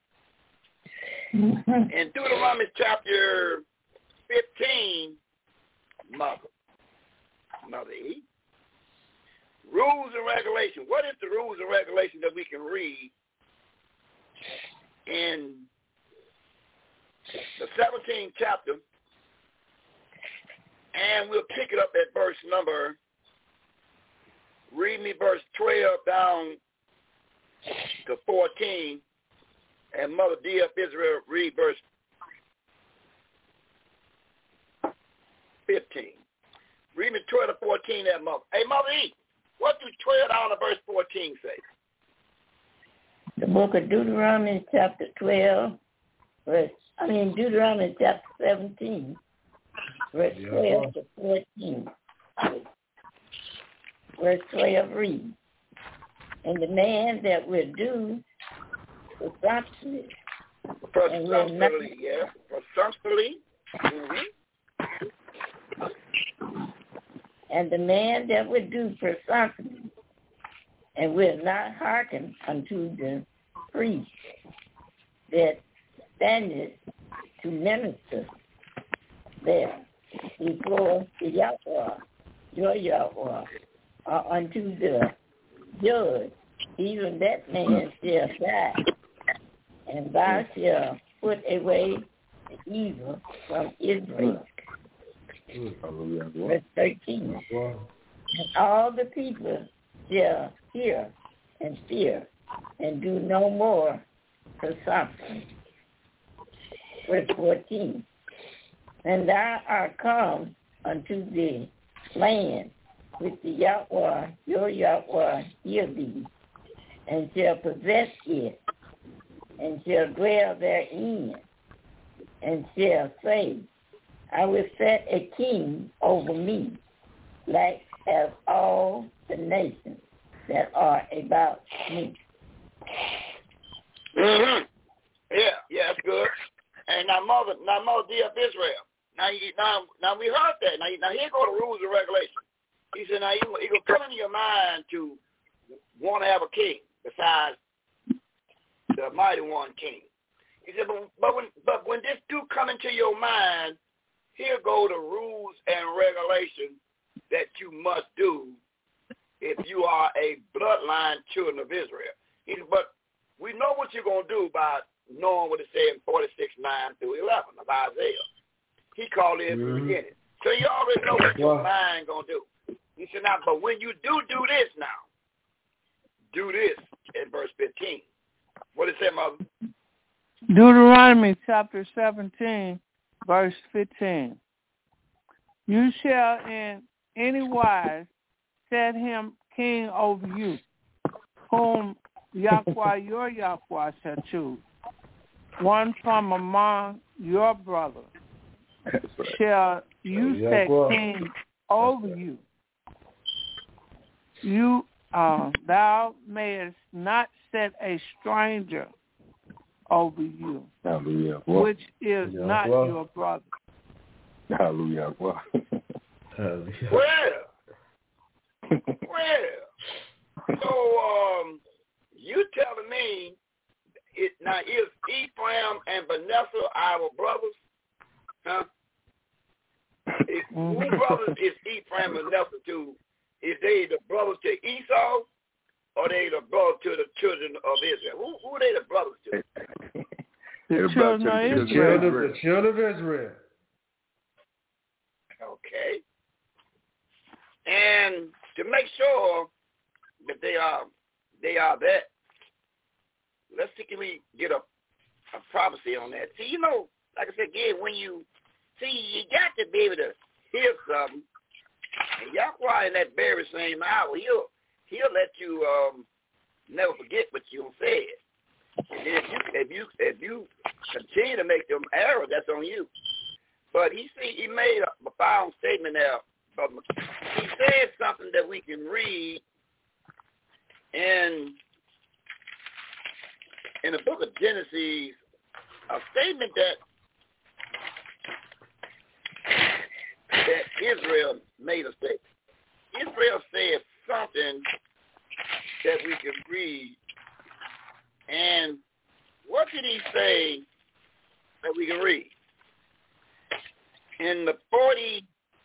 In Deuteronomy chapter fifteen, mother, mother E. Rules and regulations. What is the rules and regulations that we can read in the seventeenth chapter? And we'll pick it up at verse number, read me verse twelve down to fourteen. And Mother D F Israel, read verse fifteen. Read me twelve to fourteen there, Mother. Hey, Mother E, what do twelve down to verse fourteen say? The book of Deuteronomy chapter twelve, verse, I mean Deuteronomy chapter seventeen, verse twelve to fourteen. Verse twelve reads, and the man that will do presumptuously, presumptuously, yeah, presumptuously, mm-hmm. And the man that would do presumptuously and will not hearken unto the priest that standeth to minister there before the Yahweh, your Yahweh, or unto the judge, even that man shall die. And thou shalt put away the evil from Israel. Verse thirteen. And all the people shall hear and fear and do no more presumption. Verse fourteen. And thou art come unto the land which the Yahweh, your Yahweh, give thee, and shall possess it, and shall dwell therein, and shall say, I will set a king over me, like as all the nations that are about me. Mm-hmm. Yeah, yeah, that's good. And now, mother, now, mother, dear of Israel. Now, you, now, now we heard that. Now, now here go the rules and regulations. He said, now, you, it will come into your mind to want to have a king besides the mighty one king. He said, but, but when but when this do come into your mind, here go the rules and regulations that you must do if you are a bloodline children of Israel. He said, but we know what you're going to do by knowing what it said in forty-six, nine through eleven of Isaiah. He called it in the beginning. So you already know what your mind going to do. He said, now, but when you do do this now, do this in verse fifteen. What did it say, Mother? Deuteronomy chapter seventeen, verse fifteen. You shall in any wise set him king over you, whom Yahweh your Yahweh shall choose. One from among your brothers shall you set king over you. You, uh, thou mayest not set a stranger over you, Hallelujah. which is Hallelujah. not your brother. Hallelujah. Well, well. So, um, you telling me it now is Ephraim and Manasseh our brothers? Huh? Is, who brothers is Ephraim and Manasseh to? Is they the brothers to Esau, or they the brothers to the children of Israel? Who, who are they the brothers to? The children of Israel. The children of Israel. Okay. And to make sure that they are they are that, let's see, can we get a, a prophecy on that? See, you know, like I said again, when you see, you got to be able to hear something. And Yahweh in that very same hour, he'll he'll let you um, never forget what you said. And then if you if you if you continue to make them errors, that's on you. But he see he made a profound statement there. But he said something that we can read in in the book of Genesis, a statement that that Israel made a statement. Israel said something that we can read. And what did he say that we can read? In the forty,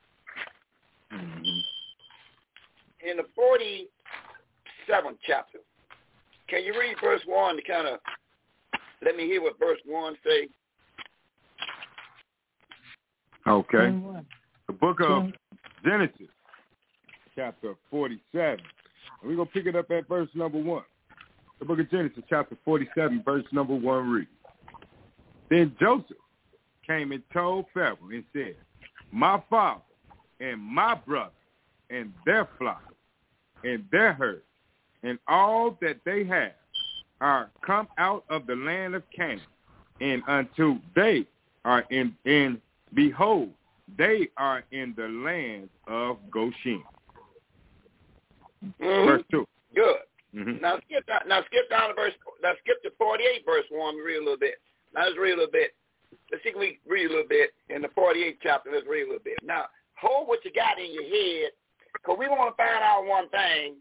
in the forty-seventh chapter, can you read verse one to kind of let me hear what verse one say? Okay. The book of Genesis, chapter forty-seven. And we're going to pick it up at verse number one. The book of Genesis, chapter forty-seven, verse number one reads, Then Joseph came and told Pharaoh and said, My father and my brother and their flock and their herds and all that they have are come out of the land of Canaan, and unto they are in, in behold, they are in the land of Goshen. Mm-hmm. Verse two. Good. Mm-hmm. Now skip down. Now skip down to verse. Now skip to forty-eight, verse one. Read a little bit. Now let's read a little bit. Let's see if we read a little bit in the forty-eighth chapter. Let's read a little bit. Now hold what you got in your head, because we want to find out one thing.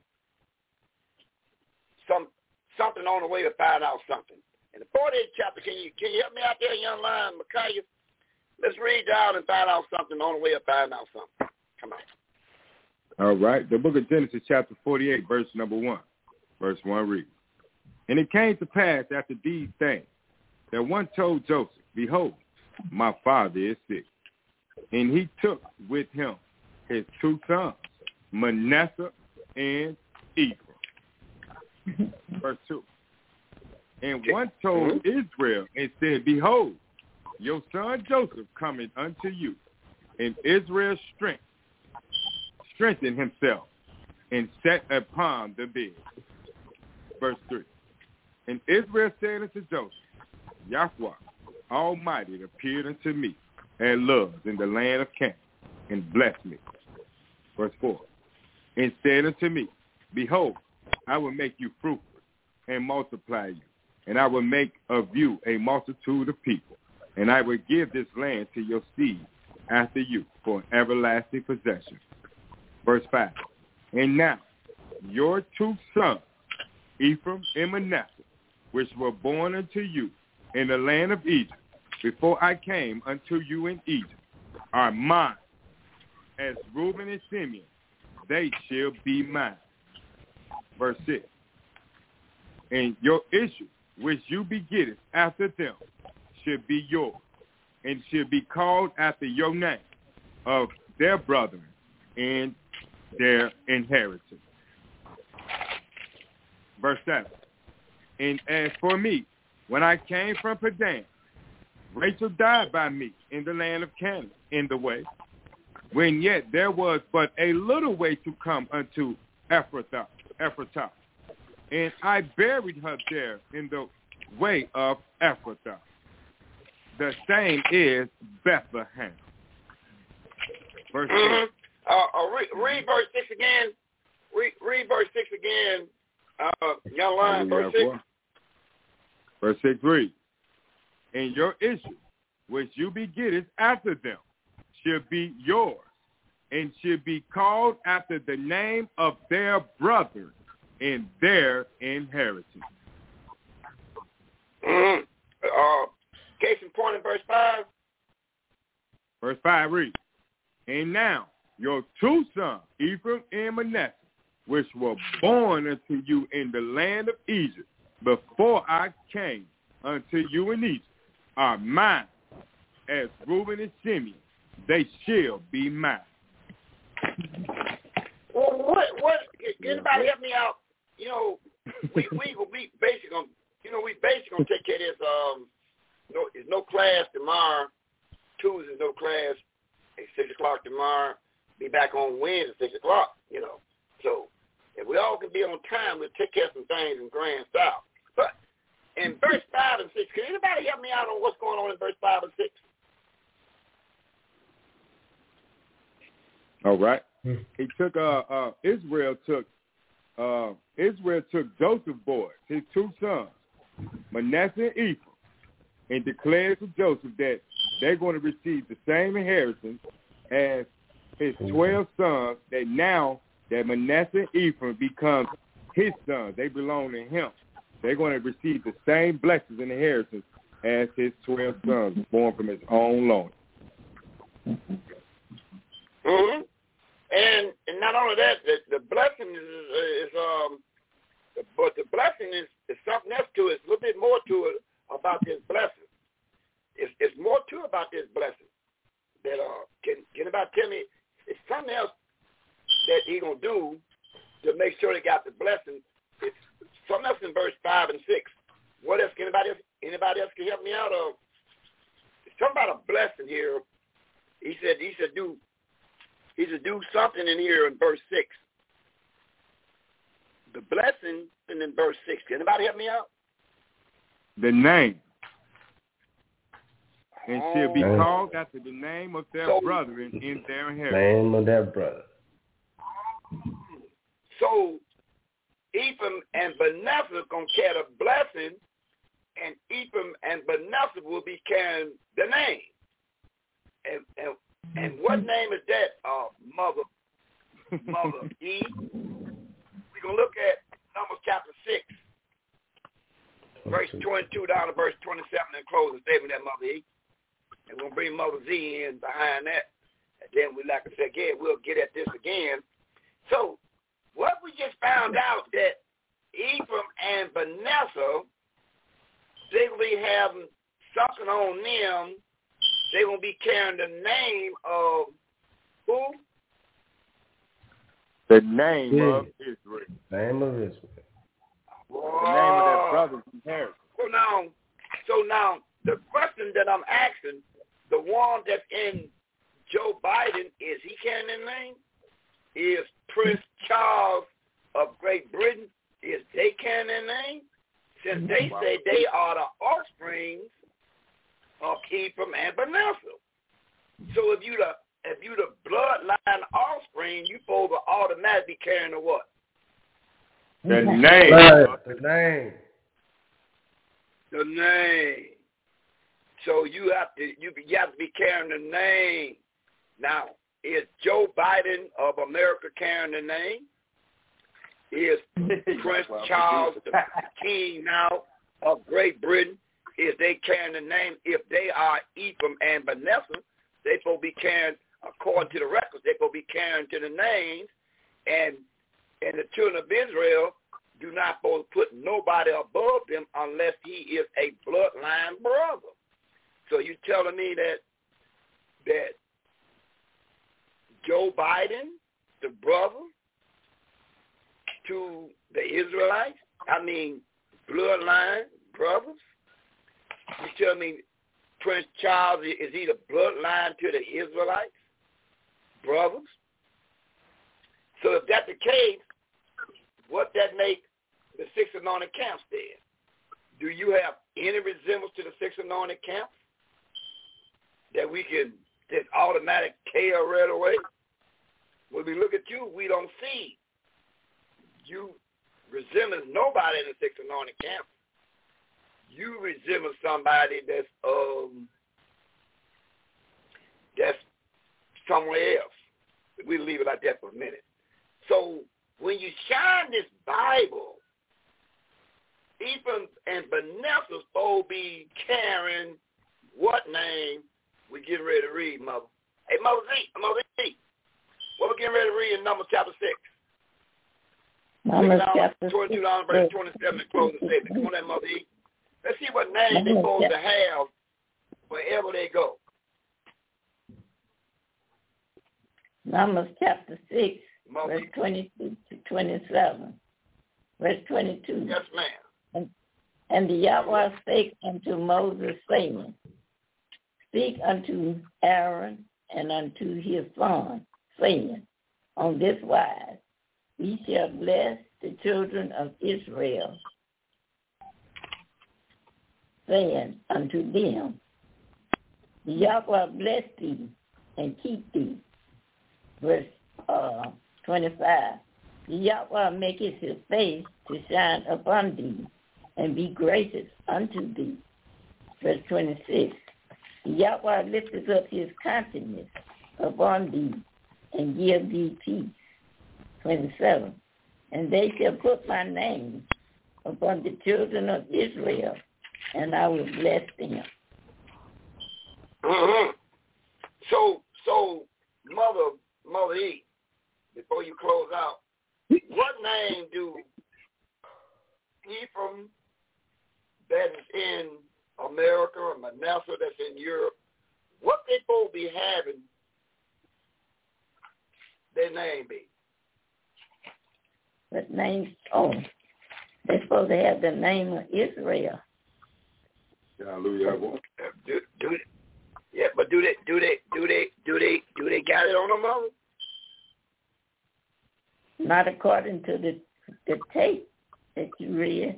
Some something on the way to find out something. In the forty-eighth chapter, can you can you help me out there, young lion, Micaiah? Let's read down and find out something on the way to find out something. Come on. All right. The book of Genesis, chapter forty-eight, verse number one. Verse one reads, And it came to pass after these things that one told Joseph, Behold, my father is sick. And he took with him his two sons, Manasseh and Ephraim. Verse two. And one told Israel and said, Behold, your son Joseph cometh unto you, and Israel's strength strengthened himself and sat upon the bed. Verse three. And Israel said unto Joseph, Yahweh Almighty appeared unto me at Luz in the land of Canaan, and blessed me. Verse four. And said unto me, Behold, I will make you fruitful and multiply you, and I will make of you a multitude of people, and I will give this land to your seed after you for an everlasting possession. Verse five. And now your two sons, Ephraim and Manasseh, which were born unto you in the land of Egypt, before I came unto you in Egypt, are mine. As Reuben and Simeon, they shall be mine. Verse six. And your issue, which you begettest after them, shall be yours, and shall be called after your name of their brethren and their inheritance. Verse seven. And as for me, when I came from Padan, Rachel died by me in the land of Canaan in the way, when yet there was but a little way to come unto Ephrathah, Ephrathah. And I buried her there in the way of Ephrathah. The same is Bethlehem. Verse mm-hmm. uh, uh, read, read verse six again. Read, read verse six again. Uh, young line, verse six. Verse six reads, And your issue, which you begettest after them, shall be yours, and shall be called after the name of their brethren and their inheritance. Mm-hmm. Uh, case in point in verse five. Verse five reads, And now your two sons, Ephraim and Manasseh, which were born unto you in the land of Egypt, before I came unto you in Egypt, are mine. As Reuben and Simeon, they shall be mine. Well, what, what, can anybody help me out? You know, we, we, we basically gonna, you know, we basically gonna take care of this, um, no, there's no class tomorrow. Tuesday's no class at six o'clock tomorrow. Be back on Wednesday at six o'clock, you know. So if we all can be on time, we'll take care of some things in grand style. But in verse five and six, can anybody help me out on what's going on in verse five and six? All right. He took uh, uh Israel took uh Israel took Joseph's boys, his two sons, Manasseh and Ephraim, and declared to Joseph that they're going to receive the same inheritance as his twelve sons, that now that Manasseh and Ephraim becomes his sons. They belong to him. They're going to receive the same blessings and inheritance as his twelve sons born from his own loin. Mm-hmm. And and not only that, the, the blessing is, is um, but the blessing is, is something else to it. It's a little bit more to it about this blessing. It's, it's more to it about this blessing. That uh, can can anybody tell me? It's something else that he gonna do to make sure they got the blessing. It's something else in verse five and six. What else? Can anybody else, anybody else can help me out? Of it's something about a blessing here. He said he said do. He said do something in here in verse six. The blessing and in verse six. Can anybody help me out? The name. And oh. shall be called after the name of their so, brethren in their inheritance. Name of their brother. So Ephraim and Manasseh going to carry the blessing, and Ephraim and Manasseh will be carrying the name. And, and And what name is that, uh, Mother, Mother E? We're going to look at Numbers chapter six, verse twenty-two down to verse twenty-seven, and close the statement that Mother E. And we're going to bring Mother Z in behind that. And then we, like I said again, we'll get at this again. So what we just found out that Ephraim and Manasseh, they will be having something on them they're going to be carrying the name of who? The name Yeah. of Israel. Name of Israel. Whoa. The name of their brother's inheritance. So now, so now, the question that I'm asking, the one that's in Joe Biden, is he carrying their name? Is Prince Charles of Great Britain, is they carrying their name? Since they say they are the offspring of Ephraim and Manasseh. So if you the if you the bloodline offspring, you supposed to automatically carrying the what? The name. Right. The name. The name. So you have to you, you have to be carrying the name. Now, is Joe Biden of America carrying the name? Is Prince Charles, the king now of Great Britain, is they carrying the name? If they are Ephraim and Manasseh, they supposed to be carrying, according to the records, they supposed to be carrying to the names, and and the children of Israel do not supposed to put nobody above them unless he is a bloodline brother. So you telling me that that Joe Biden, the brother to the Israelites, I mean bloodline brothers, you tell me Prince Charles, is he the bloodline to the Israelites, brothers? So if that's the case, what that make the six anointed camps then? Do you have any resemblance to the six anointed camps that we can just automatic K R right away? When we look at you, we don't see you resemble nobody in the six anointed camps. You resemble somebody that's um that's somewhere else. We'll leave it like that for a minute. So when you shine this Bible, Ephraim and Manasseh will be carrying what name? We getting ready to read, Mother. Hey, Mother Z, Mother Z, what we getting ready to read in Numbers chapter six? Numbers chapter twenty-two, six. down verse twenty-seven, and close the statement. Come on, that Mother E. Let's see what name they're supposed to have wherever they go. Numbers chapter six, Mother verse twenty-two to twenty-seven. Verse twenty-two. Yes, ma'am. And, and the Yahweh spake unto Moses, saying, Speak unto Aaron and unto his son, saying, On this wise, ye shall bless the children of Israel, saying unto them, Yahweh bless thee and keep thee. Verse uh, twenty-five, Yahweh maketh his face to shine upon thee and be gracious unto thee. Verse twenty-six, Yahweh lifteth up his countenance upon thee and give thee peace. twenty-seven, and they shall put my name upon the children of Israel, and I will bless them. Mm-hmm. So, so, Mother, Mother E, before you close out, what name do Ephraim that is in America or Manasseh that's in Europe, what they supposed to be having their name be? What name? Oh, they're supposed to have the name of Israel. Hallelujah. Do, do they, yeah, but do they do they do they do they do they got it on them, Mother? Not according to the the tape that you read.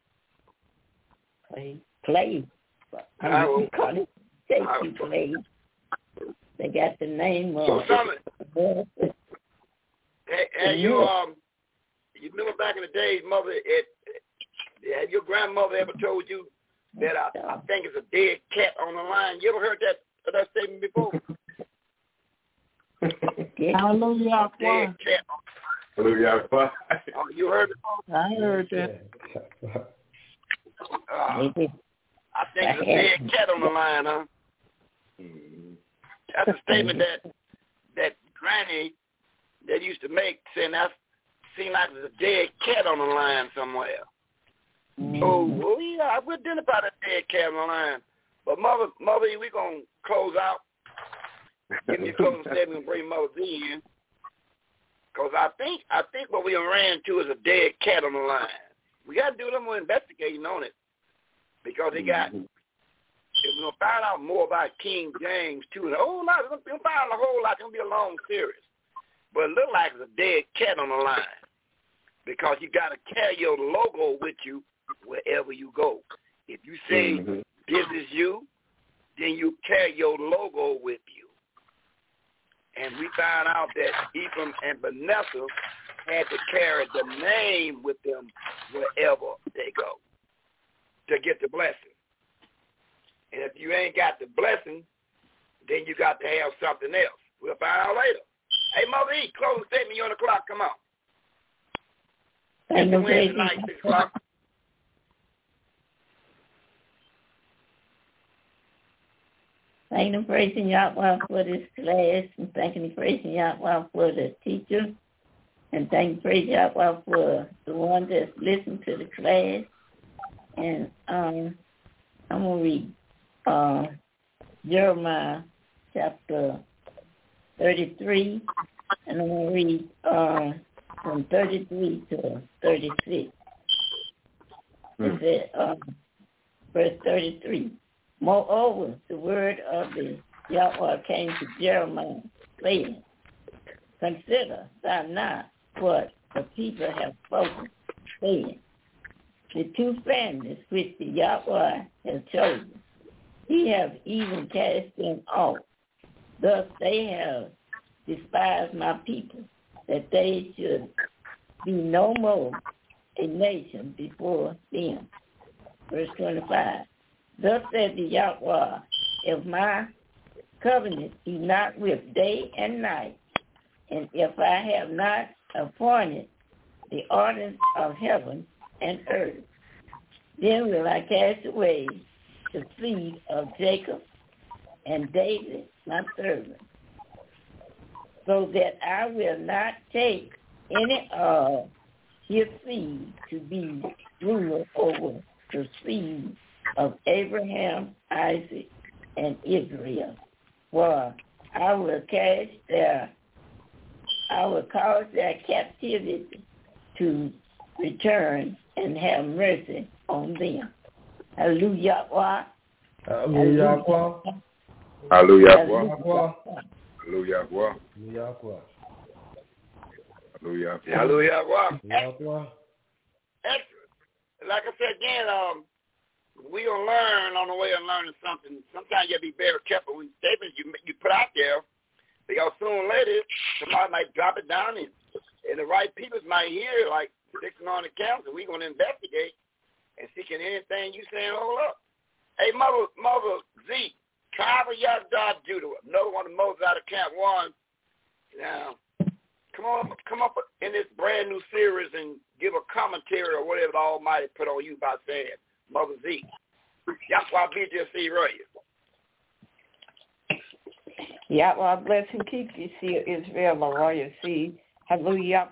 Play, play. I will call it tape you played. They got the name of. So, Simon, hey, hey, you um, you remember back in the days, Mother? It, it, had your grandmother ever told you that I, I think it's a dead cat on the line? You ever heard that that statement before? Hallelujah. Dead cat. Hallelujah. Oh, you heard it? I heard that. Uh, I think it's a dead cat on the line, huh? That's a statement that that Granny that used to make, saying that seemed like there's a dead cat on the line somewhere. Mm. Oh, well, yeah, I would identify that dead cat on the line. But But Mother, Mother, we're going to close out. Give me a closing statement and bring Mother Z in. Because I think I think what we ran to is a dead cat on the line. We got to do a little more investigating on it. Because they got, mm-hmm. if we're going to find out more about King James, too, and a whole lot, we're going to find out a whole lot. It's going to be a long series. But it looks like it's a dead cat on the line. Because you got to carry your logo with you wherever you go. If you say mm-hmm. this is you, then you carry your logo with you. And we found out that Ephraim and Manasseh had to carry the name with them wherever they go to get the blessing. And if you ain't got the blessing, then you got to have something else. We'll find out later. Hey, Mother E, close the statement. You're on the clock. Come on. It's the Wednesday night, six o'clock. Thanking and praising Yahweh for this class, and thanking and praising Yahweh for the teacher, and thanking and praising Yahweh for the one that's listened to the class. And um, I'm going to read uh, Jeremiah chapter thirty-three, and I'm going to read uh, from thirty-three to thirty-six. Mm. It said, um, verse thirty-three. Moreover, the word of the Yahweh came to Jeremiah, saying, consider thou not what the people have spoken, saying, the two families which the Yahweh has chosen, he hath even cast them off. Thus they have despised my people, that they should be no more a nation before them. Verse twenty-five. Thus said the Yahweh, if my covenant be not with day and night, and if I have not appointed the ordinance of heaven and earth, then will I cast away the seed of Jacob and David my servant, so that I will not take any of his seed to be ruler over the seed of Abraham, Isaac, and Israel. For I will cast their, I will cause their captivity to return and have mercy on them. Hallelujah. Hallelujah. Hallelujah. Hallelujah. Hallelujah. Hallelujah. Like I said again, um, we'll learn on the way of learning something. Sometimes you have to be very careful with statements you you put out there, because sooner or later somebody might drop it down, and, and the right people might hear it, like sitting on the council. We're going to investigate and see can anything you saying hold up. Hey, Mother, Mother Z, tribe of Yahweh Judah, another one of Moses out of Camp One. Now, come on, come up in this brand new series and give a commentary or whatever the Almighty put on you by saying, Mother Z. Yahweh be just see right. Yahweh bless and keep you, see Israel, the royal seed. Hallelujah.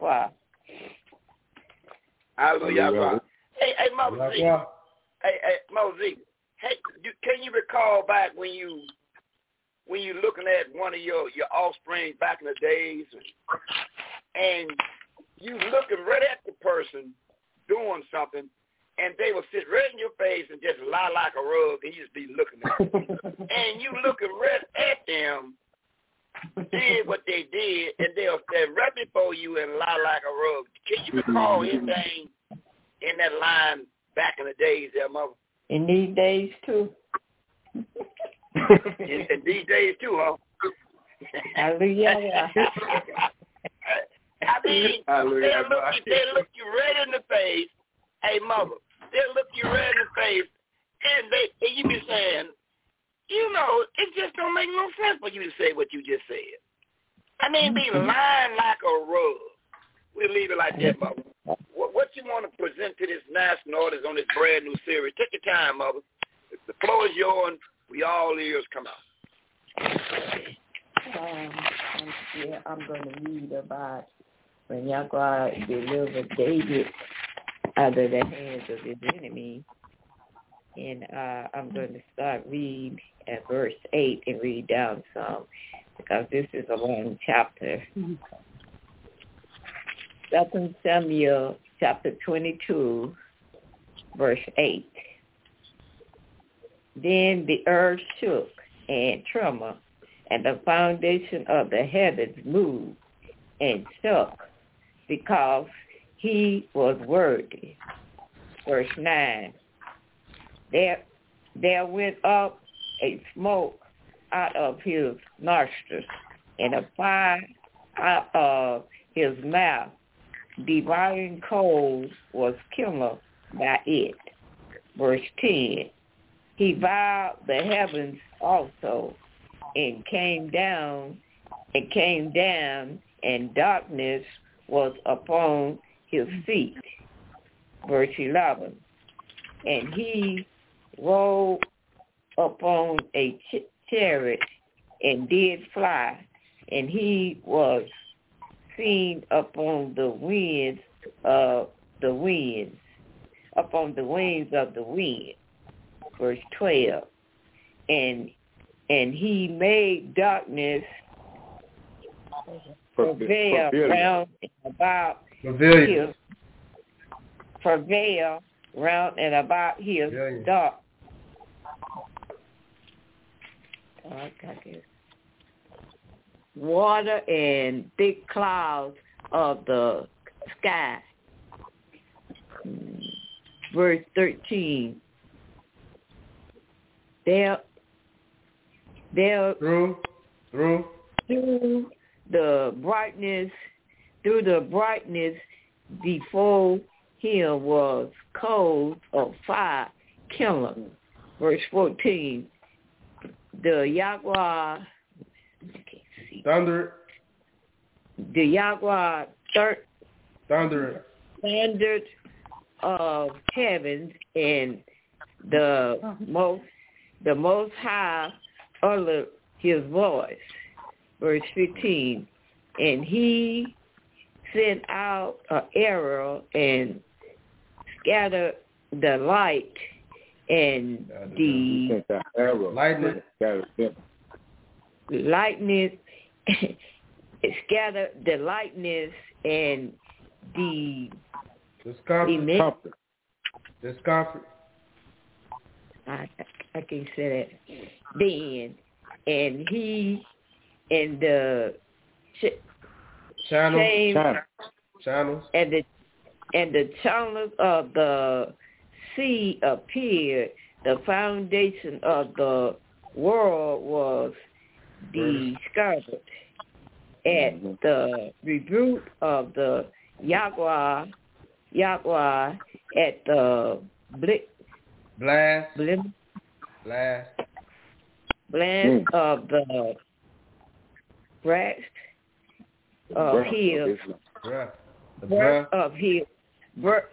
Hallelujah. Hey, hey, Mother Z. Hey, hey, Mother Z. Hey, you, can you recall back when you when you looking at one of your, your offspring back in the days, and you looking right at the person doing something, and they will sit right in your face and just lie like a rug, and you just be looking at them. And you looking right at them, did what they did, and they'll stand right before you and lie like a rug. Can you recall anything in that line back in the days there, Mother? In these days, too. in, in these days, too, huh? Hallelujah. I mean, they'll look, you, they'll look you right in the face. Hey, Mother, they'll look you right in the face, and they and you be saying, you know, it just don't make no sense for you to say what you just said. I mean, be lying like a rug. We'll leave it like that, Mother. What, what you want to present to this national audience on this brand new series? Take your time, Mother. The floor is yours. We all ears. Come out. Um, yeah, I'm going to read about when Yahweh delivered David out of the hands of his enemy. And uh, I'm going to start read at verse eight and read down some because this is a long chapter. Second Samuel chapter twenty-two, verse eight. Then the earth shook and trembled, and the foundation of the heavens moved and shook, because he was worthy. Verse nine. There, there went up a smoke out of his nostrils, and a fire out of his mouth. Devouring coals was kindled by it. Verse ten. He vowed the heavens also, and came down, and came down, and darkness was upon his feet. Verse eleven. And he rode upon a ch- chariot and did fly, and he was seen upon the winds of the winds, upon the wings of the wind. Verse twelve. And and he made darkness prevail round and about Pavilion. his prevail round and about his Pavilion. dark. Oh, I got this. Water and thick clouds of the sky. Verse thirteen. There, there through, through, through the brightness, through the brightness before him was coals of fire kindled. Verse fourteen. The Yahweh, thunder, the Yahweh thir- thunder, standard of heavens, and the most, the Most High uttered his voice. Verse fifteen. And he sent out an arrow and scattered the light and the lightning, lightning scattered the lightness and the discomfort. Discomfort. I, I can't say that. Then, and he and the ch- channels, chain, channels, and the and the channels of the sea appeared. The foundation of the world was discovered at the rebuke of the Yahweh, Yahweh at the bl- blast, bl- blast, blast mm. of the breast of breath his, breath, the breath breath of his, breath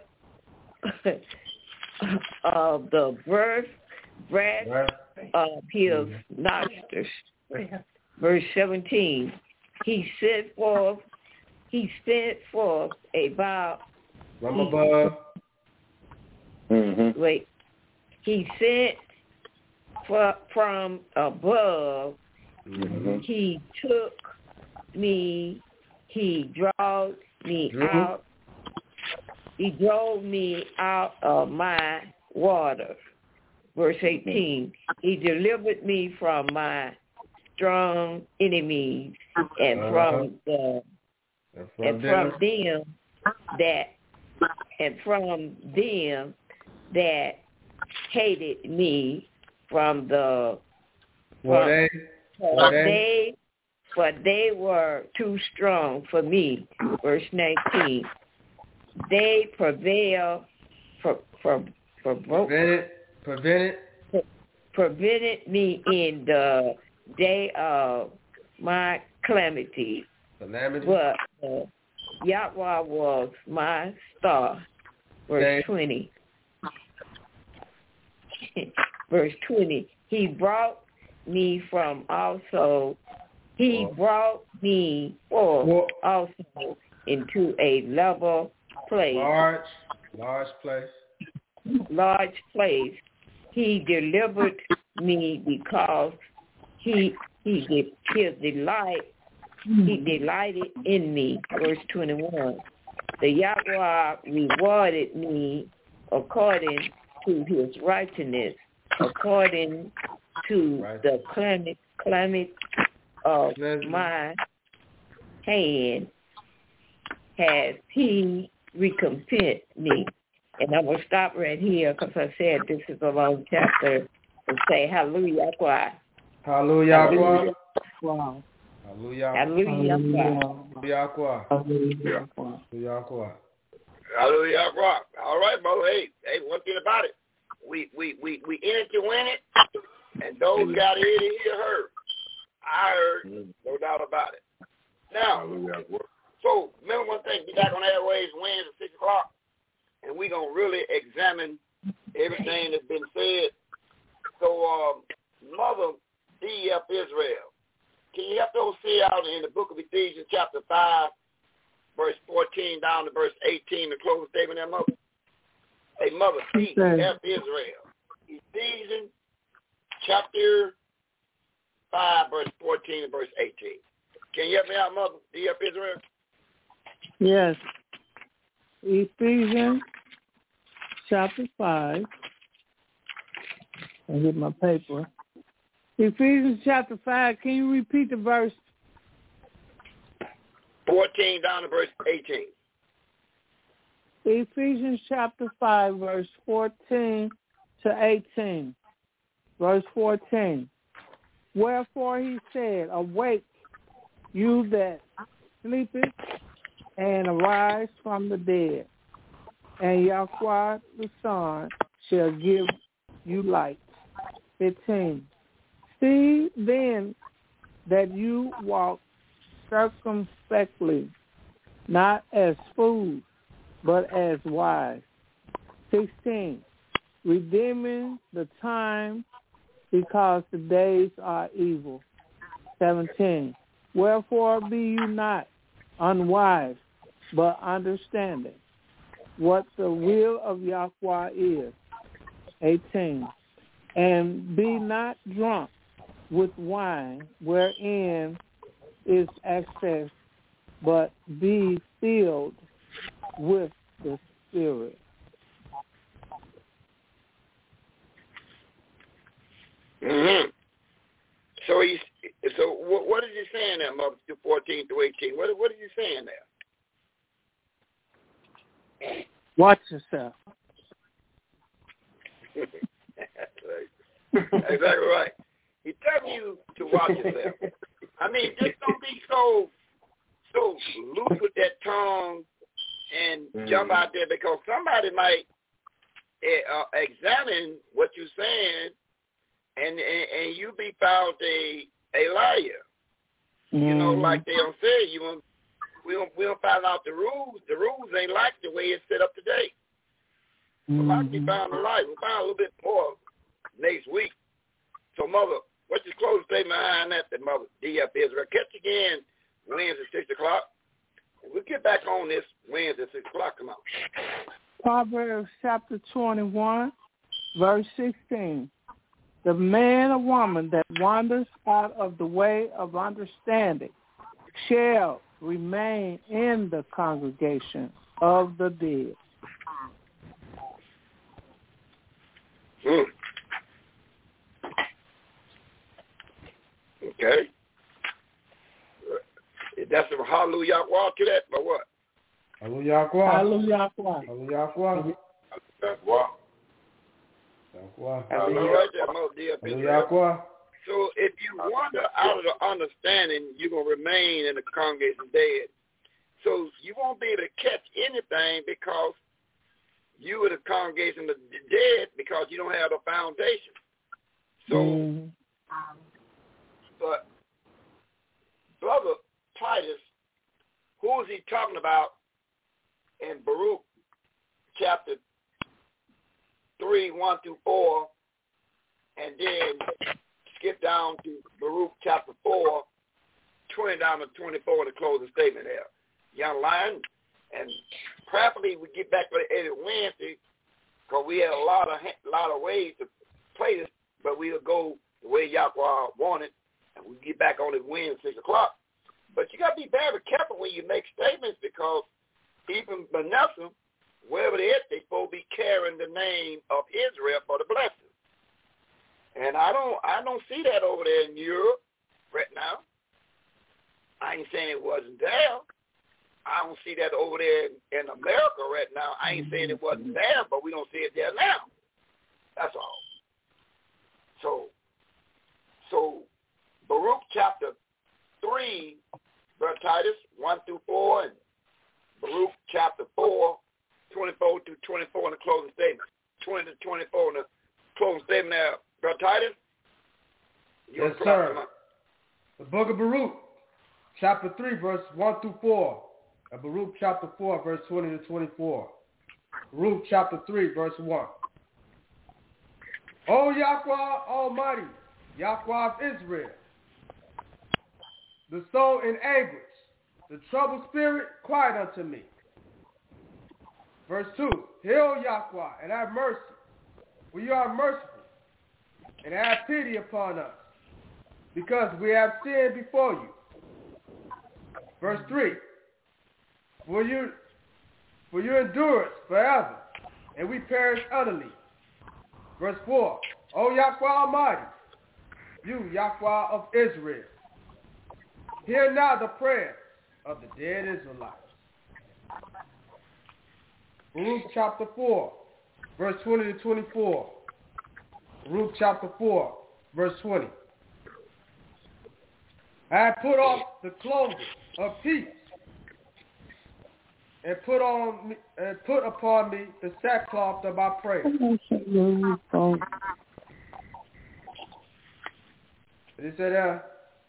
of the birth, breath breath. of his Mm-hmm. nostrils. Verse seventeen. He sent forth. He sent forth about. From above. Mm-hmm. Wait. He sent for, from above. Mm-hmm. He took me. He drove me Drew. out. He drove me out of my water. Verse eighteen. He delivered me from my strong enemies and uh-huh. from the and from, and them. from them that and from them that hated me, from the for from, they for for they, they for they were too strong for me. Verse nineteen. They prevail for for for prevented prevented prevented me in the day of my calamity. Calamity. But uh, Yahweh was my star. Verse okay. twenty. Verse twenty. He brought me from also. He Whoa. brought me forth Whoa. also into a level place. Large, large place. Large place. he delivered me because he he did his delight he delighted in me. Verse twenty-one. The Yahweh rewarded me according to his righteousness, according to right. the climate climate of my hand has he recompensed me. And I'm going to stop right here because I said this is a long chapter to say hallelujah. Hallelujah. Hallelujah. Hallelujah. Hallelujah. Hallelujah. Hallelujah. Hallelujah. All right, Mo. Hey, hey, one thing about it. We we we we in it to win it, and those got to hear it, hear heard. I heard, no doubt about it. Now, so remember one thing, be back on Airways Wednesday at six o'clock, and we're going to really examine everything that's been said. So, um, Mother D F Israel, can you help those see out in the book of Ephesians chapter five, verse fourteen down to verse eighteen, the closing statement there, Mother? Hey, Mother D F Israel, Ephesians chapter five, verse fourteen and verse eighteen. Can you help me out, Mother D F Israel? Yes. Ephesians chapter five. I'll get my paper. Ephesians chapter five. Can you repeat the verse? fourteen down to verse eighteen. Ephesians chapter five, verse fourteen to eighteen. Verse fourteen. Wherefore he said, awake, you that sleepeth, and arise from the dead, and Yahweh the Son shall give you light. fifteen. See then that you walk circumspectly, not as fools, but as wise. sixteen. Redeeming the time, because the days are evil. seventeen. Wherefore be you not unwise, but understanding what the will of Yahweh is. eighteen. And be not drunk with wine, wherein is excess, but be filled with the Spirit. Mm-hmm. So he's so what, what is he saying there, Mother, fourteen to eighteen? What what is he saying there? Watch yourself. Exactly right. He tells you to watch yourself. I mean, just don't be so so loose with that tongue and mm-hmm. jump out there, because somebody might uh, examine what you're saying, and, and and you be found a a liar. Mm-hmm. You know, like they don't say, you won't, we don't we don't find out the rules. The rules ain't like the way it's set up today. Mm-hmm. So like we found a liar. We'll find a little bit more next week. So, Mother, what's your closing statement behind that, that Mother D F Israel? Catch you again Wednesday at six o'clock. We'll get back on this Wednesday at six o'clock. Come on. Proverbs chapter twenty-one, verse sixteen. The man or woman that wanders out of the way of understanding shall remain in the congregation of the dead. Hmm. Okay. That's a hallelujah to that, but what? Hallelujah. Hallelujah. Hallelujah. Hallelujah. So if you wander out of the understanding, you're going to remain in the congregation dead. So you won't be able to catch anything because you are the congregation of the dead, because you don't have a foundation. So, mm. but Brother Titus, who is he talking about in Baruch chapter three, one through four, and then skip down to Baruch chapter four, twenty down to twenty-four, the closing statement there. Young lion, and prayerfully we get back for the edit Wednesday, because we had a lot of a lot of ways to win six o'clock. But you got to be very careful when you make statements because even Manasseh, wherever they at, they supposed to be carrying the name of Israel for the blessing. And I don't I don't see that over there in Europe right now. I ain't saying it wasn't there. I don't see that over there in America right now. I ain't saying it wasn't there, but we don't see it there now. That's all. So, so Baruch chapter three, Brother Titus, one through four, and Baruch chapter four, twenty-four through twenty-four in the closing statement. twenty to twenty-four in the closing statement there. Brother Titus? Yes, sir. The book of Baruch, chapter three, verse one through four. And Baruch chapter four, verse twenty to twenty-four. Baruch chapter three, verse one. O Yahweh Almighty, Yahweh of Israel, the soul in anguish, the troubled spirit, quiet unto me. Verse two, Hail Yahweh, and have mercy, for you are merciful, and have pity upon us, because we have sinned before you. Verse three, For you, for your endurance forever, and we perish utterly. Verse four, O Yahweh Almighty, you Yahweh of Israel, hear now the prayers of the dead Israelites. Baruch chapter four, verse twenty to twenty-four. Baruch chapter four, verse twenty. I have put off the clothing of peace, and put on me, and put upon me the sackcloth of my praise. Did he say that?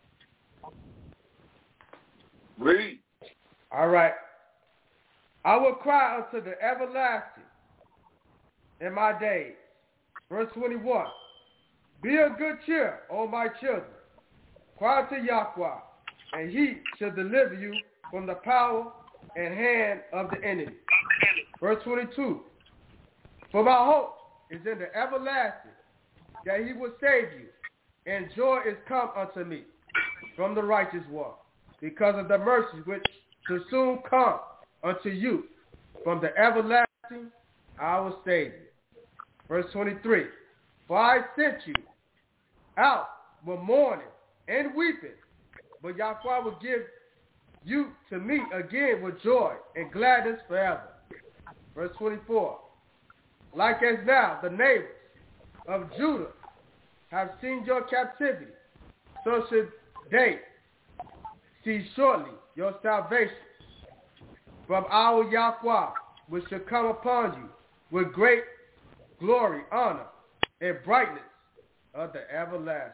Read. All right. I will cry unto the everlasting in my days. Verse twenty-one. Be of good cheer, O my children. Cry to Yahweh, and he shall deliver you from the power and hand of the enemy. Verse twenty-two. For my hope is in the everlasting, that he will save you, and joy is come unto me from the righteous one, because of the mercies which shall soon come unto you from the everlasting, our Savior. Verse twenty-three. For I sent you out with mourning and weeping, but Yahweh will give you to me again with joy and gladness forever. Verse twenty-four. Like as now the neighbors of Judah have seen your captivity, so should they see shortly your salvation from our Yahweh, which shall come upon you with great glory, honor, and brightness of the everlasting.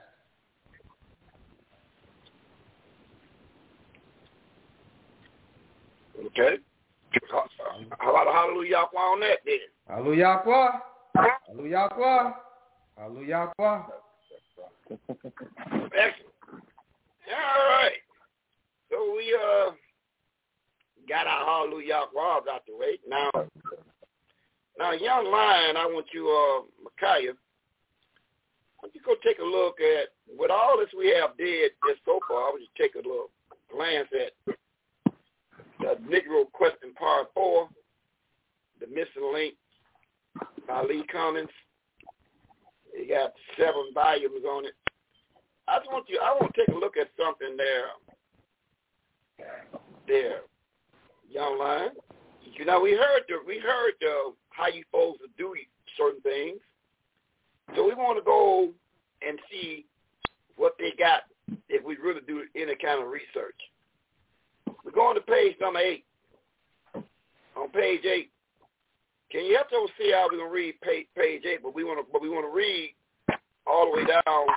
Okay. How about a hallelujah Yahweh on that then? Hallelujah Yahweh. Hallelujah Yahweh. Hallelujah Yahweh. Excellent. All right. So we uh got our hallelujah Yahweh out the way. Now, now, young lion, I want you, uh, Micaiah, I want you to go take a look at, with all this we have did this so far, I want you to take a little glance at the Negro question part four, the missing link by Lee Cummings. It got seven volumes on it. I just want you, I want to take a look at something there, there, young lion. You know, we heard the, we heard the, how you supposed to do certain things. So we want to go and see what they got if we really do any kind of research. We're going to page number eight. On page eight, can you help us see how we're gonna read page, page eight? But we want to, but we want to read all the way down.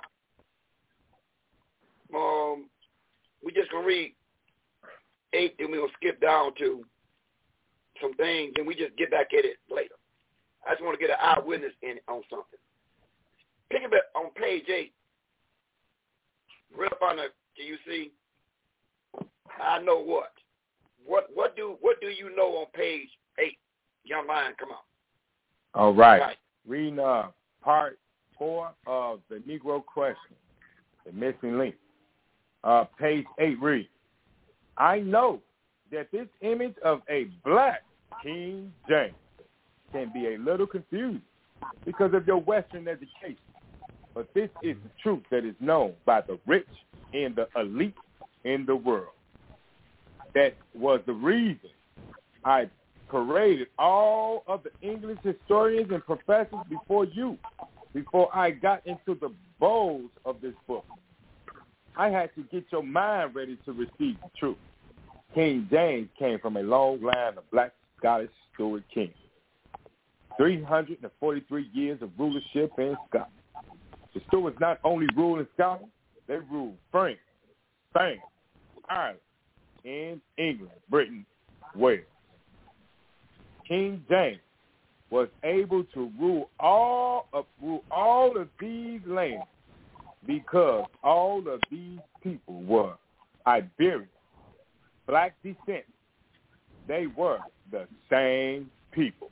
Um, we're just gonna read eight, and we're gonna skip down to some things, and we just get back at it later. I just want to get an eyewitness in on something. Pick up on page eight. Right up on the, do you see? I know what. What what do what do you know on page eight? Young lion, come on. All right. right. Reading uh, part four of the Negro question, the missing link. Uh, page eight reads, I know that this image of a black King James can be a little confusing because of your Western education. But this is the truth that is known by the rich and the elite in the world. That was the reason I paraded all of the English historians and professors before you, before I got into the bowls of this book. I had to get your mind ready to receive the truth. King James came from a long line of black Scottish Stuart kings. three hundred forty-three years of rulership in Scotland. The Stuarts not only ruled in Scotland, they ruled France, Spain, Ireland, and England, Britain, Wales. King James was able to rule all of rule all of these lands because all of these people were Iberian, black descent. They were the same people.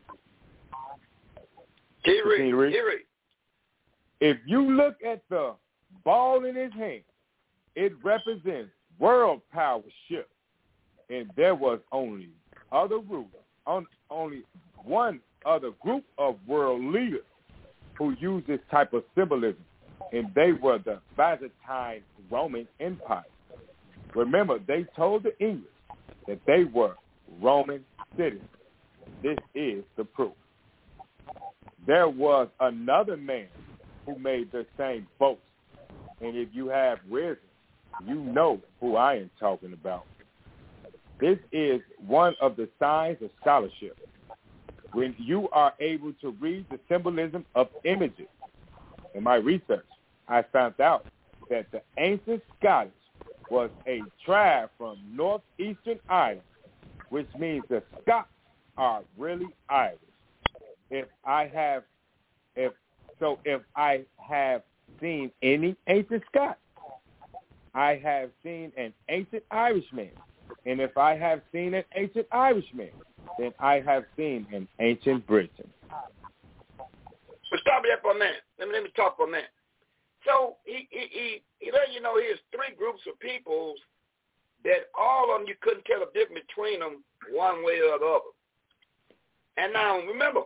Gary, Gary. If you look at the ball in his hand, it represents world power shift. And there was only other rulers, on, only one other group of world leaders who used this type of symbolism, and they were the Byzantine Roman Empire. Remember, they told the English that they were Roman citizens. This is the proof. There was another man who made the same boast, and if you have wisdom, you know who I am talking about. This is one of the signs of scholarship. When you are able to read the symbolism of images. In my research, I found out that the ancient Scottish was a tribe from northeastern Ireland, which means the Scots are really Irish. If I have, if so, if I have seen any ancient Scots, I have seen an ancient Irishman. And if I have seen an ancient Irishman, then I have seen an ancient Briton. But stop there for a minute. Let me, let me talk for a minute. So he, he, he, he let you know here's three groups of peoples that all of them you couldn't tell the difference between them one way or the other. And now remember,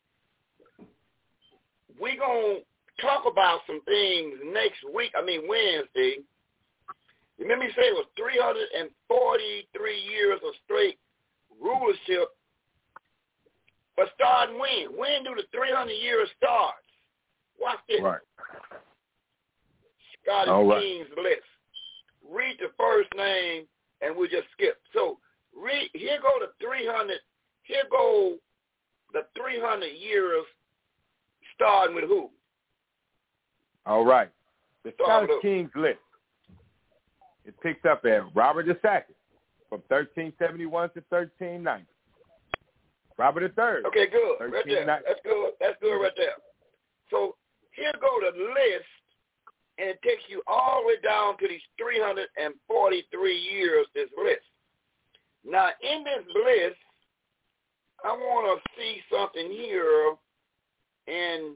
we're going to talk about some things next week, I mean Wednesday. Remember you said it was three hundred forty-three years of straight rulership. But starting when? When do the three hundred years start? Watch this. Right. Scottish All right. Kings list. Read the first name and we'll just skip. So read here go the three hundred here go the three hundred years starting with who? All right. The Start Scottish Kings list. It picks up at Robert the Second from thirteen seventy-one to thirteen ninety. Robert the Third. Okay, good. Right there. That's good. That's good right there. So here go the list, and it takes you all the way down to these three hundred forty-three years, this list. Now, in this list, I want to see something here in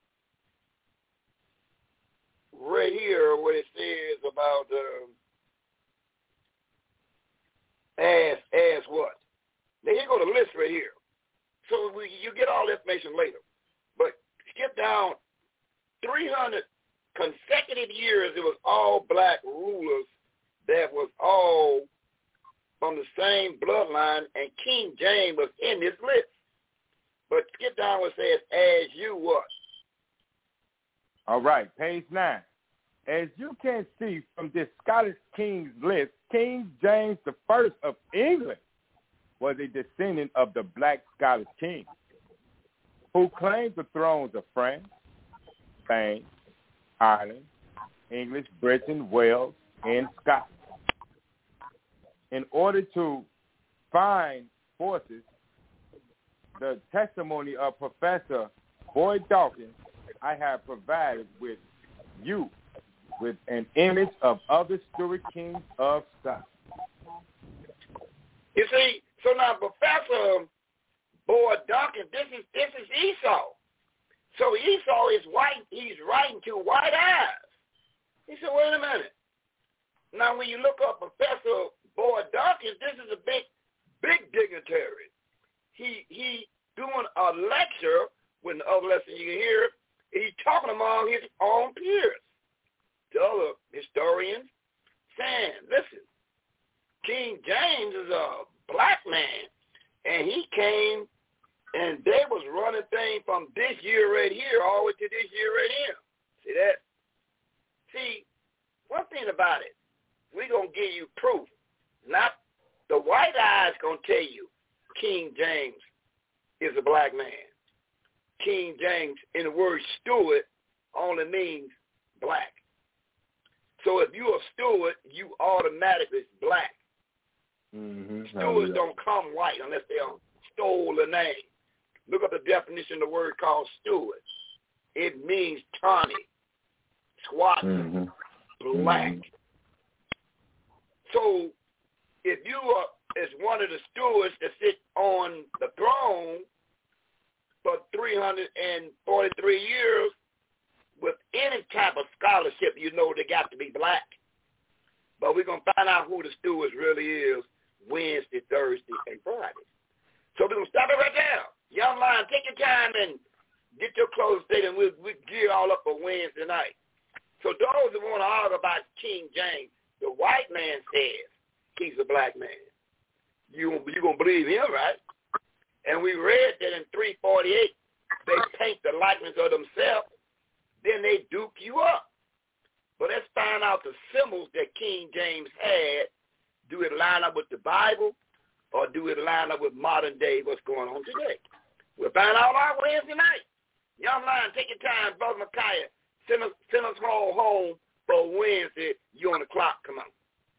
right here where it says about uh, as as what. Now, here go the list right here. So we, you get all the information later. But skip down three hundred consecutive years, it was all black rulers that was all from the same bloodline, and King James was in this list. But skip down where it says, as you what? All right, page nine. As you can see from this Scottish Kings list, King James the First of England was a descendant of the black Scottish kings who claimed the thrones of France, Spain, Ireland, English, Britain, Wales, and Scotland. In order to find forces, the testimony of Professor Boyd Dawkins, I have provided with you with an image of other Stuart kings of Scotland. You see, so now Professor Boyd Dawkins, this is this is Esau. So Esau is white. He's writing to white eyes. He said, wait a minute. Now, when you look up Professor Boyd Dawkins, this is a big, big dignitary. He he doing a lecture when the other lesson you can hear, he's talking among his own peers, the other historians, saying, listen, King James is a black man, and he came, and they was running things from this year right here all the way to this year right here. See that? See, one thing about it, we're going to give you proof. Not the white eyes going to tell you King James is a black man. King James, in the word steward, only means black. So if you're a steward, you automatically black. Mm-hmm. Stewards don't come white unless they stole a name. Look up the definition of the word called steward. It means tawny, squat, mm-hmm. black. Mm-hmm. So if you are as one of the stewards that sit on the throne for three hundred forty-three years, with any type of scholarship, you know they got to be black. But we're going to find out who the stewards really is Wednesday, Thursday, and Friday. So we're going to stop it right there. Young Lion, take your time and get your clothes straight, and we'll, we'll gear all up for Wednesday night. So those who want to argue about King James, the white man says he's a black man. You you going to believe him, right? And we read that in three forty-eight, they paint the likeness of themselves, then they duke you up. But let's find out the symbols that King James had. Do it line up with the Bible, or do it line up with modern day what's going on today? We'll find out our Wednesday night. Young Lion, take your time. Brother Micaiah, send us, send us all home for Wednesday. You on the clock. Come on.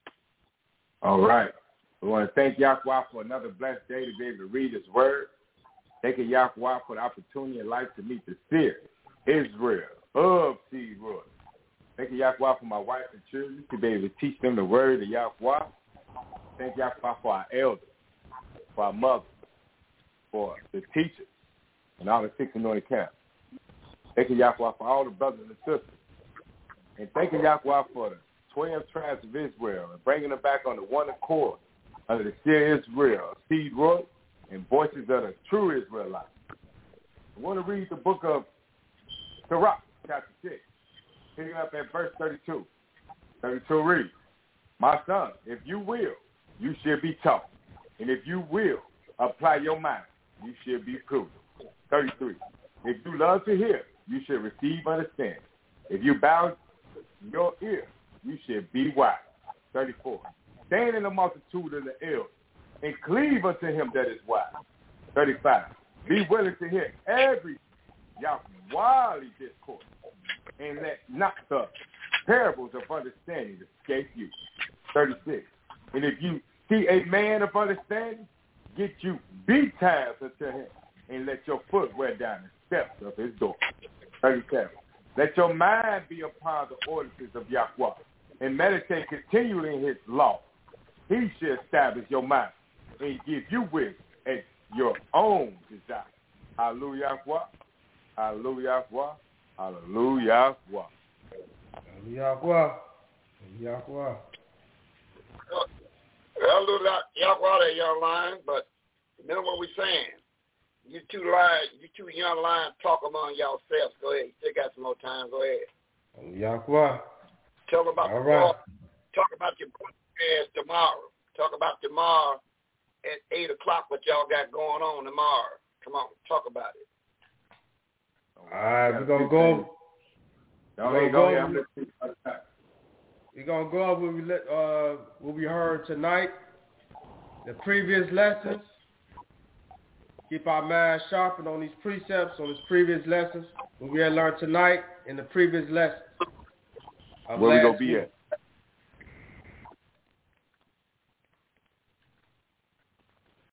All right. We want to thank Yahweh for another blessed day to be able to read his word. Thank you, Yahweh, for the opportunity in life to meet the seer, Israel of Seed Royal. Thank you, Yahweh, for my wife and children to be able to teach them the word of Yahweh. Thank Yahweh for our elders, for our mothers, for the teachers, and all the six anointed camps. Thank you, Yahweh, for all the brothers and sisters. And thank you, Yahweh, for the twelve tribes of Israel and bringing them back on the one accord under the seer Israel, Seed Royal, and voices of the true Israelites. I want to read the book of Sirach, chapter six, picking up at verse thirty-two. thirty-two reads, my son, if you will, you shall be taught. And if you will apply your mind, you shall be prudent. thirty-three, if you love to hear, you shall receive understanding. If you bow your ear, you shall be wise. thirty-four, stand in the multitude of the elders and cleave unto him that is wise. thirty-five, be willing to hear every Yahweh discourse, and let not the parables of understanding escape you. thirty-six, and if you see a man of understanding, get you beat times unto him, and let your foot wear down the steps of his door. thirty-seven, let your mind be upon the ordinances of Yahweh, and meditate continually in his law. He shall establish your mind and give you wisdom at your own desire. Hallelujah, Yahweh. Hallelujah, Yahweh. Hallelujah, Yahweh. Yahweh. Yahweh. Hallelujah, Yahweh, there, young lion. But remember what we're saying. You two lions, you two young lions, talk among yourselves. Go ahead. You still got some more time. Go ahead. Yahweh. Talk about All tomorrow. right. Talk about your broadcast tomorrow. Talk about tomorrow at eight o'clock. What y'all got going on tomorrow? Come on, talk about it. All right, we're gonna go. We're gonna go. We're gonna go over what we let, uh, what we heard tonight, the previous lessons. Keep our minds sharpened on these precepts, on these previous lessons. What we had learned tonight in the previous lessons. Where we gonna be at?